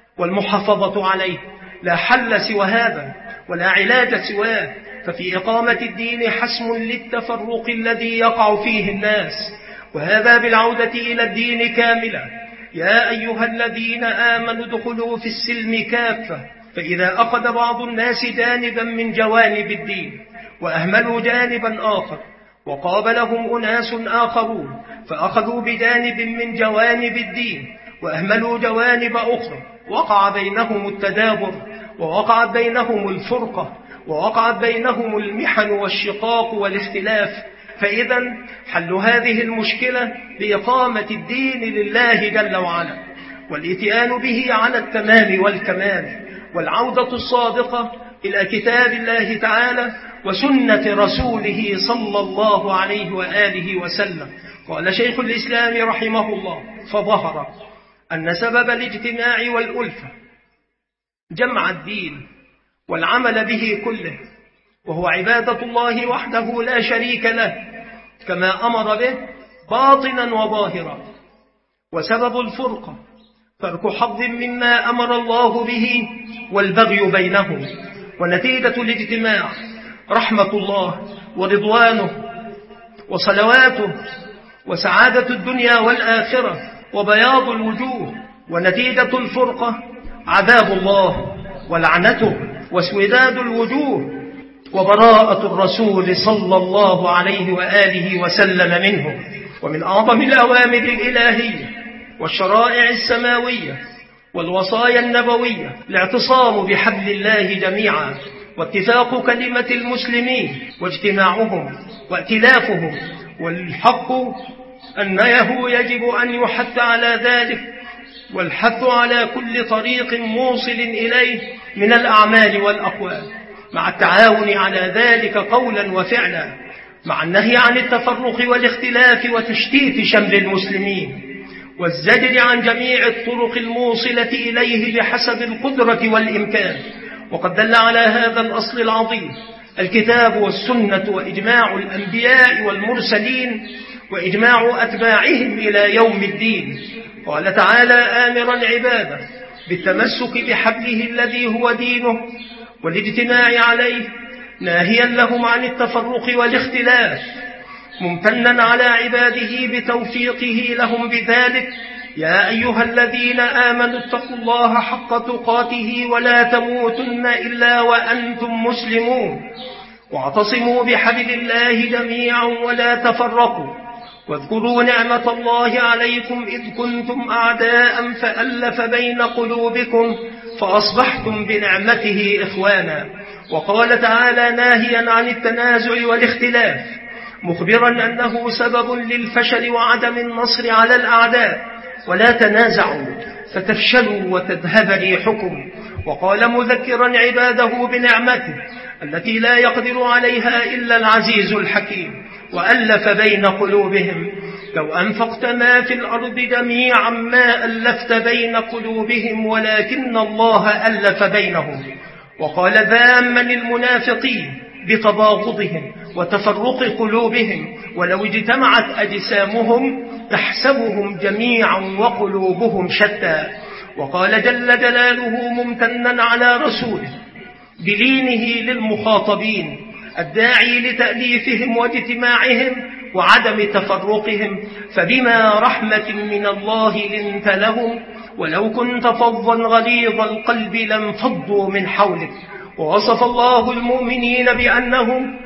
والمحافظة عليه. لا حل سوى هذا ولا علاج سواه. ففي إقامة الدين حسم للتفرق الذي يقع فيه الناس، وهذا بالعودة إلى الدين كاملا. يا أيها الذين آمنوا ادخلوا في السلم كافة. فإذا أخذ بعض الناس جانبا من جوانب الدين وأهملوا جانبا آخر، وقابلهم أناس آخرون فأخذوا بجانب من جوانب الدين وأهملوا جوانب أخرى، وقع بينهم التدابر ووقعت بينهم الفرقة ووقعت بينهم المحن والشقاق والاختلاف. فإذا حل هذه المشكلة بإقامة الدين لله جل وعلا، والإتيان به على التمام والكمال، والعودة الصادقة إلى كتاب الله تعالى وسنة رسوله صلى الله عليه وآله وسلم. قال شيخ الإسلام رحمه الله: فظهر أن سبب الاجتماع والألفة جمع الدين والعمل به كله، وهو عبادة الله وحده لا شريك له كما أمر به باطنا وظاهرا. وسبب الفرقة ترك حظ مما أمر الله به والبغي بينهم، ونتيجة الاجتماع رحمة الله ورضوانه وصلواته وسعادة الدنيا والآخرة وبياض الوجوه، ونتيجة الفرقة عذاب الله ولعنته واسوداد الوجوه وبراءة الرسول صلى الله عليه وآله وسلم منه. ومن أعظم الأوامر الإلهية والشرائع السماوية والوصايا النبوية الاعتصام بحبل الله جميعا، واتفاق كلمة المسلمين واجتماعهم وائتلافهم، والحق أنه يجب أن يحث على ذلك، والحث على كل طريق موصل إليه من الأعمال والأقوال، مع التعاون على ذلك قولا وفعلا، مع النهي عن التفرق والاختلاف وتشتيت شمل المسلمين، والزجر عن جميع الطرق الموصلة إليه بحسب القدرة والإمكان. وقد دل على هذا الأصل العظيم الكتاب والسنة وإجماع الأنبياء والمرسلين وإجماع أتباعهم إلى يوم الدين. قال تعالى آمرا عباده بالتمسك بحبله الذي هو دينه والاجتماع عليه، ناهيا لهم عن التفرق والاختلاف، ممتنا على عباده بتوفيقه لهم بذلك. يا أيها الذين آمنوا اتقوا الله حق تقاته ولا تموتن إلا وأنتم مسلمون، واعتصموا بحبل الله جميعا ولا تفرقوا، واذكروا نعمة الله عليكم إذ كنتم أعداء فألف بين قلوبكم فأصبحتم بنعمته إخوانا. وقال تعالى ناهيا عن التنازع والاختلاف، مخبرا أنه سبب للفشل وعدم النصر على الأعداء. ولا تنازعوا فتفشلوا وتذهب ريحكم. وقال مذكرا عباده بنعمته التي لا يقدر عليها إلا العزيز الحكيم، وألف بين قلوبهم، لو أنفقت ما في الأرض جميعا ما ألفت بين قلوبهم ولكن الله ألف بينهم. وقال ذاما للمنافقين بتباغضهم وتفرق قلوبهم، ولو اجتمعت أجسامهم تحسبهم جميعا وقلوبهم شتى. وقال جل جلاله ممتنا على رسوله بلينه للمخاطبين الداعي لتأليفهم واجتماعهم وعدم تفرقهم، فبما رحمة من الله لنت لهم، ولو كنت فظا غليظ القلب لانفضوا من حولك. ووصف الله المؤمنين بأنهم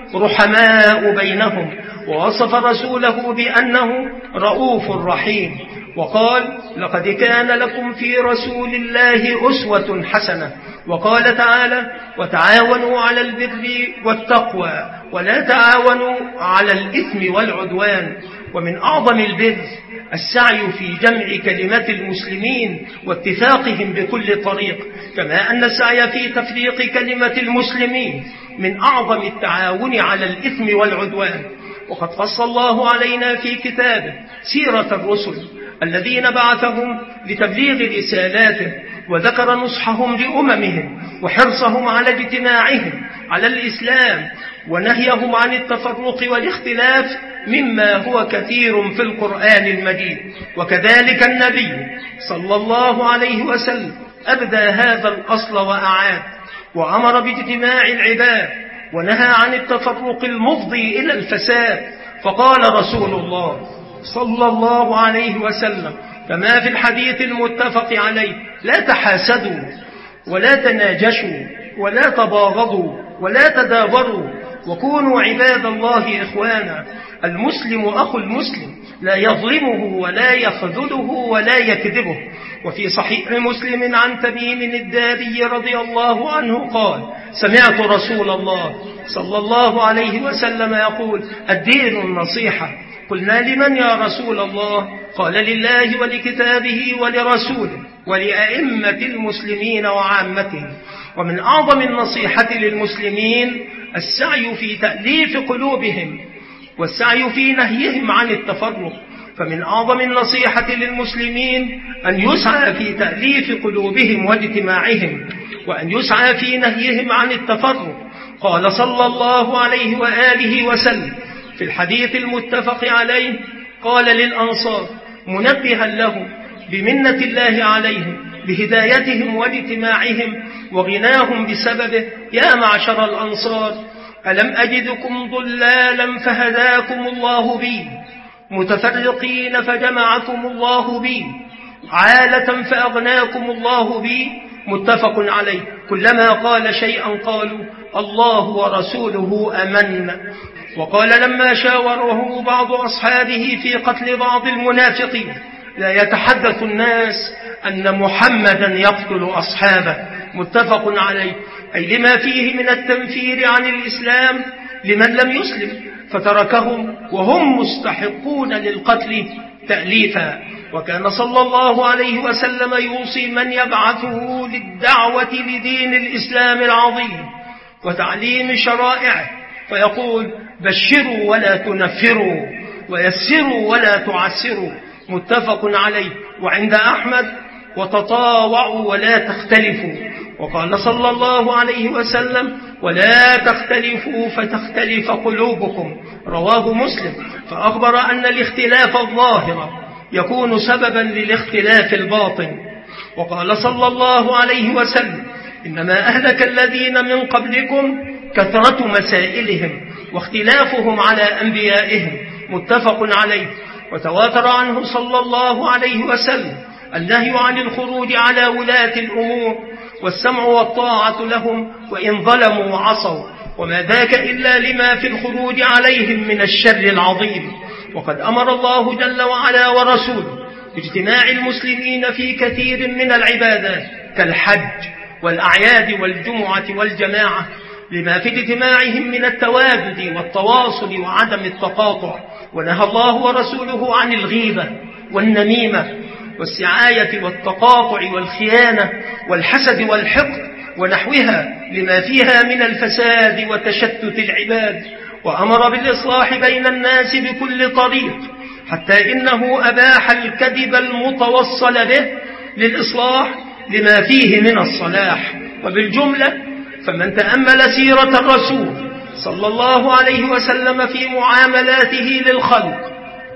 رحماء بينهم، ووصف رسوله بأنه رؤوف رحيم، وقال لقد كان لكم في رسول الله أسوة حسنة. وقال تعالى وتعاونوا على البر والتقوى ولا تعاونوا على الإثم والعدوان. ومن أعظم البر السعي في جمع كلمة المسلمين واتفاقهم بكل طريق، كما أن السعي في تفريق كلمة المسلمين من أعظم التعاون على الإثم والعدوان. وقد قص الله علينا في كتابه سيرة الرسل الذين بعثهم لتبليغ رسالاته، وذكر نصحهم لأممهم وحرصهم على اجتماعهم على الإسلام ونهيهم عن التفرق والاختلاف، مما هو كثير في القرآن المجيد. وكذلك النبي صلى الله عليه وسلم أبدى هذا الأصل وأعاد، وأمر باجتماع العباد ونهى عن التفرق المفضي إلى الفساد. فقال رسول الله صلى الله عليه وسلم كما في الحديث المتفق عليه: لا تحاسدوا ولا تناجشوا ولا تباغضوا ولا تدابروا، وكونوا عباد الله إخوانا. المسلم أخو المسلم لا يظلمه ولا يخذله ولا يكذبه. وفي صحيح مسلم عن تميم الداري رضي الله عنه قال: سمعت رسول الله صلى الله عليه وسلم يقول: الدين النصيحة. قلنا: لمن يا رسول الله؟ قال: لله ولكتابه ولرسوله ولأئمة المسلمين وعامتهم. ومن أعظم النصيحة للمسلمين السعي في تأليف قلوبهم والسعي في نهيهم عن التفرق. فمن أعظم النصيحة للمسلمين أن يسعى في تأليف قلوبهم واجتماعهم، وأن يسعى في نهيهم عن التفرق. قال صلى الله عليه وآله وسلم في الحديث المتفق عليه: قال للأنصار منبها لهم بمنة الله عليهم بهدايتهم واجتماعهم وغناهم بسببه: يا معشر الأنصار، ألم أجدكم ضلالا فهداكم الله بي، متفرقين فجمعكم الله بي، عالة فأغناكم الله بي. متفق عليه. كلما قال شيئا قالوا: الله ورسوله أمن. وقال لما شاوره بعض أصحابه في قتل بعض المنافقين: لا يتحدث الناس أن محمدا يقتل أصحابه، متفق عليه، أي لما فيه من التنفير عن الإسلام لمن لم يسلم فتركهم وهم مستحقون للقتل تأليفا. وكان صلى الله عليه وسلم يوصي من يبعثه للدعوة لدين الإسلام العظيم وتعليم شرائعه فيقول: بشروا ولا تنفروا ويسروا ولا تعسروا، متفق عليه. وعند أحمد: وتطاوعوا ولا تختلفوا. وقال صلى الله عليه وسلم: ولا تختلفوا فتختلف قلوبكم، رواه مسلم. فأخبر أن الاختلاف الظاهر يكون سببا للاختلاف الباطن. وقال صلى الله عليه وسلم: إنما أهلك الذين من قبلكم كثرة مسائلهم واختلافهم على أنبيائهم، متفق عليه. وتواتر عنه صلى الله عليه وسلم النهي عن الخروج على ولاة الأمور والسمع والطاعة لهم وإن ظلموا وعصوا، وما ذاك إلا لما في الخروج عليهم من الشر العظيم. وقد أمر الله جل وعلا ورسوله باجتماع المسلمين في كثير من العبادات كالحج والأعياد والجمعة والجماعة لما في اجتماعهم من التوادد والتواصل وعدم التقاطع. ونهى الله ورسوله عن الغيبة والنميمة والسعاية والتقاطع والخيانة والحسد والحقد ونحوها لما فيها من الفساد وتشتت العباد. وأمر بالإصلاح بين الناس بكل طريق، حتى إنه أباح الكذب المتوصل به للإصلاح لما فيه من الصلاح. وبالجملة فمن تأمل سيرة الرسول صلى الله عليه وسلم في معاملاته للخلق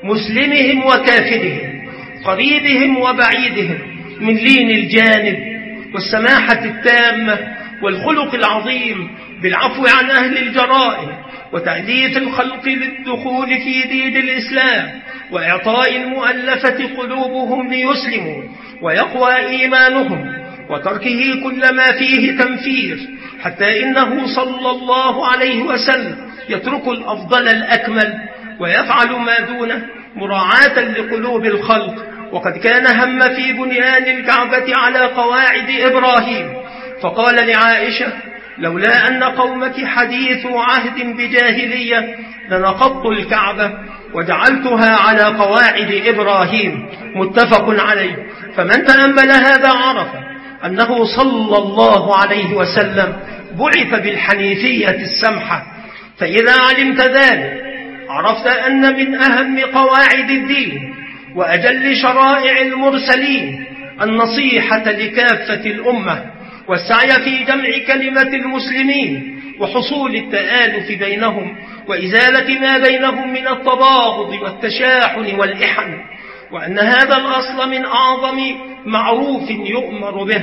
مسلمهم وكافرهم قريبهم وبعيدهم من لين الجانب والسماحة التامة والخلق العظيم بالعفو عن أهل الجرائم وتأليف الخلق للدخول في دين الإسلام وإعطاء المؤلفة قلوبهم ليسلموا ويقوى إيمانهم وتركه كل ما فيه تنفير، حتى إنه صلى الله عليه وسلم يترك الأفضل الأكمل ويفعل ما دونه مراعاة لقلوب الخلق. وقد كان هم في بنيان الكعبة على قواعد إبراهيم، فقال لعائشة: لولا أن قومك حديث عهد بجاهلية لنقضت الكعبة وجعلتها على قواعد إبراهيم، متفق عليه. فمن تأمل هذا عرف أنه صلى الله عليه وسلم بعث بالحنيفية السمحة. فإذا علمت ذلك عرفت أن من أهم قواعد الدين وأجل شرائع المرسلين النصيحة لكافة الأمة والسعي في جمع كلمة المسلمين وحصول التآلف بينهم وإزالة ما بينهم من التباغض والتشاحن والإحن، وأن هذا الأصل من أعظم معروف يؤمر به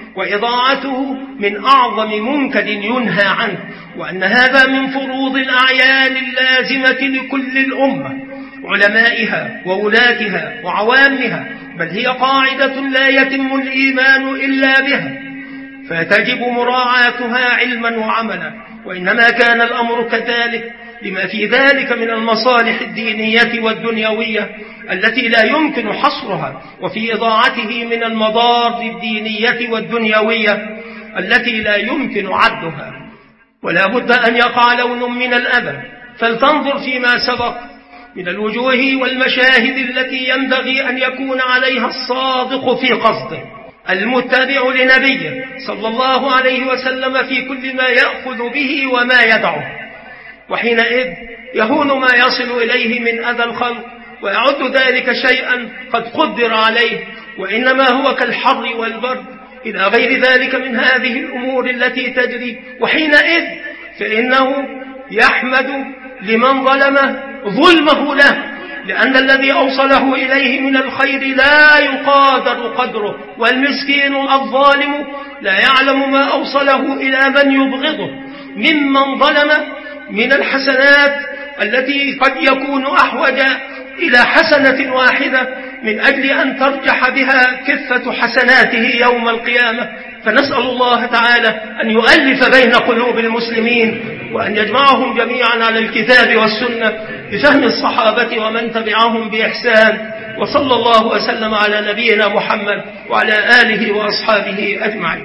وإضاعته من أعظم منكر ينهى عنه، وأن هذا من فروض الأعيان اللازمة لكل الأمة علمائها وولاتها وعوامها، بل هي قاعدة لا يتم الإيمان إلا بها، فتجب مراعاتها علما وعملا. وإنما كان الأمر كذلك لما في ذلك من المصالح الدينية والدنيوية التي لا يمكن حصرها، وفي إضاعته من المضار الدينية والدنيوية التي لا يمكن عدها. ولا بد أن يقع لون من الأذى، فلتنظر فيما سبق من الوجوه والمشاهد التي ينبغي أن يكون عليها الصادق في قصده المتبع لنبيه صلى الله عليه وسلم في كل ما يأخذ به وما يدعه، وحينئذ يهون ما يصل إليه من أذى الخلق ويعد ذلك شيئا قد قدر عليه، وإنما هو كالحر والبرد إلى غير ذلك من هذه الأمور التي تجري. وحينئذ فإنه يحمد لمن ظلمه ظلمه له، لأن الذي أوصله إليه من الخير لا يقادر قدره، والمسكين الظالم لا يعلم ما أوصله إلى من يبغضه ممن ظلم من الحسنات التي قد يكون أحوج إلى حسنة واحدة من أجل أن ترجح بها كفة حسناته يوم القيامة. فنسأل الله تعالى أن يؤلف بين قلوب المسلمين وأن يجمعهم جميعا على الكتاب والسنة بفهم الصحابة ومن تبعهم بإحسان وصلى الله وسلم على نبينا محمد وعلى آله وأصحابه أجمعين.